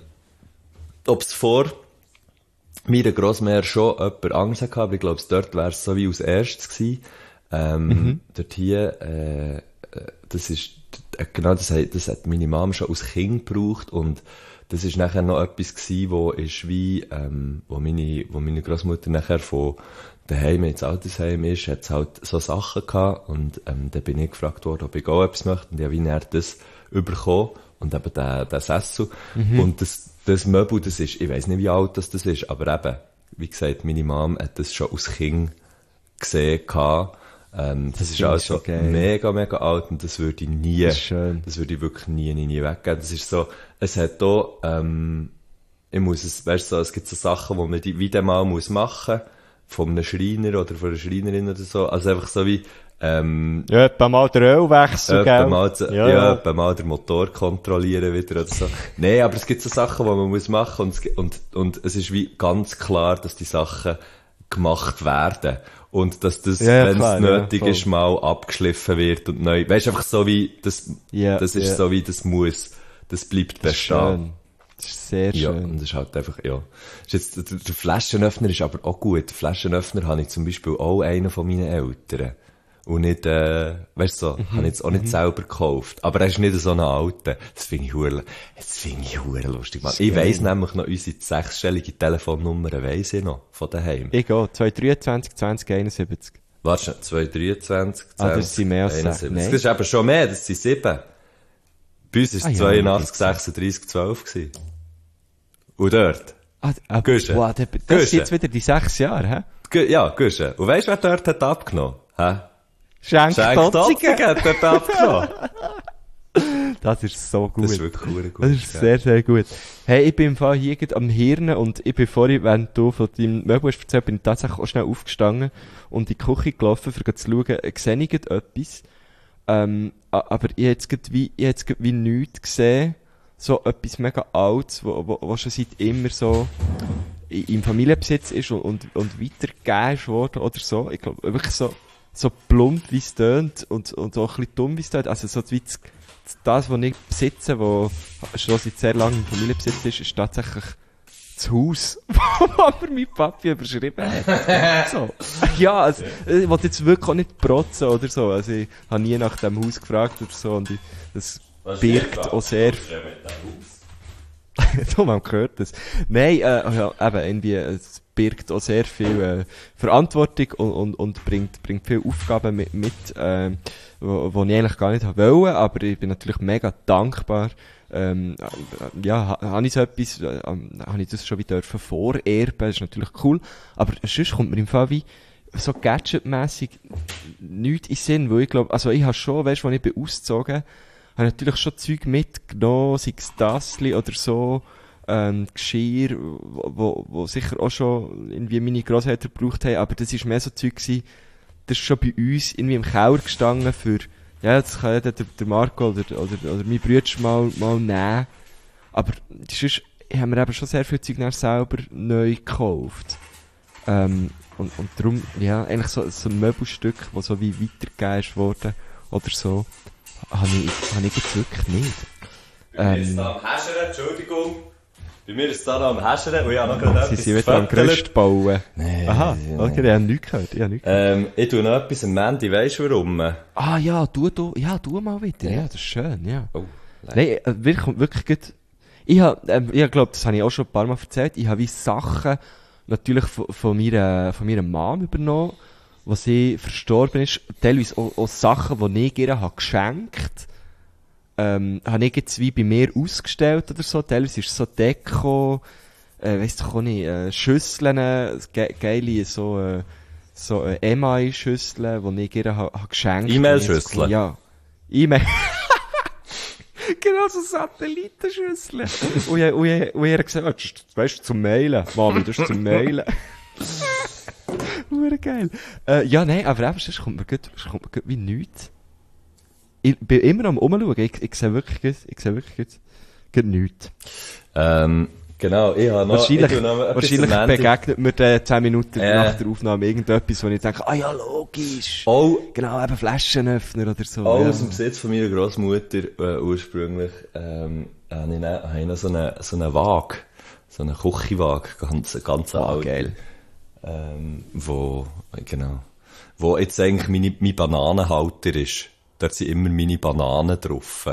ob es vor meiner Grossmutter schon jemand Angst hatte, aber ich glaube, dort wäre es so wie als erstes gewesen. Ähm, mhm. Dort hier, äh, das ist, genau, das hat, das hat meine Mom schon als Kind gebraucht und das ist nachher noch etwas gewesen, wo ist wie, ähm, wo meine, wo meine Grossmutter nachher von daheim ins Altersheim ist, hat es halt so Sachen gehabt und, ähm, dann bin ich gefragt worden, ob ich auch etwas möchte und ich habe wie näher das bekommen und eben den, den Sessel. Mhm. Und das, das Möbel, das ist, ich weiss nicht, wie alt das, das ist, aber eben, wie gesagt, meine Mom hat das schon als Kind gesehen gehabt. Ähm, das, das ist also so mega, mega alt und das würde ich nie, das, das würde ich wirklich nie, nie, nie weggeben. Das ist so, es hat da, ähm, ich muss es, weißt du, so, es gibt so Sachen, die man die, wieder mal muss machen, von einem Schreiner oder von einer Schreinerin oder so, also einfach so wie, ähm, ja, etwa mal den Ölwechsel, etwa mal, ja, ja, etwa mal den Motor kontrollieren wieder oder so. Nein, aber es gibt so Sachen, die man muss machen und, und, und es ist wie ganz klar, dass die Sachen gemacht werden. Und dass das, ja, wenn es nötig ja, ist, mal abgeschliffen wird und neu. Weißt du, einfach so wie, das, ja, das ist ja. so wie, das muss, das bleibt bestehen. Das ist sehr ja, schön. Und das ist halt einfach, ja. Ist jetzt, der, der Flaschenöffner ist aber auch gut. Der Flaschenöffner habe ich zum Beispiel auch einen von meinen Eltern. Und nicht, äh, weißt du, so, mhm. habe ich jetzt auch nicht mhm. selber gekauft. Aber er ist nicht so ein alter. Das finde ich hure, das finde ich hure lustig, Mann. Ich weiss nämlich noch unsere sechsstellige Telefonnummer, weiss ich noch, von daheim. Ich gehe, zwei drei drei zwanzig einundsiebzig. Warte schon, zwei drei drei zwanzig ah, das sind mehr als einundsiebzig. Das ist eben schon mehr, das sind sieben. Bei uns war es ah, zweiundachtzig, ja, sechsunddreissig, zwölf gewesen. Und dort? Ah, ah, wow, das das ist jetzt wieder die sechs Jahre, hä? G- ja, Guschen. Und weisst du, wer dort hat abgenommen? Hä? Schenk Totzigen hat dort abgenommen. Das ist so gut. Das ist wirklich gut. Das ist ja. sehr, sehr gut. Hey, ich bin im Fall hier am Hirn und ich bin vorhin, während du von deinem Möbel hast erzählt, bin ich tatsächlich auch schnell aufgestanden und in die Küche gelaufen, um zu schauen, sehe ich etwas. Ähm, aber ich habe jetzt grad wie, ich habe jetzt grad wie nichts gesehen. So etwas mega Altes, wo, wo, wo schon seit immer so im Familienbesitz ist und, und, und weitergegeben ist worden oder so. Ich glaube, wirklich so, so plump, wie es tönt und, und auch ein bisschen dumm, wie es tönt. Also so wie das, das, was ich besitze, was schon seit sehr langem im Familienbesitz ist, ist tatsächlich das Haus, das mir mein Papi überschrieben hat. So. Ja, also, ich wollte jetzt wirklich auch nicht protzen oder so. Also ich habe nie nach dem Haus gefragt oder so und ich, das birgt auch sehr... Du, man hört das. Nein, äh, ja, eben, irgendwie, es birgt auch sehr viel äh, Verantwortung und, und, und bringt, bringt viele Aufgaben mit, mit äh, wo, wo ich eigentlich gar nicht wollte, aber ich bin natürlich mega dankbar. Ähm, ja, ha, habe ich so etwas, äh, habe ich das schon wieder dürfen vorerben, das ist natürlich cool, aber sonst kommt mir im Fall wie so gadgetmässig nichts in den Sinn, weil ich glaube, also ich habe schon, weißt du, als ich bin ausgezogen, habe natürlich schon Zeug mitgenommen, sei es Tassli oder so, ähm, Geschirr, wo, wo, wo sicher auch schon irgendwie meine Grosseltern gebraucht haben, aber das ist mehr so Zeug gewesen, das ist schon bei uns irgendwie im Keller gestanden für, ja, das kann ja der, der Marco oder, oder, oder mein Bruder mal, mal nehmen, aber sonst haben wir eben schon sehr viel Zeug selber neu gekauft. Ähm, und, und darum, ja, eigentlich so, so ein Möbelstück, das so wie weitergegeben ist worden, oder so, habe ich, habe ich jetzt wirklich nicht. Bei mir ist es da am Häschern, Entschuldigung. Bei mir ist es da noch am Häschern und ich habe noch gerade etwas. Sie sind wieder am Gerüst bauen. Nee, aha, okay, ich habe nichts gehört. Ich habe nichts gehört. Ähm, ich tue noch etwas am Mandy, weisst du warum? Ah ja, du, du, ja, du mal wieder. Ja, das ist schön, ja. Oh, nein, wirklich, wirklich gut. Ich habe, ähm, ich glaube, das habe ich auch schon ein paar Mal erzählt, ich habe wie Sachen natürlich von, von meiner, von meiner Mom übernommen, wo sie verstorben ist, teilweise auch, auch Sachen, die ich ihr habe geschenkt, ähm, habe ich jetzt wie bei mir ausgestellt oder so, teilweise ist es so Deko, äh, weiss doch auch nicht, äh, Schüsseln, ge geile, so, äh, so, äh, M I-Schüsseln, die ich ihr habe, habe geschenkt. E-Mail-Schüsseln? Ja. E-Mail. Genau, so Satellitenschüsseln. und ich, und ich, und ich habe gesagt, das ist, weißt du, zum Mailen. Mami, das ist zum Mailen. Hure geil. Äh, ja, nein, aber eben, sonst kommt mir gut, kommt mir gut wie nichts. Ich bin immer am Umschauen, ich, ich sehe wirklich gut, ich sehe wirklich gut, gut nichts. Ähm, Genau, ich habe noch... Wahrscheinlich, ich noch wahrscheinlich begegnet mir dann zehn Minuten Äh. nach der Aufnahme irgendetwas, wo ich denke, ah ja, logisch. Auch, Genau, eben Flaschenöffner oder so. auch ja. aus dem Besitz von meiner Grossmutter, äh, ursprünglich, ähm, habe ich, noch, habe ich noch so eine, so eine Waage, so eine Küchenwaage, ganz, ganz Ah, alt. geil. Ähm, wo, genau, wo jetzt eigentlich meine, mein Bananenhalter ist. Da sind immer meine Bananen drauf.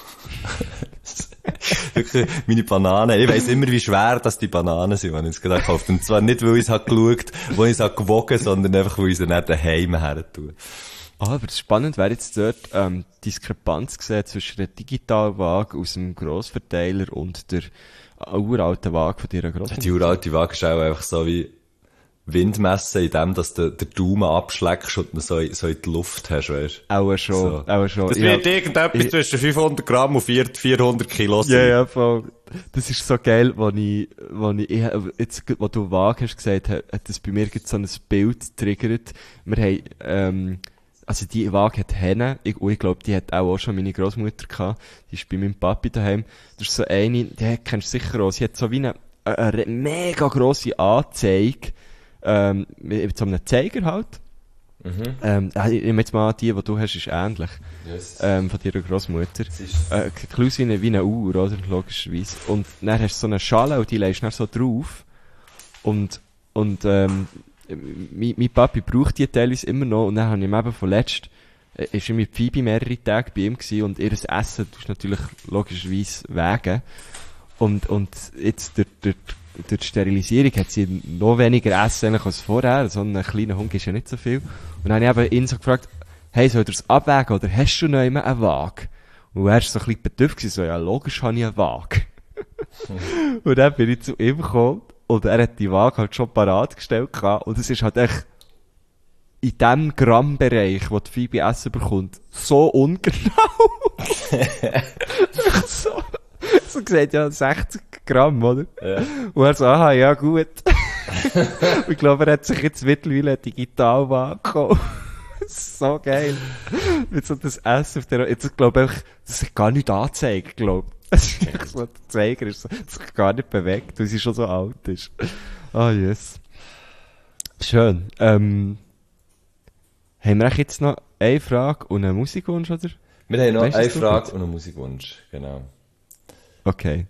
Wirklich, meine Bananen, ich weiss immer, wie schwer das die Bananen sind, wenn ich es gerade gekauft habe. Und zwar nicht, weil ich es halt geschaut, wo ich es halt gewogen, sondern einfach, weil ich sie nicht daheim her tue. Ah, aber das Spannende wäre jetzt dort, ähm, Diskrepanz gesehen zwischen der Digitalwaage aus dem Grossverteiler und der uralten Waage von deiner Grossmutter. Die uralte Waage ist auch einfach so wie Windmessen in dem, dass du den Daumen abschlägst und ihn so, in- so in die Luft hast, weißt du? Auch schon, So. auch schon. Das Ich wird hab- irgendetwas ich- zwischen fünfhundert Gramm und vierhundert Kilo sein. Ja, ja, voll. Das ist so geil, wo ich, wo ich, ich jetzt, wo du Waage hast gesagt, hat, hat das bei mir jetzt so ein Bild getriggert. Wir haben, ähm, also die Waage hat Hennen, ich, und ich glaube, die hat auch, auch schon meine Grossmutter gehabt. Die ist bei meinem Papi daheim. Das ist so eine, die hat- kennst du sicher auch, sie hat so wie eine, eine, eine mega grosse Anzeige, ähm, mit so einem Zeiger halt. Ähm, ich nehme jetzt mal an, die, die du hast, ist ähnlich. Yes. Ähm, von deiner Grossmutter. Das ist- Äh, klein wie eine, wie eine Uhr, oder? Logischerweise. Und dann hast du so eine Schale und die legst du dann so drauf. Und, und, ähm, mein, mein Papi braucht die teilweise immer noch. Und dann habe ich ihm eben vorletzt, äh, ist er mit Phoebe mehrere Tage bei ihm gewesen und ihr Essen tust natürlich logischerweise wägen. Und, und jetzt durch, durch, durch die Sterilisierung hat sie noch weniger Essen eigentlich als vorher. So ein kleiner Hund ist ja nicht so viel. Und dann habe ich eben ihn so gefragt, hey, soll ich das abwägen oder hast du noch immer eine Waage? Und er war so ein bisschen bedürft gewesen, so, ja, logisch habe ich eine Waage. Und dann bin ich zu ihm gekommen und er hat die Waage halt schon parat gestellt gehabt. Und es ist halt echt in dem Grammbereich, wo die Phoebe Essen bekommt, so ungenau. so, so gesagt, ja, sechzig Gramm, oder? Ja. Und er so, aha, ja, gut. Und ich glaube, er hat sich jetzt mittlerweile eine Digitalwaage gekauft. So geil. Mit so das Essen auf der, jetzt glaube ich, das hat gar nicht angezeigt, glaube ich. Das ist echt so, der Zeiger ist so, das sich gar nicht bewegt, weil sie schon so alt ist. Ah, yes. Schön. Ähm, haben wir eigentlich jetzt noch eine Frage und einen Musikwunsch, oder? Wir haben noch Weißt du eine das noch Frage gut? und einen Musikwunsch. Genau. Okay.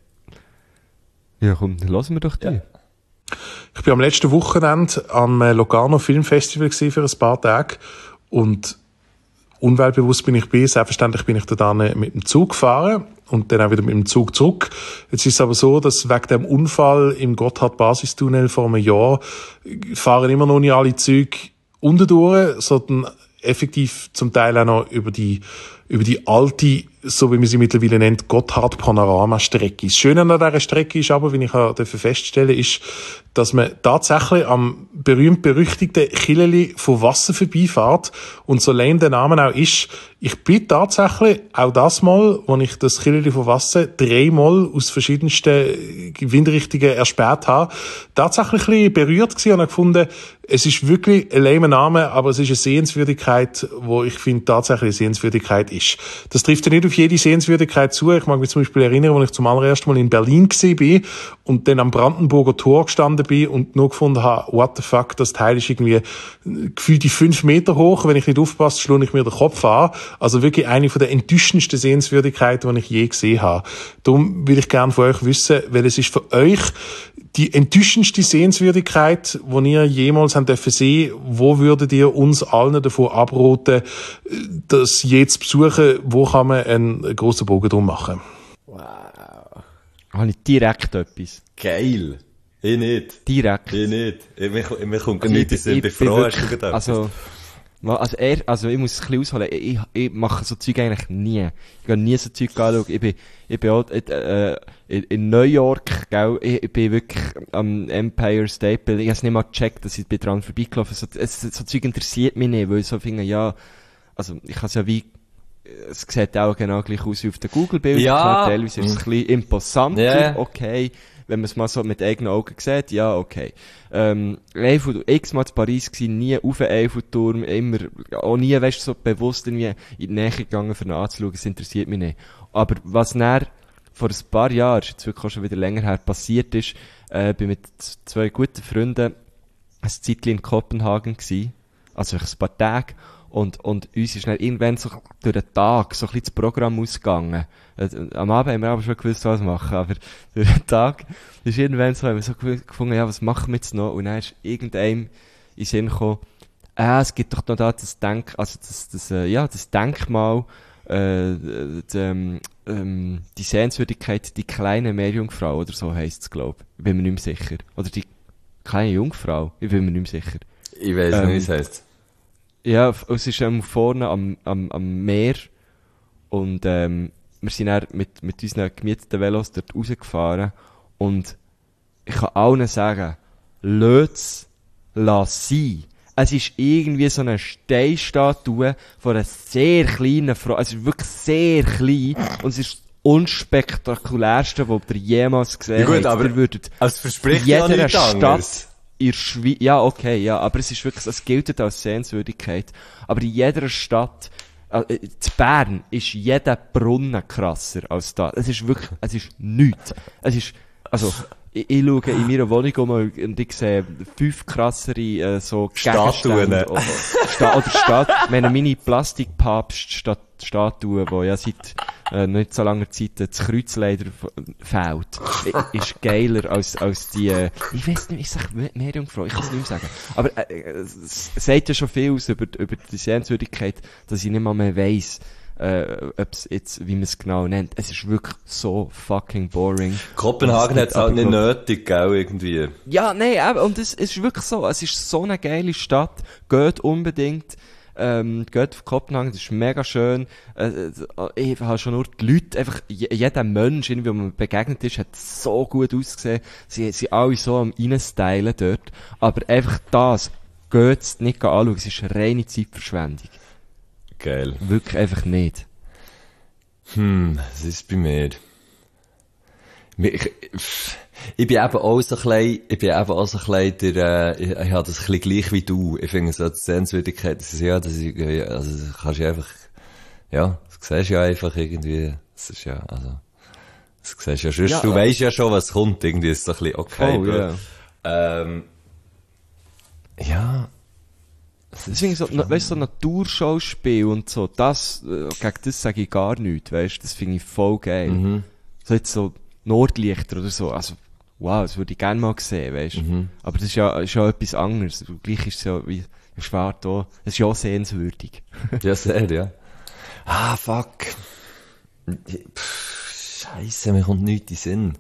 Ja, komm, dann hören wir doch die. Ja. Ich bin am letzten Wochenende am äh, Locarno Filmfestival gewesen für ein paar Tage und umweltbewusst bin ich bin. Selbstverständlich bin ich da dann mit dem Zug gefahren und dann auch wieder mit dem Zug zurück. Jetzt ist es aber so, dass wegen dem Unfall im Gotthard-Basistunnel vor einem Jahr fahren immer noch nicht alle Züge unten durch, sondern effektiv zum Teil auch noch über die über die alte, so wie man sie mittlerweile nennt, Gotthard-Panorama-Strecke. Das Schöne an dieser Strecke ist aber, wie ich auch feststellen durfte, ist, dass man tatsächlich am berühmt-berüchtigten Chileli von Wasser vorbeifährt. Und so lame der Name auch ist, ich bin tatsächlich auch das Mal, als ich das Chileli von Wasser dreimal aus verschiedensten Windrichtungen erspäht habe, tatsächlich ein bisschen berührt gewesen und habe gefunden, es ist wirklich ein lamer Name, aber es ist eine Sehenswürdigkeit, wo ich finde, tatsächlich eine Sehenswürdigkeit ist. Das trifft ja nicht auf jede Sehenswürdigkeit zu. Ich mag mich zum Beispiel erinnern, als ich zum allerersten Mal in Berlin war und dann am Brandenburger Tor gestanden bin und nur gefunden habe, what the fuck, das Teil ist irgendwie gefühlt die fünf Meter hoch. Wenn ich nicht aufpasse, schlage ich mir den Kopf an. Also wirklich eine von der enttäuschendsten Sehenswürdigkeiten, die ich je gesehen habe. Darum will ich gerne von euch wissen, weil es ist für euch die enttäuschendste Sehenswürdigkeit, die ihr jemals haben dürfen sehen, wo würdet ihr uns allen davon abraten, das je zu besuchen? Wo kann man einen grossen Bogen drum machen? Habe ich direkt etwas. Geil. Ich nicht. Direkt. Ich nicht. Ich, mir, mir kommt Also nicht ich- in den Sinn. ich Bin bin froh, hast du wirklich- gedacht. Also, ma- also, er, also ich muss es ein bisschen ausholen. Ich, ich, ich mache so Zeug eigentlich nie. Ich gehe nie so Zeug anschauen. Ich bin, ich bin auch, äh, in, in New York, gell, ich, ich bin wirklich am Empire State Building. Ich habe es nicht mal gecheckt, dass ich bin dran vorbeigelaufen. So, es, so Zeug interessiert mich nicht, weil ich so finde, ja, also ich kann es ja wie, es sieht auch genau gleich aus wie auf den Google-Bildern. Ja. Klar, teilweise ist es ein bisschen imposanter, Ja. okay. Wenn man es mal so mit eigenen Augen sieht, ja, okay. Ähm, Eiffel, x-mal zu Paris gewesen, nie auf den Eiffelturm, immer, auch nie, weißt du, so bewusst irgendwie in die Nähe gegangen, für ihn anzuschauen, das interessiert mich nicht. Aber was näher vor ein paar Jahren, ist jetzt wirklich auch schon wieder länger her, passiert ist, äh, bin mit zwei guten Freunden ein Zeitchen in Kopenhagen gsi, also ein paar Tage, und, und uns ist dann irgendwann so durch den Tag so ein bisschen das Programm ausgegangen. Äh, am Abend haben wir aber schon gewusst, was machen, aber durch den Tag ist irgendwann so, haben wir so gefunden, ja, was machen wir jetzt noch? Und dann ist irgendeinem in den Sinn gekommen, äh, es gibt doch noch da das Denk, also das, das, äh, ja, das Denkmal, äh, die, ähm, ähm, die Sehenswürdigkeit, die kleine Meerjungfrau oder so heisst es, glaube ich. Ich bin mir nicht mehr sicher. Oder die kleine Jungfrau, ich bin mir nicht mehr sicher. Ich weiss Ähm, nicht, wie es heisst. Ja, es ist ähm, vorne am, am, am Meer und ähm, wir sind dann mit, mit unseren gemieteten Velos dort rausgefahren und ich kann allen sagen, lasst es sein. Es ist irgendwie so eine Steinstatue von einer sehr kleinen Frau, es ist wirklich sehr klein und es ist das unspektakulärste, was ihr jemals gesehen Ja gut, habt. aber Ihr würdet es verspricht in ja jeder nichts Stadt anderes. in der Schweiz, ja, okay, ja, aber es ist wirklich, es gilt als Sehenswürdigkeit. Aber in jeder Stadt, äh, in Bern ist jeder Brunnen krasser als da. Es ist wirklich, es ist nichts. Es ist, also, ich, ich schaue in meiner Wohnung um und ich sehe fünf krassere, äh, so Statuen. Gegenstände. Oder, Sta oder Stat, ich meine, meine Plastikpapst-Statue, die ja seit, äh, nicht so langer Zeit das Kreuz leider fehlt, ist geiler als, als die, äh, ich weiss nicht, ich sag Meerjungfrau, ich kann es nicht mehr sagen. Aber, äh, es sagt ja schon viel aus über, über die Sehenswürdigkeit, dass ich nicht mal mehr weiss, äh, ob's jetzt, wie man es genau nennt. Es ist wirklich so fucking boring. Kopenhagen hat es halt nicht aber- nötig, gell, irgendwie. Ja, nein, eben, und es, es ist wirklich so, es ist so eine geile Stadt, geht unbedingt, ähm, geht auf Kopenhagen, das ist mega schön, äh, äh, ich habe schon nur die Leute, einfach, je, jeder Mensch, irgendwie, der mir begegnet ist, hat so gut ausgesehen, sie sind alle so am Reinstylen dort, aber einfach das, geht's nicht anschauen, es ist reine Zeitverschwendung. Geil. Wirklich einfach nicht. Hm, was ist bei mir? Ich, ich bin eben auch so klein, ich bin eben auch so klein, der, äh, ich, ich habe das ein bisschen gleich wie du. Ich finde so, die Sehenswürdigkeit, das ist ja, das ist, ja, also, das kannst du einfach, ja, das siehst du ja einfach irgendwie, das ist ja, also, das siehst du ja schon, Ja, du weisst ja schon, was kommt, irgendwie ist es so ein bisschen okay. Oh, bro. ja. Ähm, ja. Deswegen so, na, weißt du, so Naturschauspiel und so, das, äh, gegen das sage ich gar nichts, weißt du, das finde ich voll geil. Mhm. So jetzt so Nordlichter oder so, also, wow, das würde ich gerne mal sehen, weißt du. Mhm. Aber das ist ja, ist ja etwas anderes. Gleich ist es ja, wie, schwer da, es ist ja auch sehenswürdig. Ja, sehr, ja. Ah, fuck. Pff, Scheisse, mir kommt nichts in den Sinn.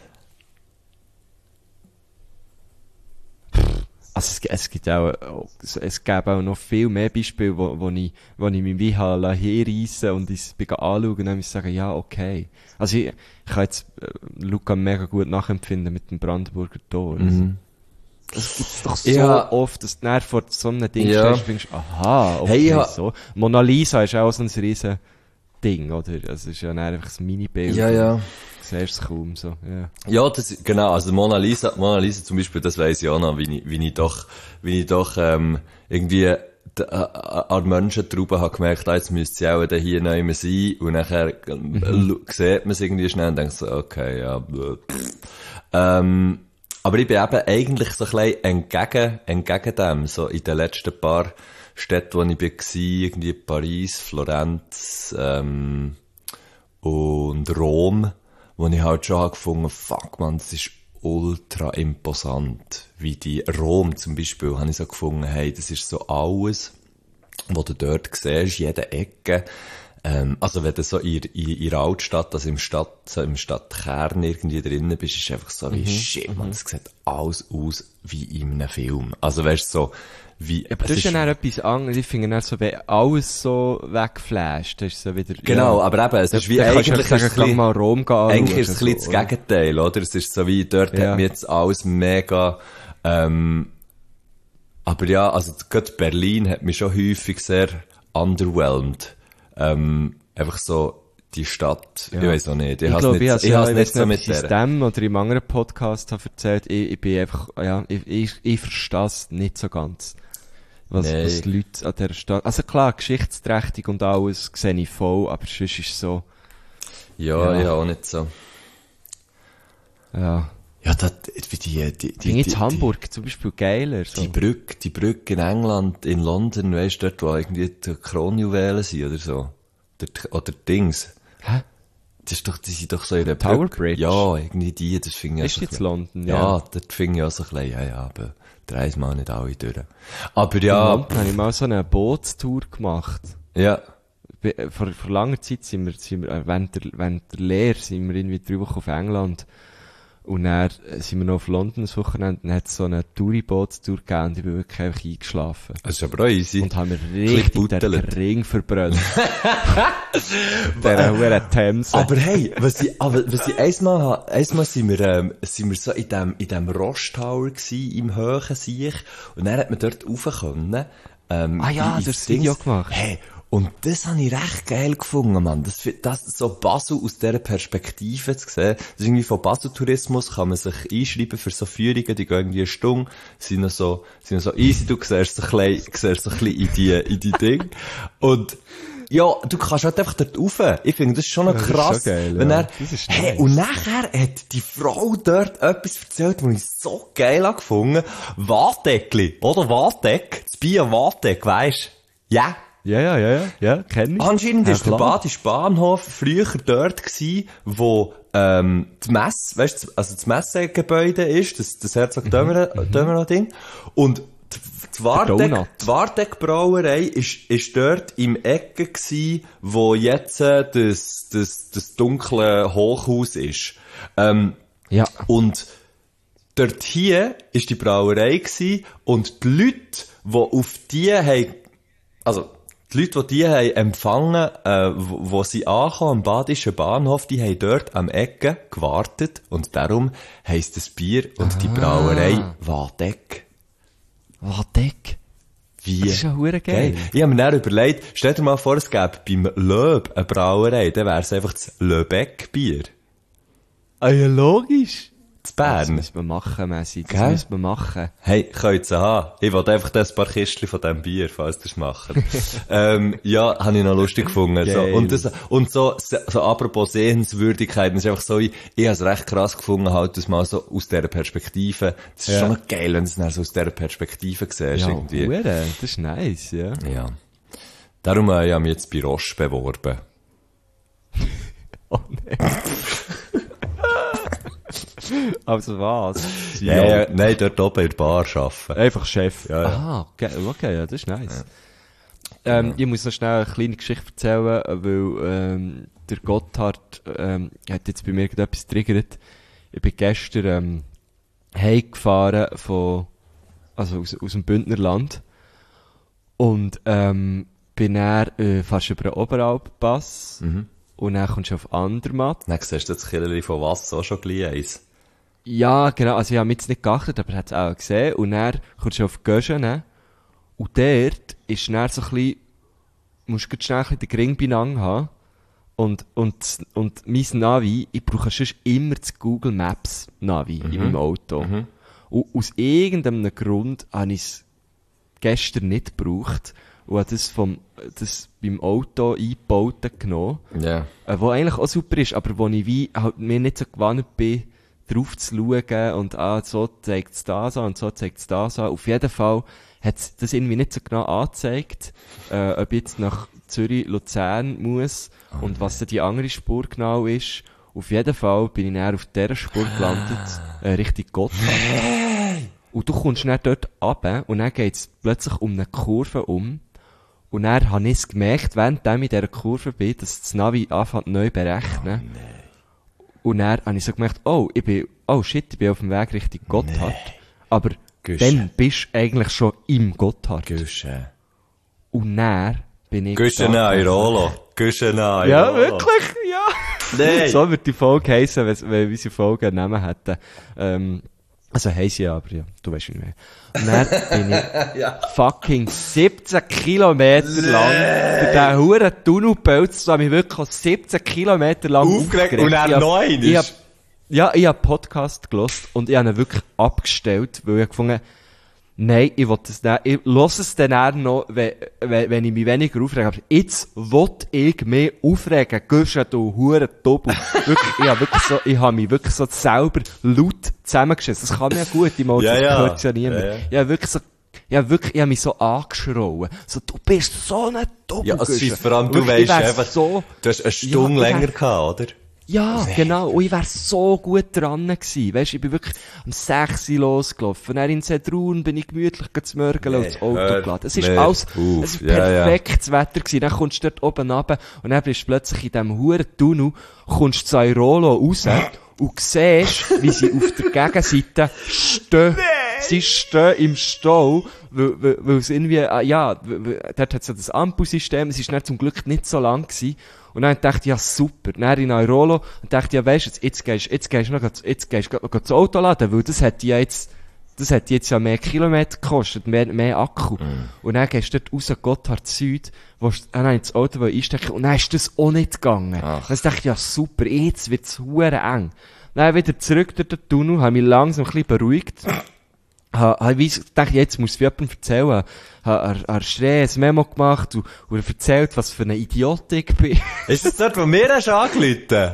Also es, es gibt auch, es, es gäbe auch noch viel mehr Beispiele, wo, wo ich, wo ich mich wie habe herreissen und ich bin anschauen und dann muss ich sagen, ja, okay. Also ich, ich kann jetzt äh, Luca mega gut nachempfinden mit dem Brandenburger Tor. Mhm. Es gibt doch so Ja. oft, dass du dann vor so einem Ding Ja. stehst und denkst, aha, okay, Hey, ja. so. Mona Lisa ist auch so ein riesen Ding, oder? Also es ist ja dann einfach ein Mini-Bild. Ja, ja. Du siehst es kaum so, ja. Ja, das, genau, also Mona Lisa, Mona Lisa zum Beispiel, das weiss ich auch noch, wie ich, wie ich doch, wie ich doch, ähm, irgendwie, d- äh, an Menschentrauben habe gemerkt, ah, jetzt müsste sie auch da hier neu mehr sein, und nachher, mhm. sieht man es irgendwie schnell und denkt so, okay, ja, blöd. Ähm, aber ich bin eben eigentlich so ein bisschen entgegen, entgegen dem, so in den letzten paar Städten, wo ich war, irgendwie Paris, Florenz, ähm, und Rom, wo ich halt schon habe gefunden, fuck man, das ist ultra imposant. Wie die Rom zum Beispiel, habe ich so gefunden, hey, das ist so alles, was du dort siehst, jede Ecke. Ähm, also wenn du so in, in, in der Altstadt, also im Stadt, so im Stadtkern irgendwie drinnen bist, ist einfach so wie, shit man, das sieht alles aus wie in einem Film. Also weißt du, so, wie, Aber das ist ja dann etwas anderes. Ich finde dann so, wenn alles so wegflasht, das ist so wieder, genau, ja. aber eben, es ist wie Da kannst du eigentlich, sagen, ist es kann ein mal Rom gehen anschauen eigentlich ist es ein oder bisschen so, das Gegenteil, oder? Es ist so wie, dort Ja. hat mir jetzt alles mega, ähm, aber ja, also gerade Berlin hat mich schon häufig sehr underwhelmed. Ähm, einfach so, die Stadt, Ja. ich weiss auch nicht, ich, Ich hab's glaube, nicht, ich habe ich ja, hab's ich nicht weiss so nicht, mit ob ich der. dem oder im anderen Podcast habe erzählt, ich, ich bin einfach, ja, ich, ich, ich verstehe es nicht so ganz. Was, Nee. was die Leute an dieser Stadt, also klar, geschichtsträchtig und alles sehe ich voll, aber sonst ist es so, Ja, Ja. ja, auch nicht so. Ja. Ja, das, wie die, die, die, Finde ich die, in Hamburg zum Beispiel geiler, so. die Brücke, die Brücke in England, in London, weisst du, dort, wo irgendwie die Kronjuwelen sind oder so. Oder, oder Dings. Hä? Das ist doch, die sind doch so in der Tower Brücke. Bridge? Ja, irgendwie die, das finde ich Ist auch so jetzt ein London, bisschen- ja. Ja, dort finde ich auch so ein bisschen, ja, ja, aber dreis mal nicht alle durch. Aber In ja, London habe ich mal so eine Bootstour gemacht. ja, Be- Vor, vor langer Zeit sind wir, sind wir äh, während, der, während der Lehre sind wir irgendwie drei Wochen auf England. Und dann äh, sind wir noch auf London das Wochenende und dann hat es so eine Touri-Bootstour gegeben und ich bin wirklich einfach eingeschlafen. das ist aber auch easy. Und haben mir bisschen richtig den gebuttelt. Ring verbrannt. Der hure Themse. Aber hey, was ich, aber, was ich einmal, ha- einmal sind wir, ähm, sind wir so in dem, in dem Ross Tower gsi, im Höhen Siech, und dann hat man dort rauf können, ähm, Ah ja, ins du hast das Dings. Video gemacht. Hey, und das habe ich recht geil gefunden, Mann. Das, das, so Basel aus dieser Perspektive zu sehen. Das ist irgendwie von Basel-Tourismus, kann man sich einschreiben für so Führungen, die gehen irgendwie eine Stunde, sind noch so, sind noch so easy, du siehst so ein bisschen, siehst so ein bisschen in die, in die Dinge. Und, ja, du kannst halt einfach dort rauf. Ich finde, das ist schon noch Ja, das ist krass. schon geil, wenn ja. er, Das ist hey, nice. und nachher hat die Frau dort etwas erzählt, was ich so geil habe gefunden. Wadeckli, oder Wadeck, das Bier Wadeck, weisst? Ja. Ja, ja, ja, ja, ja, kenn ich. Anscheinend Ja, ist der klar. Badische Bahnhof früher dort gsi, wo, ähm, die Messe, weisst du, also das Messegebäude ist, das, das Herzog Dömerow-Ding. Und die, die Wardeck, Donut. die Wardeck-Brauerei ist, ist dort im Ecke gsi, wo jetzt äh, das, das, das dunkle Hochhaus ist. Ähm, Ja. und dort hier ist die Brauerei gsi und die Leute, die auf die haben, also, die Leute, die die haben empfangen, äh, wo, wo sie ankommen am Badischen Bahnhof, die haben dort am Ecke gewartet und darum heisst das Bier und die Brauerei Wadeck. Wadeck. Wie? Das ist ja hure geil. Ich habe mir dann überlegt, stell dir mal vor, es gäbe beim Löb eine Brauerei, dann wäre es einfach das Löbeck-Bier. Ah ja, logisch. Das Das Bern. müssen wir machen, Messi. Das Gell? müssen wir machen. Hey, könnt ihr haben. Ich wollte einfach das paar Kistchen von diesem Bier, falls ihr es macht. ähm, ja, habe ich noch lustig gefunden. So. Geil. Und, das, und so, so apropos Sehenswürdigkeiten, ist einfach so, ich, ich habe es recht krass gefunden, halt das mal so aus dieser Perspektive. Das ist Ja. schon noch geil, wenn du es dann so aus dieser Perspektive siehst. Ja, irgendwie. hure. Das ist nice, ja. Ja. Darum äh, ich habe mich jetzt bei Roche beworben. Oh nein. Also was? Ja, ja, nein, dort oben in der Bar arbeiten. Einfach Chef. Ja, ja. Ah, okay, okay, ja, das ist nice. Ähm, ich muss noch schnell eine kleine Geschichte erzählen, weil ähm, der Gotthard ähm, hat jetzt bei mir gerade etwas getriggert. Ich bin gestern ähm, heimgefahren von, also aus, aus dem Bündnerland und ähm, bin dann, äh, fährst über den Oberalppass Mhm. und dann kommst du auf Andermatt. Dann siehst du das Kirchli von was auch schon gleich eins. Ja, genau, also ich habe mich jetzt nicht geachtet, aber er hat es auch gesehen. Und dann kommst du auf Göschen, ne? Und dort ist dann so ein bisschen, musst du schnell ein bisschen den Gring beieinander haben. Und, und, und mein Navi, ich brauche sonst immer das Google Maps Navi in meinem Auto. Und aus irgendeinem Grund habe ich es gestern nicht gebraucht und habe das vom, das beim Auto eingebaut genommen. Ja. Äh, wo eigentlich auch super ist, aber wo ich wie halt mir nicht so gewohnt bin, drauf zu schauen und ah, so zeigt es das an und so zeigt es das an. Auf jeden Fall hat es das irgendwie nicht so genau angezeigt, äh, ob ich jetzt nach Zürich, Luzern muss und was dann die andere Spur genau ist. Auf jeden Fall bin ich dann auf dieser Spur gelandet, äh, Richtung Gotthard. Und du kommst dann dort runter und dann geht es plötzlich um eine Kurve um. Und dann habe ich es gemerkt, während ich in dieser Kurve bin, dass das Navi anfängt neu zu berechnen. Und dann habe ich so gemerkt, oh, ich bin, oh shit, ich bin auf dem Weg Richtung Gotthard. Aber Güsche. dann bist du eigentlich schon im Gotthard. Güsche. Und dann bin ich... Güsche da- nein, Rolo. Güsche nein, Ja, Rolo. wirklich, ja. Nein. So wird die Folge heissen, wenn, wenn unsere Folge einen Namen hätten. Ähm, also heisst sie ja, aber ja, du weißt nicht mehr. Und dann bin ich fucking siebzehn Kilometer lang für diesen huren Tunnelpelz, so habe ich wirklich siebzehn Kilometer lang Aufgeregt und Ich dann hab- noch einen ich ist- hab- Ja, ich habe Podcast gelost und ich habe ihn wirklich abgestellt, weil ich gefunden nein, ich will das nicht, ich lass es dann eher noch, wenn, wenn, wenn ich mich weniger aufrege. Aber jetzt will ich mich aufregen. Gehst du hure Doppel. Wirklich, ich hab wirklich so, ich hab mich wirklich so selber laut zusammengeschissen. Das kann mir ja gut im Auto, Ja, das ja. hört ja niemand. Ja, ja. Ich hab wirklich so, ich hab wirklich, ich hab mich so angeschrauen. So, du bist so ein Doppel. Ja, also scheisst vor allem, du Wirklich, ich weisst wär einfach, so, du hast eine Stunde Ja, ich länger wär- gehabt, oder? ja, genau. Und ich wär so gut dran gewesen. Weisst, ich bin wirklich am sechs Uhr losgelaufen. Dann in Sedrun bin ich gemütlich zu mörgeln und das Auto hör geladen. Es ist mir alles, auf. es ist Ja, ja. perfektes Wetter gewesen. Dann kommst du dort oben runter und dann bist du plötzlich in diesem huren Tunnel, kommst zu Airolo raus und siehst, wie sie auf der Gegenseite stehen. Sie stehen im Stau, weil, weil, weil es irgendwie, ah, ja, weil- weil- dort hat es ja das Ampelsystem, es ist dann zum Glück nicht so lang gewesen. Und dann dachte ich, ja, super. Dann in Airolo, und dachte, ja, weisst du, jetzt, jetzt gehst, jetzt gehst du noch, jetzt gehst du noch das Auto laden, weil das hätte ja jetzt, das hätte jetzt ja mehr Kilometer gekostet, mehr, mehr Akku. Mm. Und dann gehst du dort raus, Gotthard Süd, wo du dann ins Auto einstecken, und dann ist das auch nicht gegangen. Ach. Dann dachte ich, ja, super, jetzt wird's hure eng. Dann wieder zurück durch den Tunnel, habe mich langsam ein bisschen beruhigt. Ha, ha, wie dachte, jetzt muss ich jemandem erzählen. Ha, er, er Schrei, ein Memo gemacht und, und er erzählt, was für eine Idiot ich bin. Ist das dort, wo mir hast angerufen?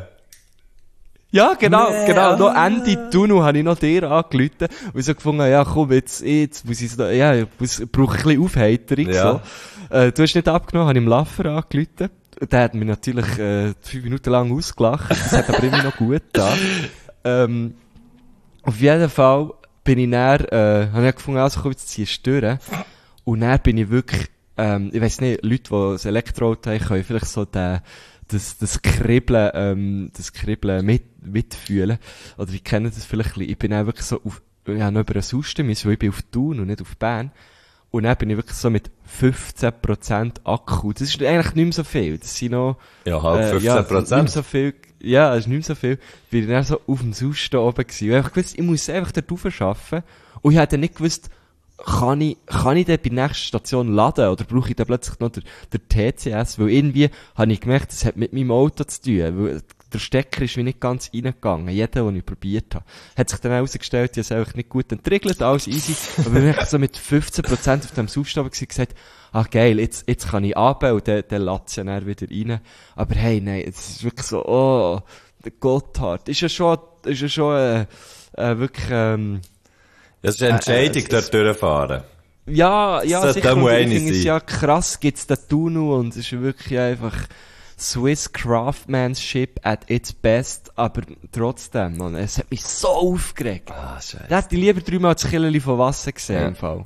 Ja, genau, Nee, genau. ah. Noch Ende Tunnel habe ich noch dir angerufen und so gefunden, ja, komm, jetzt, jetzt muss ich, ja, ich muss, ich brauche ein bisschen Aufheiterung, Ja. so. Äh, du hast nicht abgenommen, habe ich im Laffer angerufen. Der hat mich natürlich, äh, fünf Minuten lang ausgelacht. Das hat aber immer noch gut da. Ähm, auf jeden Fall bin ich dann, äh, habe ich gefunden, also komm, jetzt ziehst du durch. Und dann bin ich wirklich, ähm, ich weiss nicht, Leute, die ein Elektroauto haben, können vielleicht so den, das, das Kribbeln, ähm, das Kribbeln mit, mitfühlen. Oder ich kenne das vielleicht ein bisschen. Ich bin auch wirklich so auf, ich habe noch über einen Susten müssen, weil ich bin auf Thun und nicht auf Bern. Und dann bin ich wirklich so mit fünfzehn Prozent Akku. Das ist eigentlich nicht mehr so viel. Das sind noch, Ja, halb äh, fünfzehn ja, nicht mehr Prozent. so viel. Ja, das ist nicht mehr so viel. Bin ich dann so auf dem Susten oben gewesen. Und ich hab gewusst, ich muss einfach dort rauf arbeiten. Und ich hätte nicht gewusst, kann ich, kann ich dann bei der nächsten Station laden? Oder brauche ich dann plötzlich noch den, den T C S? Weil irgendwie habe ich gemerkt, das hat mit meinem Auto zu tun. Weil der Stecker ist wie nicht ganz reingegangen. Jeder, den ich probiert habe. Hat sich dann herausgestellt, ich habe es einfach nicht gut entriegelt, alles easy. Aber wenn ich so mit fünfzehn Prozent auf dem Susten oben war, gesagt, ach geil, jetzt, jetzt kann ich runter und dann, dann lässt es ja dann wieder rein. Aber hey, nein, es ist wirklich so, oh, der Gotthard. Ist ja schon, ist ja schon, äh, äh, wirklich, ähm, Das ist eine Entscheidung, Äh, äh, dort durchfahren. ja, ja, sollte sicher. auch Und mal ich eine finde es sein. ja krass, gibt's den Tunnel und es ist wirklich einfach Swiss Craftsmanship at its best, aber trotzdem, man, es hat mich so aufgeregt. Ah, scheiße. Da hätte ich lieber dreimal das Killerli von Wasser gesehen, im Fall.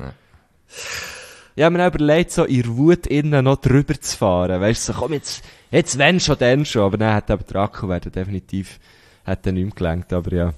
Ich habe mir auch überlegt, so in der Wut innen noch drüber zu fahren. Weißt du, so, komm jetzt, jetzt wenn schon, dann schon. Aber dann hat aber der Akku werden definitiv, hat dann nicht mehr gelangt, aber ja.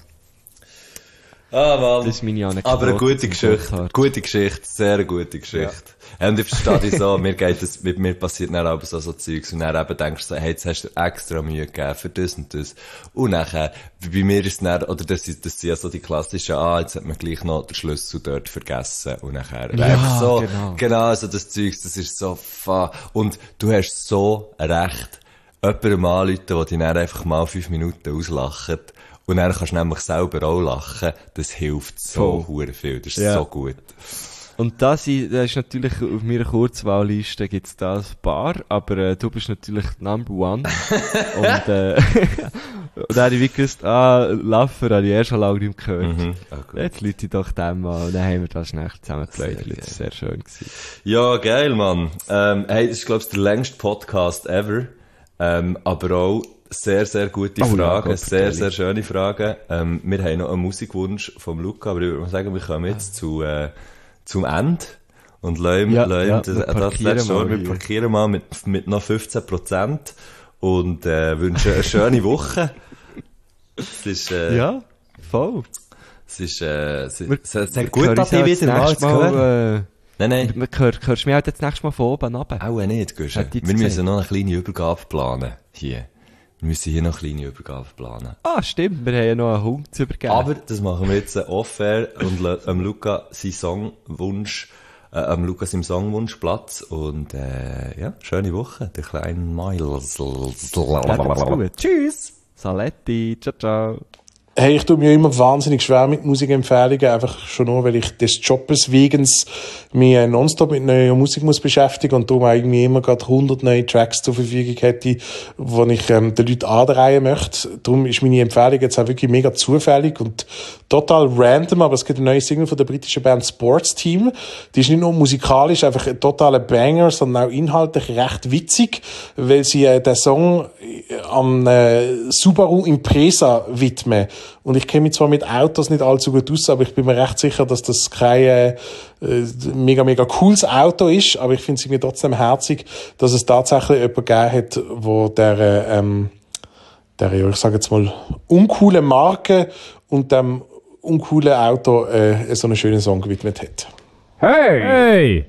Ah, Mann. Das ist meine Anekdote. Aber eine gute zum Geschichte. Gotthard. Gute Geschichte. Sehr gute Geschichte. Ja. Und ich verstehe dich so, mir geht es, mit mir passiert dann aber so, so Zeugs. Und dann eben denkst du so, hey, jetzt hast du dir extra Mühe gegeben für das und das. Und nachher, bei mir ist es dann, oder das ist, das sind ja so die klassischen, ah, jetzt hat man gleich noch den Schlüssel dort vergessen. Und nachher, Ja, einfach so, genau. genau, so das Zeugs, das ist so, fa. Und du hast so recht, jemandem anrufen, der dich dann einfach mal fünf Minuten auslacht. Und dann kannst du nämlich selber auch lachen. Das hilft so Voll. hure viel. Das ist Ja. so gut. Und das ist, das ist natürlich, auf meiner Kurzwahlliste gibt's da ein paar, aber äh, du bist natürlich Number One. und, äh, und dann habe ich wie gewusst, ah, Laffer habe ich eh schon lange nicht mehr gehört. Mhm. Ah, gut. Jetzt Leute ich doch dem mal, und dann haben wir das schnell zusammengeplaudert. Sehr Das ist sehr schön gewesen. Ja, geil, Mann. Ähm, hey, das ist, glaub ich, der längste Podcast ever. Ähm, aber auch sehr, sehr gute Oh, ja, Fragen. Gott, sehr, ehrlich. sehr schöne Fragen. Ähm, wir haben noch einen Musikwunsch vom Luca, aber ich würde mal sagen, wir kommen jetzt zu, äh, zum Ende. Und lassen, Ja, lassen, ja, das, wir das parkieren letzte Mal, mal wir hier. parkieren mal mit, mit noch fünfzehn Prozent und, äh, wünschen eine schöne Woche. Es ist, äh, Ja, voll. es ist, äh, es, Wir- es, es wir hat gut hören an uns dich ja wieder das mal nächste zu hören. Äh, Nein, nein. Man hört, hörst du mich halt jetzt nächstes Mal von oben runter. Auch nicht, Guschen. Hat die Wir gesehen? müssen noch eine kleine Übergabe planen. Hier. Wir müssen hier noch eine kleine Übergabe planen. Ah, stimmt, wir haben ja noch einen Hund zu übergeben. Aber das machen wir jetzt off-air und lassen ähm, Luca seinen Songwunsch, äh, ähm, Luca seinem Songwunsch Platz. Und, äh, ja, schöne Woche. Der kleine Miles. Macht's gut. Tschüss. Saletti, ciao, ciao. Hey, ich tue mir immer wahnsinnig schwer mit Musikempfehlungen, einfach schon nur, weil ich des Jobs wegen mich nonstop mit neuer Musik muss beschäftigen und darum irgendwie immer gerade hundert neue Tracks zur Verfügung hätte, die ich ähm, den Leuten anreihen möchte. Darum ist meine Empfehlung jetzt auch wirklich mega zufällig und total random, aber es gibt eine neue Single von der britischen Band Sports Team. Die ist nicht nur musikalisch einfach ein totaler Banger, sondern auch inhaltlich recht witzig, weil sie äh, den Song am äh, Subaru Impreza widmen. Und ich kenne mich zwar mit Autos nicht allzu gut aus, aber ich bin mir recht sicher, dass das kein äh, mega, mega cooles Auto ist. Aber ich finde es mir trotzdem herzig, dass es tatsächlich jemanden gegeben hat, wo der, ähm, der, ja, ich sage jetzt mal, uncoole Marke und dem uncoolen Auto äh, so einen schönen Song gewidmet hat. Hey! Hey!